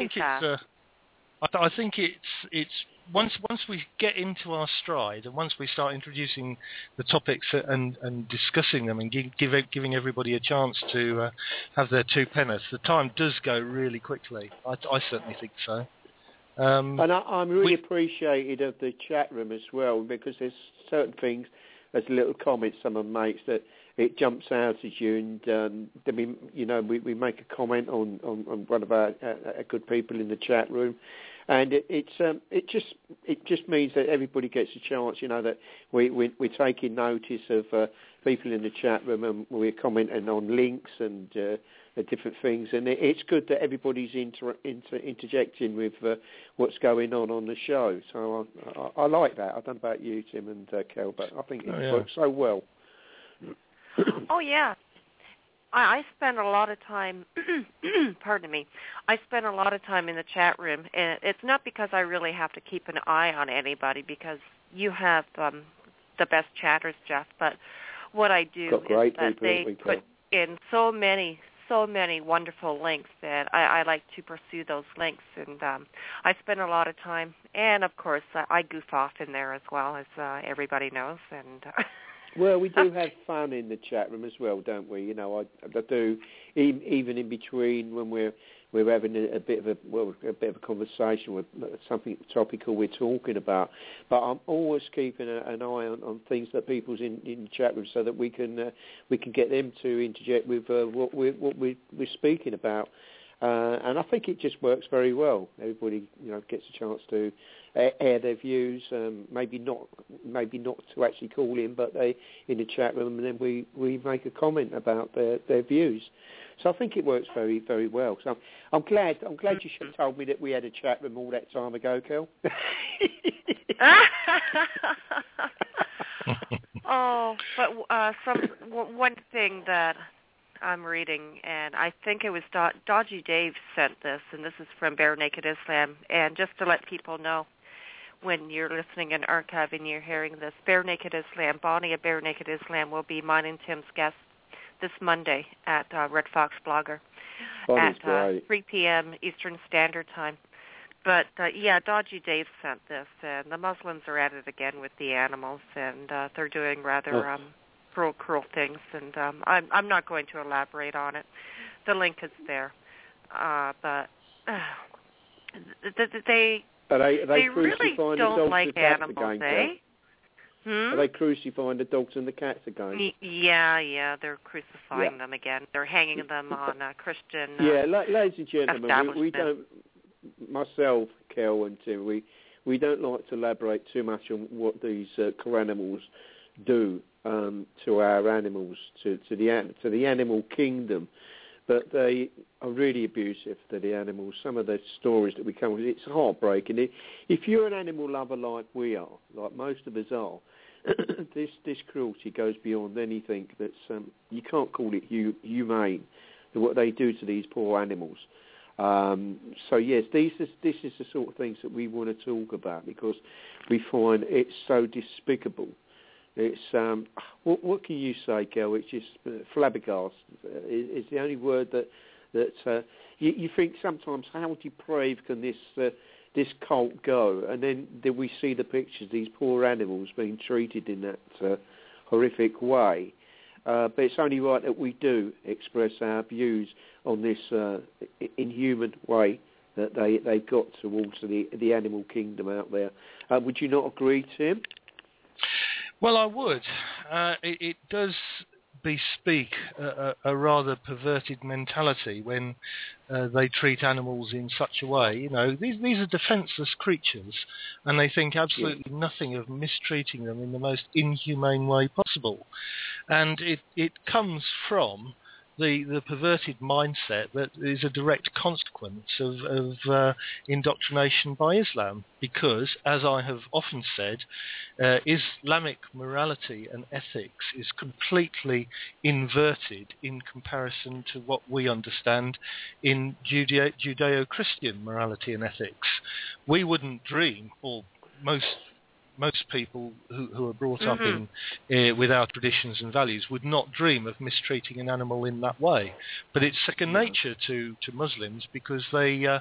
think it's once we get into our stride and once we start introducing the topics and discussing them and giving everybody a chance to have their two penneth, the time does go really quickly. I certainly think so. And I'm really appreciated of the chat room as well, because there's certain things, as little comments someone makes, that it jumps out at you, and then we make a comment on one of our good people in the chat room, and it just means that everybody gets a chance. You know, that we're taking notice of people in the chat room, and we're commenting on links and different things, and it's good that everybody's interjecting with what's going on the show. So I like that. I don't know about you, Tim and Kel, but I think it works so well. Oh yeah, I spend a lot of time. Pardon me. I spend a lot of time in the chat room, and it's not because I really have to keep an eye on anybody, because you have the best chatters, Jeff. But what I do is that they put in so many wonderful links that I like to pursue those links, and I spend a lot of time. And of course, I goof off in there as well, as everybody knows, and. Well, we do have fun in the chat room as well, don't we? You know, I do, even in between when we're having a bit of a conversation with something topical we're talking about. But I'm always keeping an eye on things that people's in the chat room, so that we can get them to interject with what we're speaking about. And I think it just works very well. Everybody, gets a chance to air their views. Maybe not to actually call in, but they in the chat room, and then we make a comment about their views. So I think it works very, very well. So I'm glad you should have told me that we had a chat room all that time ago, Kel. Oh, but one thing that I'm reading, and I think it was Dodgy Dave sent this, and this is from Bare Naked Islam. And just to let people know, when you're listening in archive and you're hearing this, Bare Naked Islam, Bonnie of Bare Naked Islam will be mine and Tim's guest this Monday at Red Fox Blogger at 3 p.m. Eastern Standard Time. But, Dodgy Dave sent this, and the Muslims are at it again with the animals, and they're doing rather cruel things, and I'm not going to elaborate on it. The link is there. But they really don't like animals, eh? Are they crucifying the dogs and the cats again? Yeah, they're crucifying them again. They're hanging them on Christian ladies and gentlemen, we don't, myself, Kel and Tim, we don't like to elaborate too much on what these animals do to our animals, to the animal kingdom. But they are really abusive to the animals. Some of the stories that we come with, it's heartbreaking. If you're an animal lover like we are, like most of us are, this cruelty goes beyond anything that's, you can't call it humane, what they do to these poor animals. So yes, this is the sort of things that we want to talk about, because we find it's so despicable. It's what can you say, Kel? It's just flabbergasted. Is the only word that you think sometimes. How depraved can this cult go? And then we see the pictures, these poor animals being treated in that horrific way. But it's only right that we do express our views on this inhuman way that they've got towards the animal kingdom out there. Would you not agree, Tim? Well, I would. It does bespeak a rather perverted mentality when they treat animals in such a way. You know, these are defenceless creatures, and they think absolutely nothing of mistreating them in the most inhumane way possible. And it comes from the perverted mindset that is a direct consequence of indoctrination by Islam, because, as I have often said, Islamic morality and ethics is completely inverted in comparison to what we understand in Judeo-Christian morality and ethics. We wouldn't dream, or most people who are brought up in with our traditions and values would not dream of mistreating an animal in that way. But it's second nature to Muslims, because they're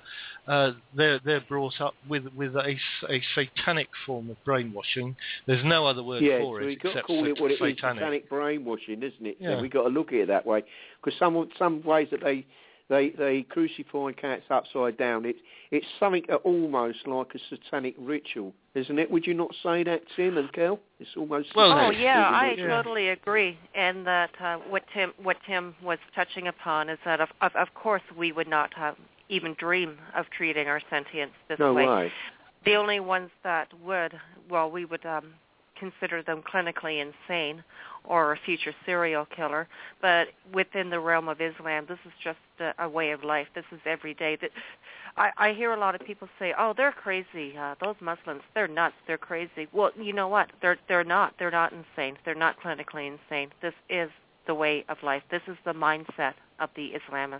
brought up with a satanic form of brainwashing. There's no other word for it except call it what it is, satanic brainwashing, isn't it? Yeah. We've got to look at it that way, because some ways that they crucify cats upside down. It's something almost like a satanic ritual, isn't it? Would you not say that, Tim and Kel? It's almost satanic. I totally agree. And that what Tim was touching upon is that of course we would not even dream of treating our sentients this way. No way. The only ones that we would consider them clinically insane or a future serial killer, but within the realm of Islam, this is just a way of life. This is every day. I hear a lot of people say, "Oh, they're crazy. Those Muslims, they're nuts. They're crazy." Well, you know what? They're not. They're not insane. They're not clinically insane. This is the way of life. This is the mindset of the Islamists.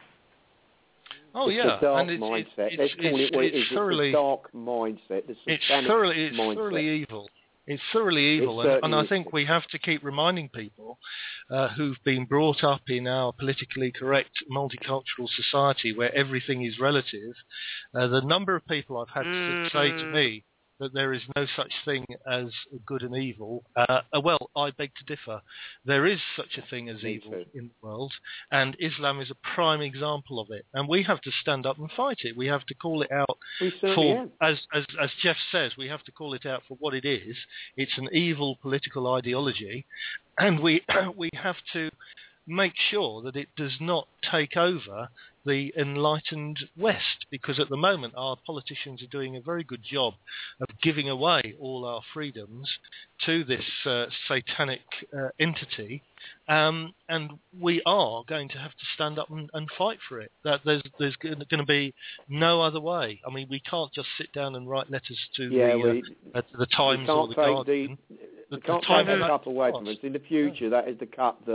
Oh, it's a dark mindset. Let's call it what it is. It's a dark mindset. It's thoroughly evil. It's thoroughly evil, and I think we have to keep reminding people who've been brought up in our politically correct multicultural society where everything is relative. The number of people I've had to say to me that there is no such thing as good and evil. Well, I beg to differ. There is such a thing as evil in the world, and Islam is a prime example of it. And we have to stand up and fight it. We have to call it out for, as Jeff says, we have to call it out for what it is. It's an evil political ideology, and we have to make sure that it does not take over the enlightened West, because at the moment our politicians are doing a very good job of giving away all our freedoms to this satanic entity, and we are going to have to stand up and fight for it. That there's going to be no other way. I mean, we can't just sit down and write letters to the Times or the Guardian. We can't take that cup away from us. In the future, that is the cup that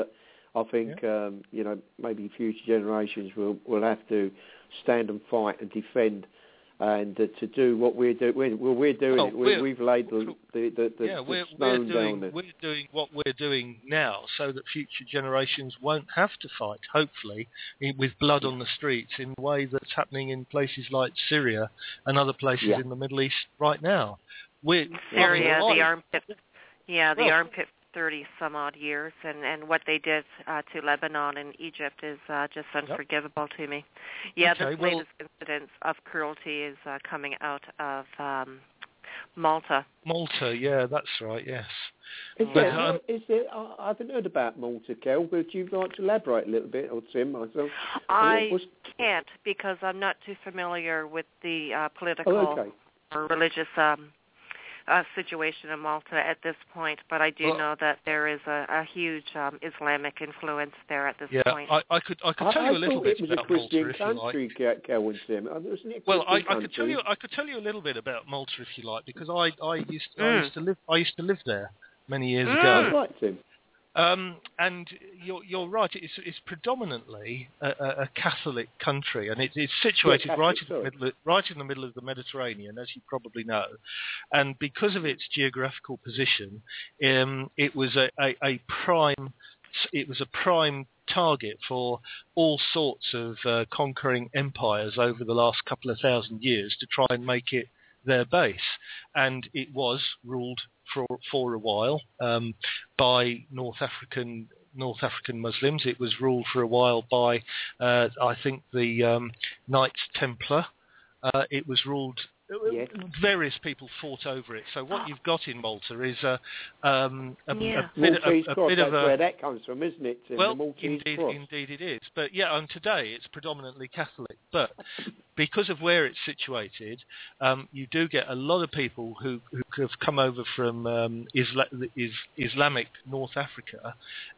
I think maybe future generations will have to stand and fight and defend, and to do what we're doing. We're doing it. We've laid the stone down there. We're doing what we're doing now, so that future generations won't have to fight. Hopefully, with blood on the streets, in a way that's happening in places like Syria and other places in the Middle East right now. Syria, the armpit. Yeah, the armpit. 30 some odd years, and what they did to Lebanon and Egypt is just unforgivable to me. Yeah, the latest incident of cruelty is coming out of Malta. Malta, yeah, that's right, yes. I haven't heard about Malta, Kel, but would you like to elaborate a little bit, or Tim, myself? I can't, because I'm not too familiar with the political or religious situation in Malta at this point, but I do know that there is a huge Islamic influence there at this point. Yeah, I could tell you a little bit about Malta if you like. Well, I could tell you a little bit about Malta if you like, because I used to live there many years ago. Right, Tim. And you're right. It's predominantly a Catholic country, and it's situated right in the middle of the Mediterranean, as you probably know. And because of its geographical position, it was a prime target for all sorts of conquering empires over the last couple of thousand years to try and make it their base. And it was ruled for a while by North African Muslims. It was ruled for a while by I think the Knights Templar. It was ruled. Various people fought over it. So what you've got in Malta is a bit of where that comes from, isn't it? Indeed it is. But and today it's predominantly Catholic. But because of where it's situated, you do get a lot of people who have come over from Islamic North Africa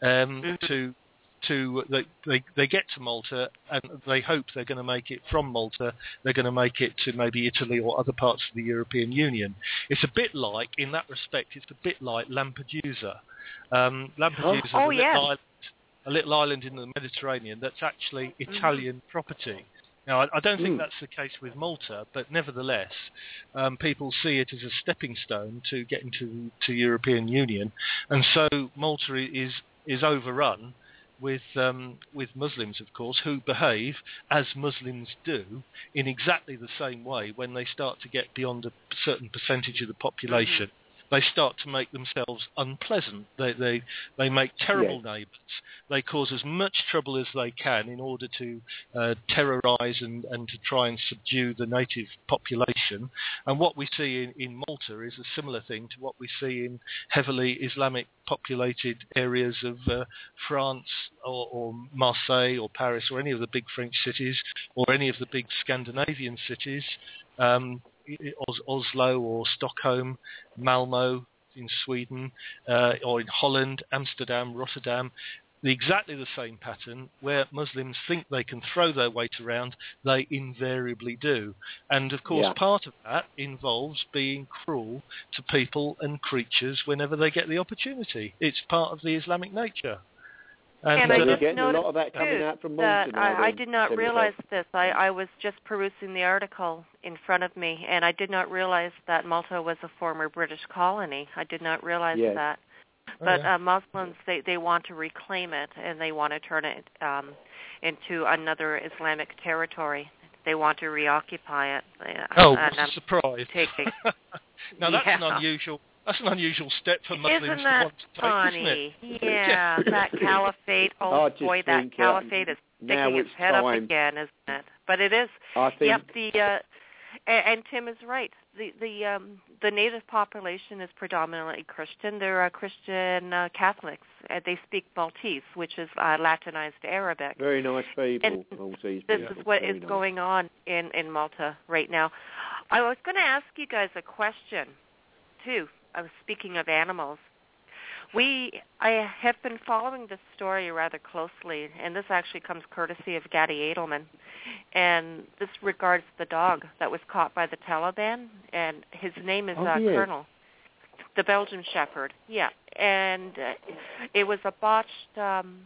they get to Malta, and they hope they're going to make it from Malta. They're going to make it to maybe Italy or other parts of the European Union. It's a bit like, in that respect, Lampedusa. Lampedusa is a little island in the Mediterranean that's actually Italian property. Now, I don't think that's the case with Malta, but nevertheless, people see it as a stepping stone to get into the European Union, and so Malta is overrun with Muslims, of course, who behave as Muslims do in exactly the same way when they start to get beyond a certain percentage of the population. They start to make themselves unpleasant. They make terrible neighbours. They cause as much trouble as they can in order to terrorise and to try and subdue the native population. And what we see in Malta is a similar thing to what we see in heavily Islamic populated areas of France or Marseille or Paris or any of the big French cities or any of the big Scandinavian cities. Oslo or Stockholm, Malmo in Sweden, or in Holland, Amsterdam, Rotterdam, exactly the same pattern where Muslims think they can throw their weight around, they invariably do. And of course part of that involves being cruel to people and creatures whenever they get the opportunity. It's part of the Islamic nature. And I just getting noticed a lot of that coming out from Malta that I did not realize this. I was just perusing the article in front of me, and I did not realize that Malta was a former British colony. I did not realize that. But Muslims, they want to reclaim it, and they want to turn it into another Islamic territory. They want to reoccupy it. What a surprise. Now, that's an unusual... That's an unusual step for Muslims to want to take, funny? Isn't it? Yeah, that caliphate. Oh boy, that caliphate is sticking its head up again, isn't it? But it is. And Tim is right. The native population is predominantly Christian. They're Christian Catholics. They speak Maltese, which is Latinized Arabic. Very nice people, and Maltese. This is what is going on in Malta right now. I was going to ask you guys a question, too. I was speaking of animals. I have been following this story rather closely, and this actually comes courtesy of Gadi Edelman. And this regards the dog that was caught by the Taliban, and his name is Colonel, the Belgian Shepherd. Yeah, and it was a botched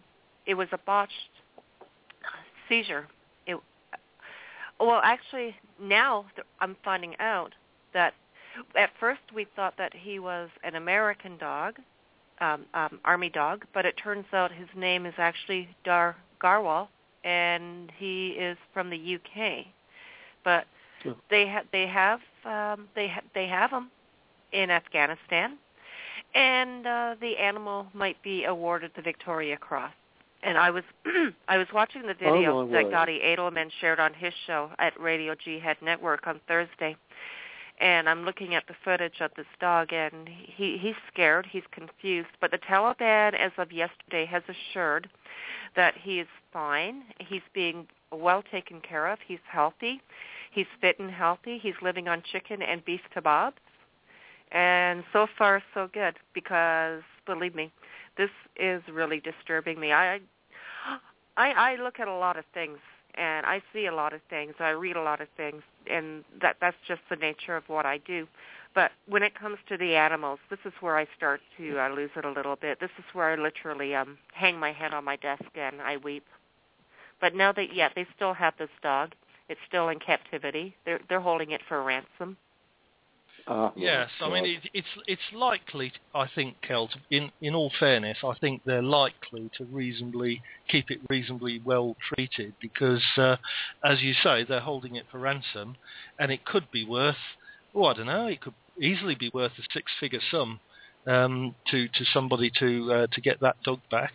it was a botched seizure. Well, actually, now I'm finding out that at first we thought that he was an American dog, army dog, but it turns out his name is actually Dar Garwal, and he is from the UK. But they have him in Afghanistan, and the animal might be awarded the Victoria Cross. And I was watching the video that Gadi Edelman shared on his show at Radio Jihad Network on Thursday, and I'm looking at the footage of this dog, and he's scared, he's confused. But the Taliban, as of yesterday, has assured that he is fine. He's being well taken care of. He's healthy. He's fit and healthy. He's living on chicken and beef kebabs. And so far, so good, because, believe me, this is really disturbing me. I look at a lot of things, and I see a lot of things. I read a lot of things, and that's just the nature of what I do. But when it comes to the animals, this is where I start to lose it a little bit. This is where I literally hang my head on my desk and I weep. But now that, they still have this dog. It's still in captivity. They're holding it for ransom. Yes, I mean it's likely. I think, Kel, in all fairness, I think they're likely to keep it reasonably well treated because, as you say, they're holding it for ransom, and it could be worth. I don't know. It could easily be worth a six-figure sum to somebody to get that dog back.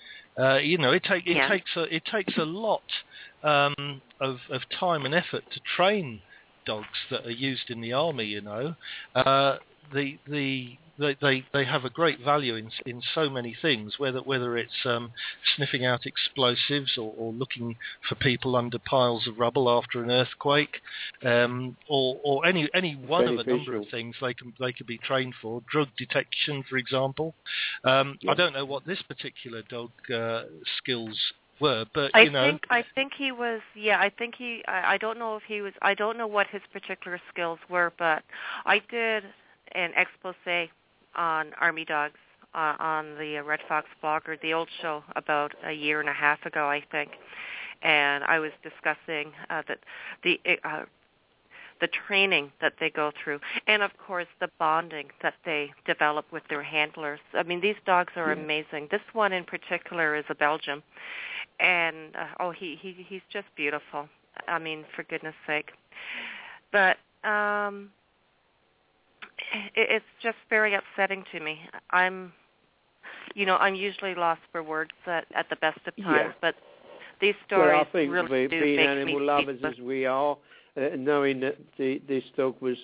It takes a lot of time and effort to train dogs that are used in the army. They have a great value in so many things, whether it's sniffing out explosives or looking for people under piles of rubble after an earthquake, or any one of a number of things they could be trained for. Drug detection, for example. I don't know what this particular dog skills were, but I think he was. I don't know if he was. I don't know what his particular skills were, but I did an expose on Army dogs on the Red Fox Blogger, the old show, about a year and a half ago, I think, and I was discussing the training that they go through, and of course the bonding that they develop with their handlers. I mean, these dogs are amazing. This one in particular is a Belgian, and he's just beautiful. I mean, for goodness sake. But it's just very upsetting to me. I'm usually lost for words at the best of times, but these stories really do being make animal me lovers as we are, knowing that this dog was,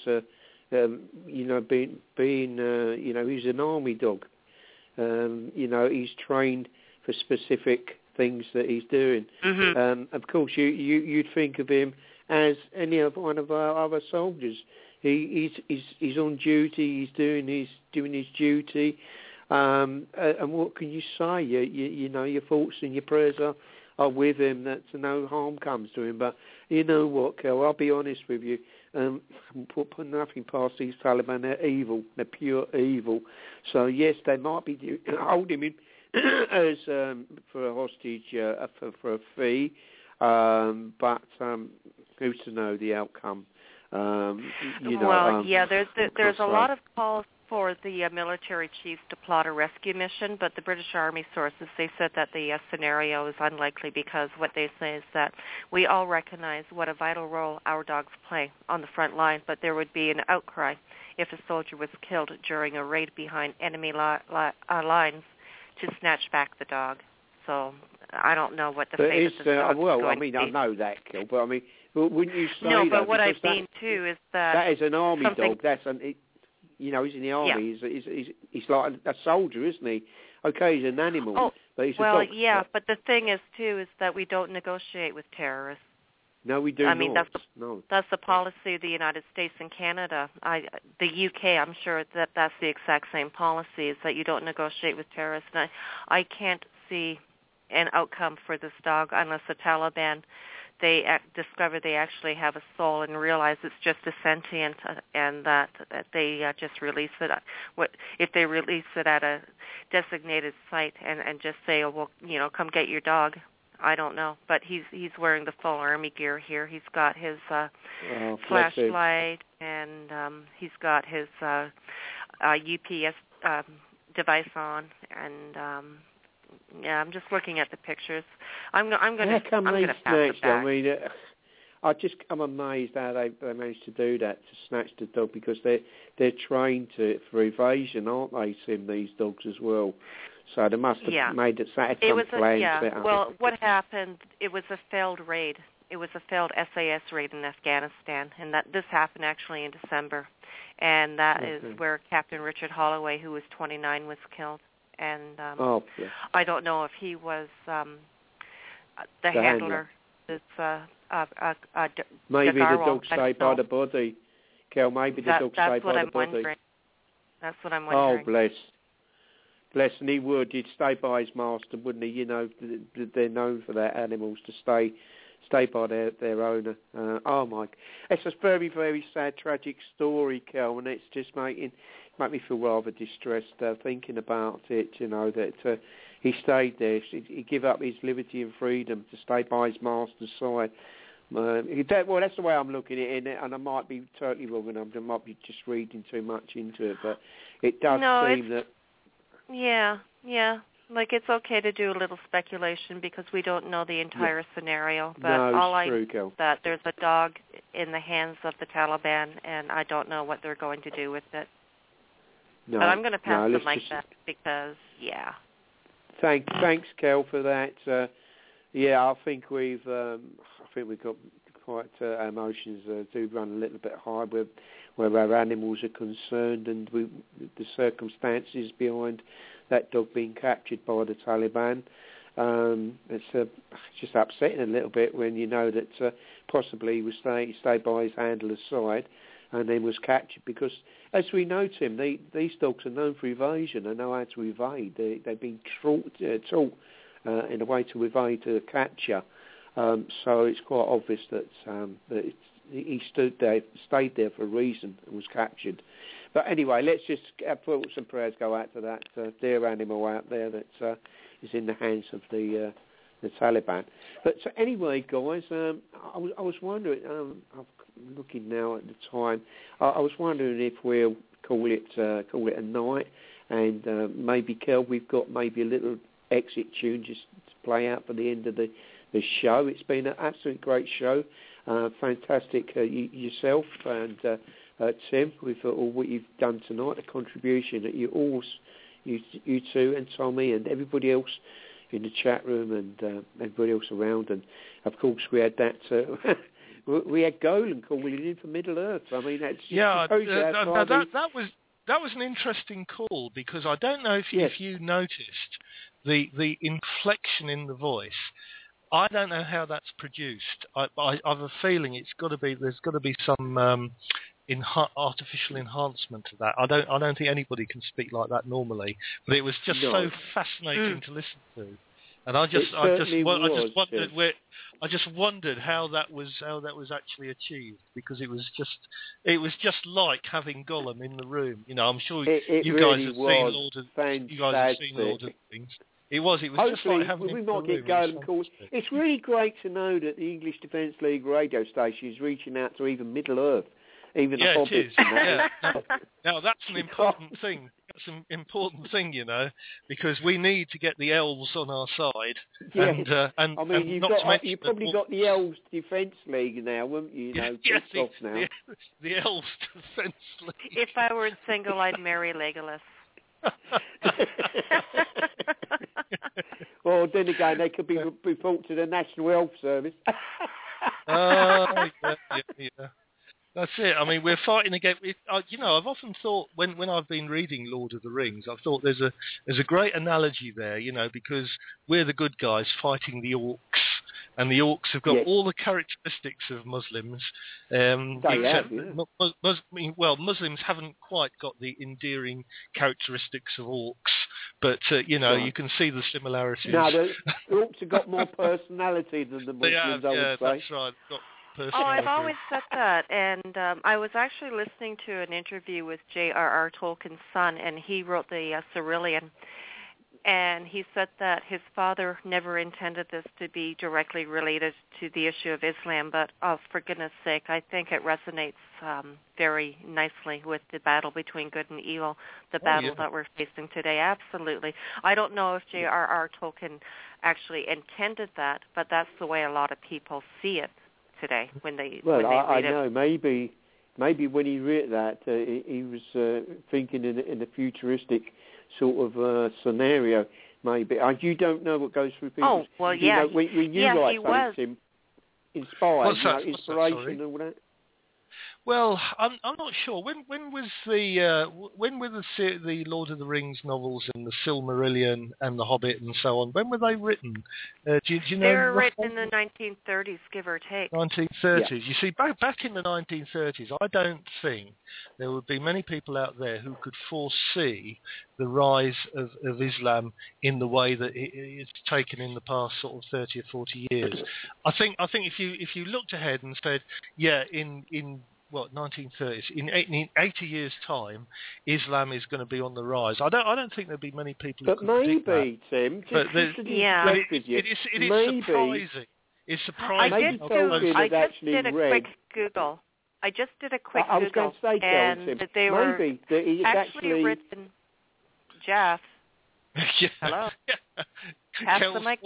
he's an army dog. He's trained for specific things that he's doing. Mm-hmm. Of course, you'd think of him as any of one of our other soldiers. He's on duty. He's doing his duty. And what can you say? Your thoughts and your prayers are with him, that no harm comes to him. But you know what, Kel? I'll be honest with you. Put nothing past these Taliban. They're evil. They're pure evil. So yes, they might be holding him as for a hostage for a fee. But who's to know the outcome? There's a lot of calls for the military chiefs to plot a rescue mission, but the British Army sources, they said that the scenario is unlikely because what they say is that we all recognize what a vital role our dogs play on the front line, but there would be an outcry if a soldier was killed during a raid behind enemy lines to snatch back the dog. So I don't know what the fate of the dog is going to be. I know that, Kel, but I mean, wouldn't you say no, but that? What I mean too is that is an army dog. He's in the army. Yeah. He's like a soldier, isn't he? Okay, he's an animal, but he's a dog. But the thing is too is that we don't negotiate with terrorists. No, we do not. I mean, that's the policy of the United States and Canada. The UK, I'm sure that's the exact same policy, is that you don't negotiate with terrorists. And I can't see an outcome for this dog unless the Taliban they discover they actually have a soul and realize it's just a sentient, and that they just release it. If they release it at a designated site and just say, oh, well, come get your dog. I don't know, but he's wearing the full army gear here. He's got his flashlight, and he's got his UPS device on, and yeah, I'm just looking at the pictures. I'm going to pass it back. I mean, I'm amazed how they managed to do that, to snatch the dog, because they're trained for evasion, aren't they, Tim, these dogs as well? So they must have made it some plan. Well, what happened, it was a failed raid. It was a failed SAS raid in Afghanistan, and this happened actually in December. And that is where Captain Richard Holloway, who was 29, was killed. And I don't know if he was the handler. It's maybe the dog stayed by the body. Kel, maybe the dog stayed by the body. That's what I'm wondering. Oh, bless. Bless, and he would. He'd stay by his master, wouldn't he? You know, they're known for their animals to stay by their owner. Oh, my. It's a very, very sad, tragic story, Kel, and it's just make me feel rather distressed thinking about it, you know, that he stayed there. He gave up his liberty and freedom to stay by his master's side. Well, that's the way I'm looking at it, and I might be totally wrong, and I might be just reading too much into it, but it does seem that... Yeah. Like, it's okay to do a little speculation because we don't know the entire scenario. But all I know is that there's a dog in the hands of the Taliban, and I don't know what they're going to do with it. No, but I'm going to pass the mic back because, Thanks, Kel, for that. I think we've got quite our emotions do run a little bit high where our animals are concerned, and the circumstances behind that dog being captured by the Taliban. It's just upsetting a little bit when you know that possibly he was stayed by his handler's side and then was captured, because as we know, Tim, these dogs are known for evasion. They know how to evade. They've been taught in a way to evade to capture. So it's quite obvious that he stayed there for a reason and was captured. But anyway, let's just put some prayers go out to that dear animal out there that is in the hands of the Taliban. But so anyway, guys, I was wondering. I'm looking now at the time. I was wondering if we'll call it a night, and maybe, Kel, we've got maybe a little exit tune just to play out for the end of the show. It's been an absolutely great show. Fantastic, yourself and Tim, with all what you've done tonight, the contribution that you two and Tommy and everybody else in the chat room and everybody else around. And of course we had that we had Golan calling in from Middle Earth. I mean, that's that was an interesting call, because I don't know if you noticed the inflection in the voice. I don't know how that's produced. I have a feeling there's got to be some artificial enhancement to that. I don't think anybody can speak like that normally, but it was just so fascinating to listen to. And I just wondered how that was actually achieved, because it was just like having Gollum in the room. You know, I'm sure you guys have seen Lord of the Rings. It was just like having we might get Gollum calls. It's really great to know that the English Defence League radio station is reaching out to even Middle Earth, even the Hobbits. It is. Now that's an important thing. That's an important thing, you know, because we need to get the elves on our side. Yes. And I mean, you've probably got the Elves Defence League now, wouldn't you? Yes, the Elves Defence League. If I were single, I'd marry Legolas. Well, then again, they could be report to the National Health Service. Yeah. That's it. I mean, we're fighting against. I've often thought when I've been reading Lord of the Rings, I've thought there's a great analogy there. Because we're the good guys fighting the orcs, and the orcs have got all the characteristics of Muslims. Muslims haven't quite got the endearing characteristics of orcs, but you can see the similarities. No, the orcs have got more personality than the Muslims. I would say. That's right. Oh, I've always said that, and I was actually listening to an interview with J.R.R. Tolkien's son, and he wrote the Silmarillion, and he said that his father never intended this to be directly related to the issue of Islam, but for goodness sake, I think it resonates very nicely with the battle between good and evil, the battle that we're facing today. Absolutely. I don't know if J.R.R. Tolkien actually intended that, but that's the way a lot of people see it today when they read I it. know maybe when he read that he was thinking in a futuristic sort of scenario. Maybe you don't know what goes through people's. Oh well, yeah. When you write something, inspired, inspiration and all that. Well, I'm not sure. When were the Lord of the Rings novels and the Silmarillion and the Hobbit and so on? When were they written? Do you know? They were written in the 1930s, give or take. 1930s. Yeah. You see, back in the 1930s, I don't think there would be many people out there who could foresee the rise of Islam in the way that it's taken in the past sort of 30 or 40 years. I think if you looked ahead and said, in 1930s, in 80 years' time, Islam is going to be on the rise. I don't think there'd be many people who could predict that. Maybe, Tim, it is surprising. It's surprising. I just did a quick Google. I was going to say, and that they were actually written. Jeff. Hello. Pass the mic.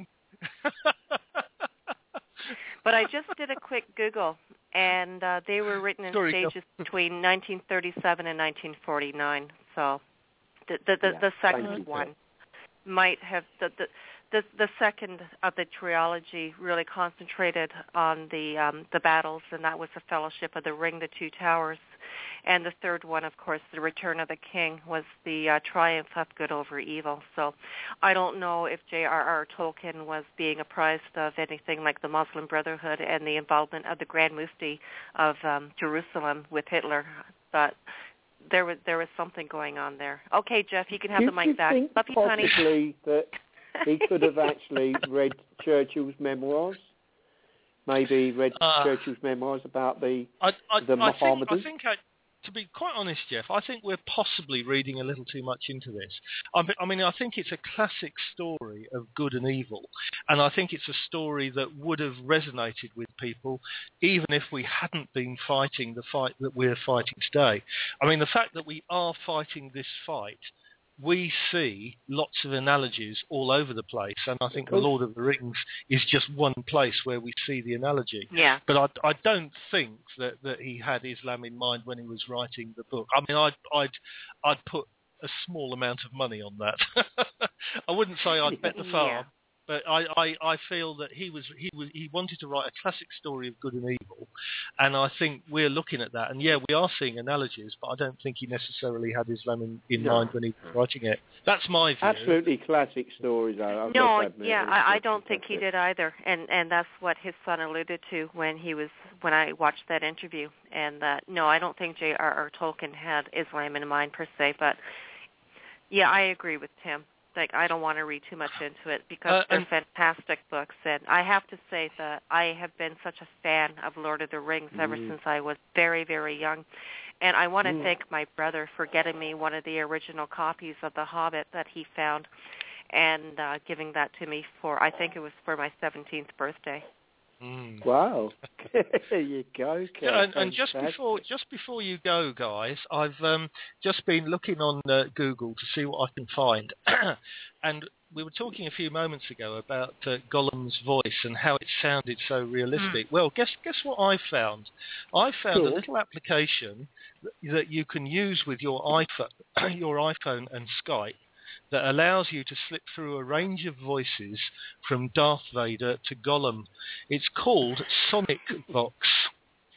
But I just did a quick Google, and they were written in stages between 1937 and 1949. So the second one might have the second of the trilogy really concentrated on the battles, and that was the Fellowship of the Ring, the Two Towers. And the third one, of course, the Return of the King, was the triumph of good over evil. So I don't know if J.R.R. Tolkien was being apprised of anything like the Muslim Brotherhood and the involvement of the Grand Mufti of Jerusalem with Hitler, but there was something going on there. Okay, Jeff, you can have the mic back. Love you, honey. Possibly that he could have actually read Churchill's memoirs? Maybe read Churchill's memoirs about the Mohammedans? To be quite honest, Jeff, I think we're possibly reading a little too much into this. I mean, I think it's a classic story of good and evil, and I think it's a story that would have resonated with people even if we hadn't been fighting the fight that we're fighting today. I mean, the fact that we are fighting this fight, we see lots of analogies all over the place, and I think The Lord of the Rings is just one place where we see the analogy. Yeah. But I don't think that he had Islam in mind when he was writing the book. I mean, I'd put a small amount of money on that. I wouldn't say I'd bet the farm, but I feel that he wanted to write a classic story of good and evil, and I think we're looking at that. And we are seeing analogies, but I don't think he necessarily had Islam in mind when he was writing it. That's my view. Absolutely classic stories. I don't think he did either, and that's what his son alluded to when I watched that interview. And no, I don't think J.R.R. Tolkien had Islam in mind per se, but I agree with Tim. Like, I don't want to read too much into it because they're fantastic books, and I have to say that I have been such a fan of Lord of the Rings ever since I was very, very young, and I want to thank my brother for getting me one of the original copies of The Hobbit that he found and giving that to me I think it was for my 17th birthday. Wow. There you go. And just before you go, guys, I've just been looking on Google to see what I can find. And we were talking a few moments ago about Gollum's voice and how it sounded so realistic. Well, guess what I found? I found a little application that you can use with your iPhone and Skype that allows you to slip through a range of voices from Darth Vader to Gollum. It's called Sonic Vox.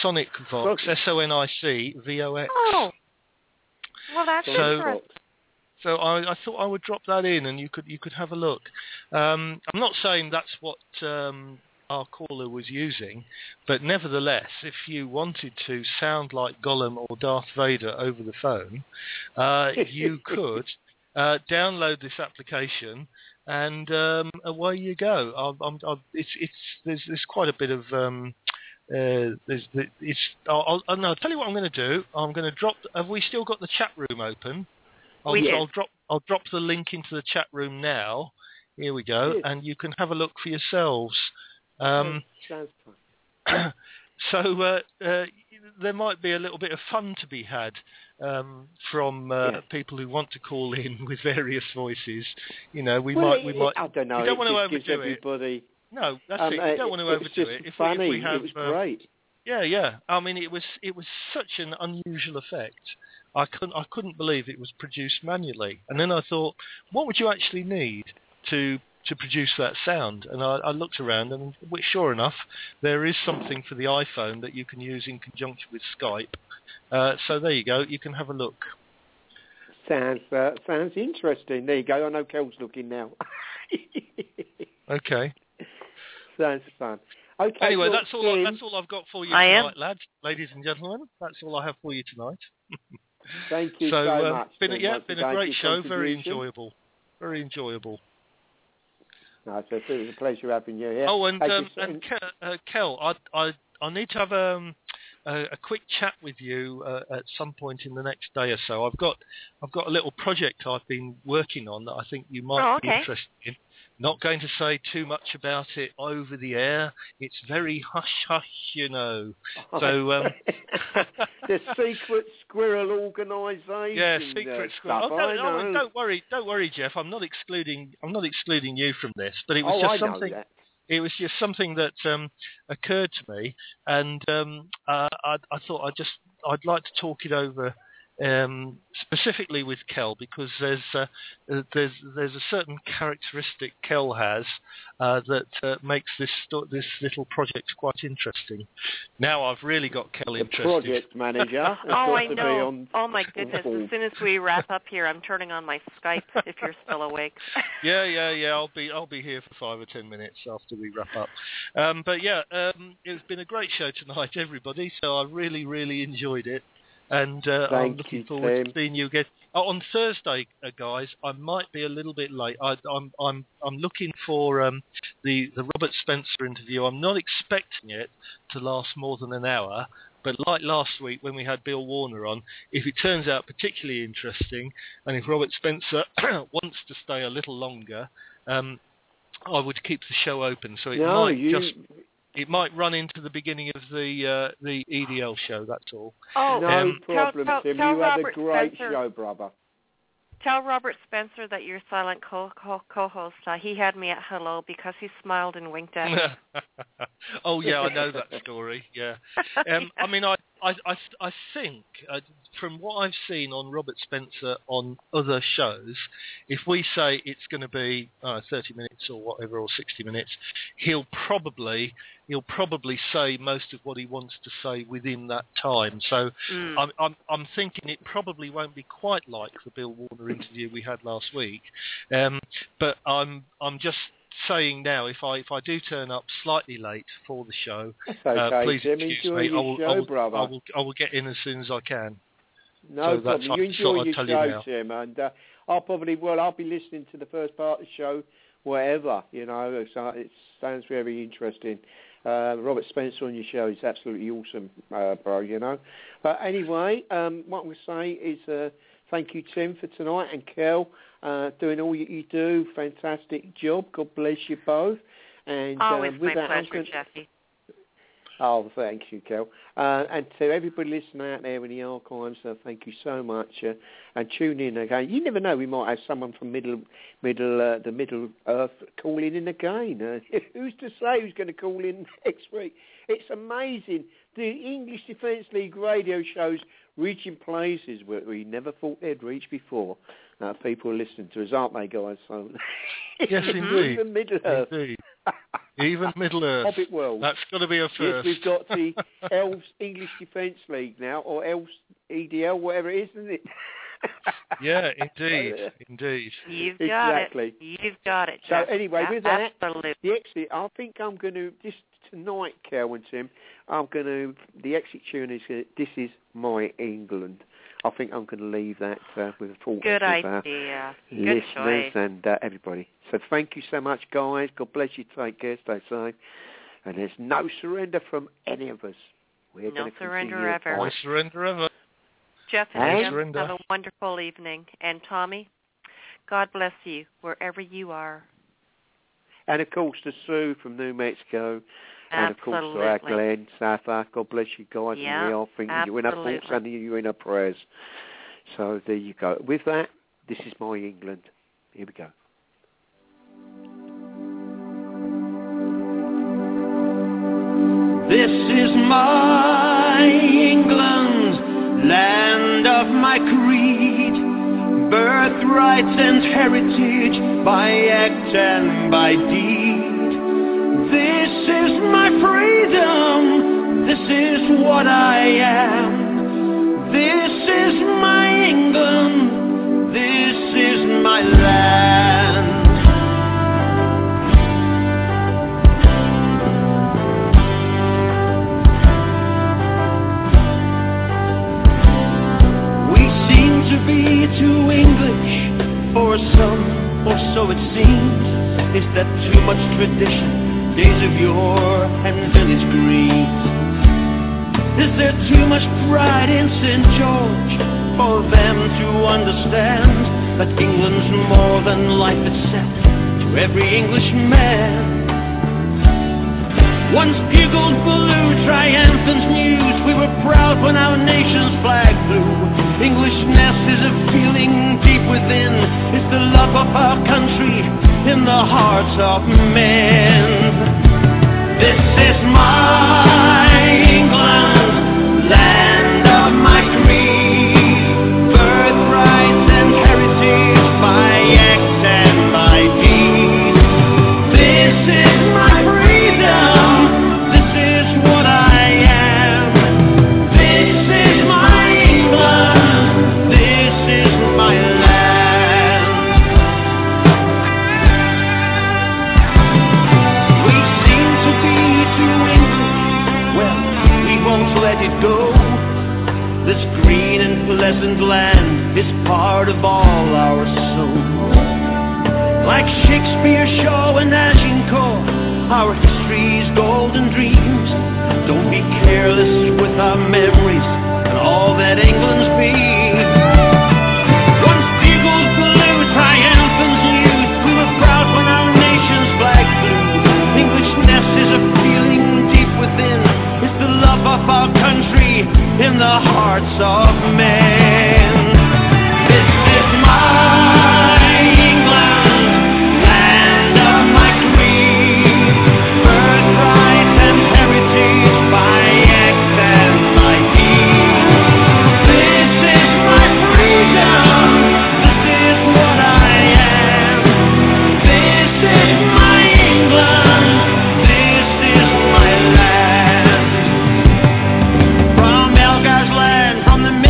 Sonic Vox, SONICVOX. Oh, well, that's interesting. So I thought I would drop that in, and you could have a look. I'm not saying that's what our caller was using, but nevertheless, if you wanted to sound like Gollum or Darth Vader over the phone, you could download this application, and away you go. There's quite a bit of I'll tell you what I'm going to do. I'm going to drop. Have we still got the chat room open? I'll drop the link into the chat room now. Here we go, and you can have a look for yourselves. Sounds fun. So there might be a little bit of fun to be had from people who want to call in with various voices. You know, we might. I don't know. We don't want to overdo everybody... it. No, that's it. You don't want to overdo it. Funny. If we have, it was great. Yeah. I mean, it was such an unusual effect. I couldn't believe it was produced manually. And then I thought, what would you actually need to produce that sound? And I looked around, and sure enough, there is something for the iPhone that you can use in conjunction with Skype. So there you go. You can have a look. Sounds interesting. There you go. I know Kel's looking now. Okay. Sounds fun. Okay. Anyway, that's all I've got for you tonight, lads, ladies and gentlemen. That's all I have for you tonight. Thank you so much. Been a great show. Very enjoyable. Very enjoyable. No, so it was a pleasure having you here. Oh, and Kel, I need to have a quick chat with you at some point in the next day or so. I've got a little project I've been working on that I think you might be interested in. Not going to say too much about it over the air. It's very hush-hush, you know. So the secret squirrel organisation. Yeah, secret squirrel. Don't worry, Jeff. I'm not excluding you from this, but it was just something. It was just something that occurred to me, and I thought I'd like to talk it over. Specifically with Kel, because there's a certain characteristic Kel has that makes this little project quite interesting. Now I've really got Kel interested. Project manager. I know. Oh my goodness! As soon as we wrap up here, I'm turning on my Skype. If you're still awake. Yeah. I'll be here for 5 or 10 minutes after we wrap up. But yeah, it's been a great show tonight, everybody. So I really enjoyed it. And I'm looking forward to seeing you again on Thursday, guys. I might be a little bit late. I'm looking for the Robert Spencer interview. I'm not expecting it to last more than an hour, but like last week when we had Bill Warner on, if it turns out particularly interesting, and if Robert Spencer wants to stay a little longer, I would keep the show open. So it might run into the beginning of the EDL show, that's all. Oh, no problem, Tim. You had a great show, brother. Tell Robert Spencer that your silent co-host, he had me at hello because he smiled and winked at me. Oh, yeah, I know that story, yeah. I mean, I think, from what I've seen on Robert Spencer on other shows, if we say it's going to be 30 minutes or whatever, or 60 minutes, he'll probably say most of what he wants to say within that time. So I'm thinking it probably won't be quite like the Bill Warner interview we had last week. But I'm just saying now, if I do turn up slightly late for the show, please excuse me. I will get in as soon as I can. No problem. You enjoy your show, Tim, and I'll be listening to the first part of the show, whatever, you know. So it sounds very interesting. Robert Spencer on your show is absolutely awesome, bro, you know. But anyway, what I'm going to say is thank you, Tim, for tonight, and Kel, doing all you do. Fantastic job. God bless you both. And always with my pleasure, Jeffy. Oh, thank you, Kel. And to everybody listening out there in the archives, thank you so much. And tune in again. You never know, we might have someone from the Middle Earth calling in again. Who's to say who's going to call in next week? It's amazing. The English Defence League radio shows reaching places where we never thought they'd reach before. People are listening to us, aren't they, guys? So yes, indeed. The Middle Earth. Indeed. Even Middle Earth. Hobbit World. That's got to be a first. Yes, we've got the Elves English Defence League now, or Elves EDL, whatever it is, isn't it? Yeah, indeed. You've got exactly. it. You've got it. So Jeff. anyway, with that, absolutely. the exit, I think I'm going to, just tonight, Kel and Tim, the exit tune is, This Is My England. I think I'm going to leave that with a thought Good of idea. Good listeners choice. and everybody. So thank you so much, guys. God bless you. Take care. Stay safe. And there's no surrender from any of us. We're No going to surrender ever. No surrender ever. Jeff and Jim, surrender. have a wonderful evening. And Tommy, God bless you wherever you are. And of course, to Sue from New Mexico. And of course, to our Absolutely. Glenn, South Africa. God bless you guys. Yeah, and we are thinking you in our thoughts absolutely. and you in our prayers. So there you go. With that, This Is My England. Here we go. This is my England, land of my creed, birthright and heritage, by act and by deed. This is my freedom, this is what I am. This is my England, this is my land. To be too English for some, or so it seems. Is that too much tradition, days of yore and village greens? Is there too much pride in St. George for them to understand that England's more than life itself to every Englishman? Once bugled blue, triumphant news, we were proud when our nation's flag flew. Englishness is a feeling deep within, it's the love of our country in the hearts of men. This is my England, land of my creed, birthright and heritage, by act and by deed. This is my freedom, this is what I am. This is my England, this is my land. We seem to be too English, well, we won't let it go. This green and pleasant land is part of all our souls. Like Shakespeare, Shaw and Agincourt, our history's golden dreams. Don't be careless with our memories and all that England's been. Once bugled blue, triumphant news, we were proud when our nation's flag flew. Englishness is a feeling deep within, it's the love of our country in the hearts of men. This is my England, land of my creed, birthright and heritage, by act and by deed. This is my freedom, this is what I am. This is my England, this is my land. From Elgar's land, from the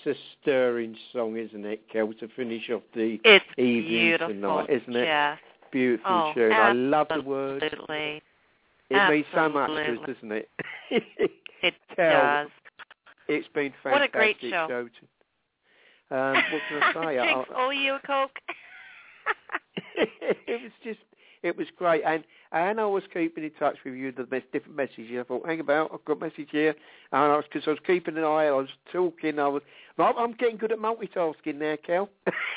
a stirring song, isn't it, Kel, to finish off the evening beautiful, tonight, isn't it? Jeff. Beautiful tune. I love the words. Absolutely. It means so much to us, doesn't it? It Kel, does. It's been fantastic. What a great show. What can I say? Jinx, owe you a Coke? It was great, and I was keeping in touch with you, the different messages. I thought, hang about, I've got a message here, and because I was keeping an eye, I was talking, I'm getting good at multitasking now, Kel.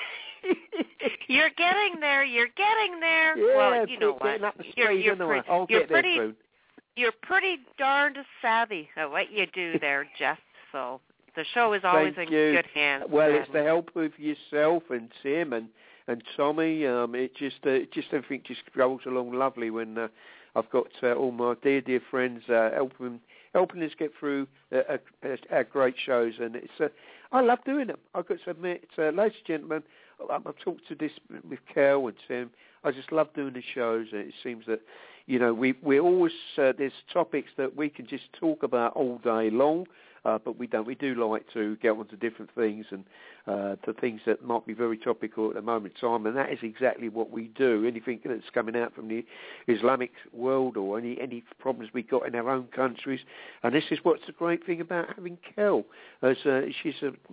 You're getting there. Yeah, well, you know what? Up the speed, I'll get there soon. You're pretty darned savvy at what you do there, Jeff. So the show is always in good hands. Well, it's the help of yourself and Tim and Tommy. It just everything just goes along lovely when I've got all my dear friends helping us get through our great shows, and it's I love doing them. I've got to admit, ladies and gentlemen, I've talked to this with Kel and Tim. I just love doing the shows, and it seems that we always there's topics that we can just talk about all day long. But we don't. We do like to get onto different things and to things that might be very topical at the moment in time, and that is exactly what we do. Anything that's coming out from the Islamic world or any problems we've got in our own countries, and this is what's the great thing about having Kel. She's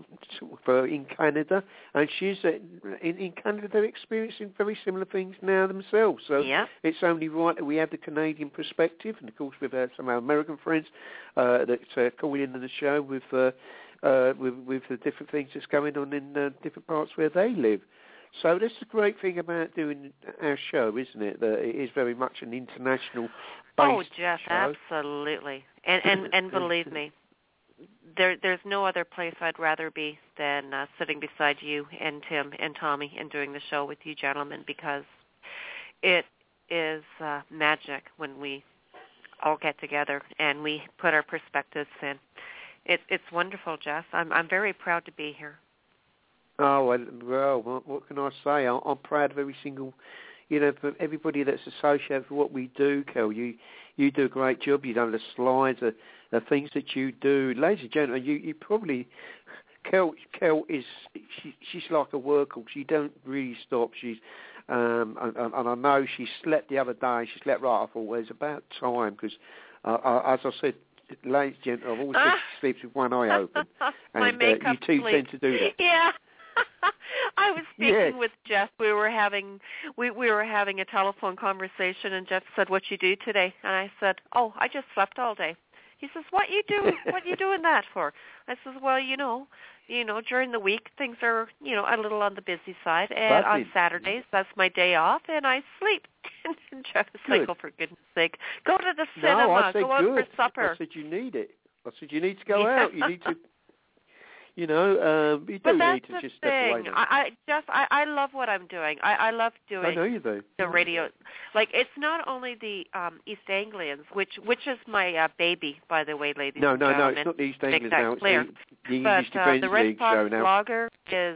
in Canada, and she's in Canada. They're experiencing very similar things now themselves. So it's only right that we have the Canadian perspective, and of course with some of our American friends that call in the show with the different things that's going on in different parts where they live. So that's the great thing about doing our show, isn't it? That it is very much an international based Jeff, show. Absolutely. And believe me, there's no other place I'd rather be than sitting beside you and Tim and Tommy and doing the show with you gentlemen, because it is magic when we all get together and we put our perspectives in. It's wonderful, Jeff. I'm very proud to be here. Oh, well, what can I say? I'm proud of every single, for everybody that's associated with what we do, Kel. You do a great job. You've done the slides, the things that you do. Ladies and gentlemen, you probably, Kel is, she's like a workhorse. She don't really stop. She's, and I know she slept the other day. She slept right. I thought, well, it's about time, because as I said, ladies and gentlemen, I've always said she sleeps with one eye open. And you two tend to do that. Yeah. I was speaking with Jeff. We were having a telephone conversation, and Jeff said, "What you do today?" And I said, "Oh, I just slept all day." He says, "What you do? What you doing that for?" I says, "Well, during the week things are a little on the busy side, and on Saturdays that's my day off, and I sleep." And Jeff is like, "Oh, for goodness sake, go to the cinema, go out for supper." I said, "You need it." I said, "You need to go out. You need to." You do need to just step away. I love what I'm doing. I love doing. I know you do. The radio. Like, it's not only the East Anglians, which is my baby, by the way, ladies and gentlemen. No, it's not the East Anglians now. It's the English Defence the Red League Fox show now. Blogger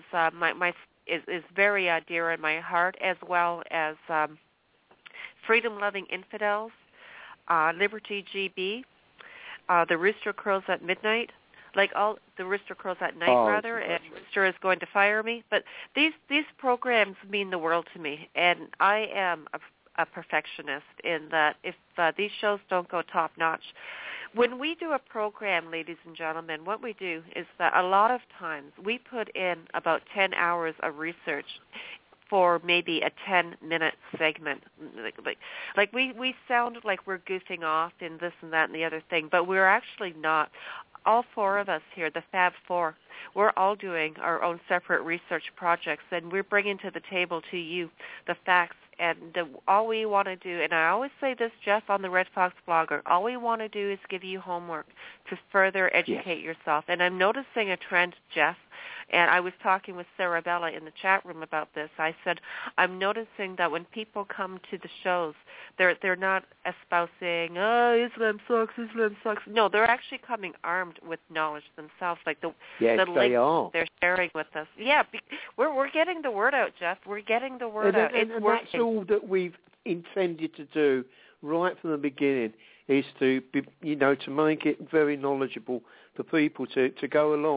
is very dear in my heart, as well as Freedom Loving Infidels, Liberty GB, the Rooster Crows at Midnight. Like all the Rooster Crows at Night, rather, and Rooster is going to fire me. But these programs mean the world to me, and I am a perfectionist in that if these shows don't go top notch, when we do a program, ladies and gentlemen, what we do is that a lot of times we put in about 10 hours of research for maybe a 10-minute segment. Like we sound like we're goofing off in this and that and the other thing, but we're actually not. All four of us here, the Fab Four, we're all doing our own separate research projects, and we're bringing to the table to you the facts. And all we want to do, and I always say this, Jeff, on the Red Fox Blogger, all we want to do is give you homework to further educate yourself. And I'm noticing a trend, Jeff, and I was talking with Sarah Bella in the chat room about this. I said, I'm noticing that when people come to the shows, they're not espousing, Islam sucks. No, they're actually coming armed with knowledge themselves, like the links they're sharing with us. Yeah, we're getting the word out, Jeff. We're getting the word out. And that's all that we've intended to do right from the beginning, is to be, to make it very knowledgeable for people to go along.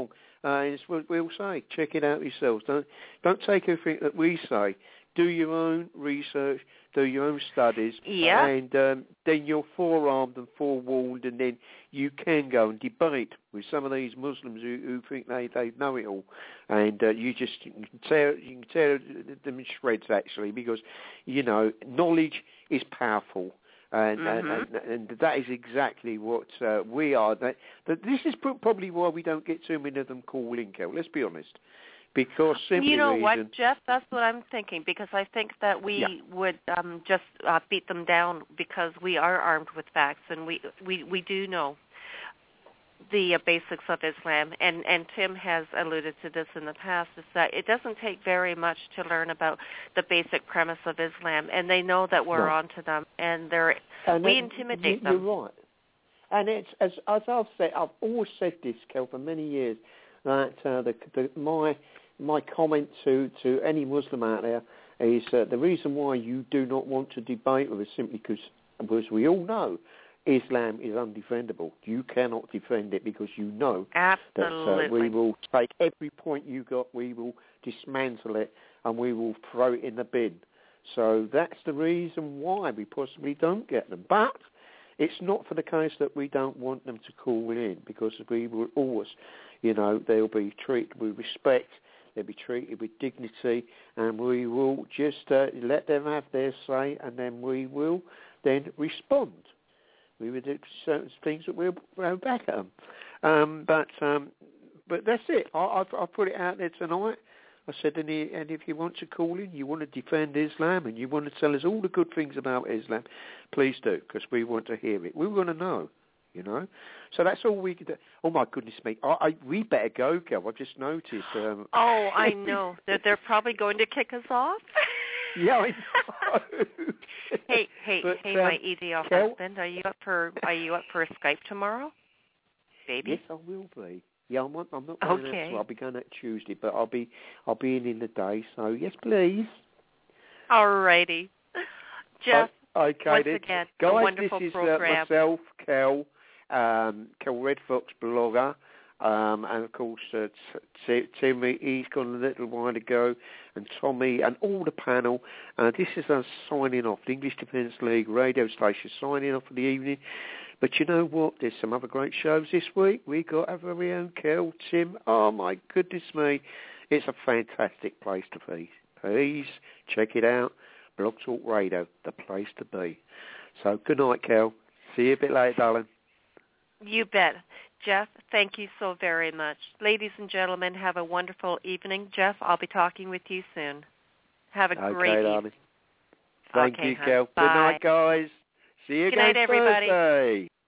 It's what we'll say. Check it out yourselves. Don't take everything that we say. Do your own research. Do your own studies. Yeah. And then you're forearmed and forewarned, and then you can go and debate with some of these Muslims who think they know it all. And you can tear them in shreds, actually, because, knowledge is powerful. And that is exactly what we are. This is probably why we don't get too many of them calling, Kel. Let's be honest. Because simply you know reason, what, Jeff? That's what I'm thinking, because I think that we would just beat them down because we are armed with facts, and we do know the basics of Islam, and Tim has alluded to this in the past, is that it doesn't take very much to learn about the basic premise of Islam, and they know that we're onto them, and we intimidate them. You're right. And it's as I've said, I've always said this, Kel, for many years, that my comment to any Muslim out there is the reason why you do not want to debate with us simply because we all know Islam is undefendable. You cannot defend it because you know that we will take every point you got, we will dismantle it, and we will throw it in the bin. So that's the reason why we possibly don't get them. But it's not for the case that we don't want them to call in, because we will always, they'll be treated with respect, they'll be treated with dignity, and we will just let them have their say, and then we will then respond. We would do certain things that we'll throw back at them. But that's it. I put it out there tonight. I said, and if you want to call in, you want to defend Islam, and you want to tell us all the good things about Islam, please do, because we want to hear it. We want to know, So that's all we can do. Oh, my goodness me. We better go, Kel. I've just noticed. I know. They're probably going to kick us off. Yeah, I know. Hey, my EDL husband, are you up for a Skype tomorrow, baby? Yes, I will be. Yeah, I'm not going out. I'll be going out Tuesday, but I'll be in the day. So yes, please. All righty, Jeff. Okay, once then. again, guys, a wonderful this is program. Myself, Kel Red Fox blogger. And of course, Timmy, he's gone a little while ago, and Tommy, and all the panel. This is us signing off, the English Defence League radio station, signing off for the evening. But you know what? There's some other great shows this week. We got our very own Kel, Tim. Oh, my goodness me. It's a fantastic place to be. Please check it out. Blog Talk Radio, the place to be. So good night, Kel. See you a bit later, darling. You bet. Jeff, thank you so very much. Ladies and gentlemen, have a wonderful evening. Jeff, I'll be talking with you soon. Have a great evening. Thank you, Kel. Good night, guys. See you again Good night, everybody. Thursday.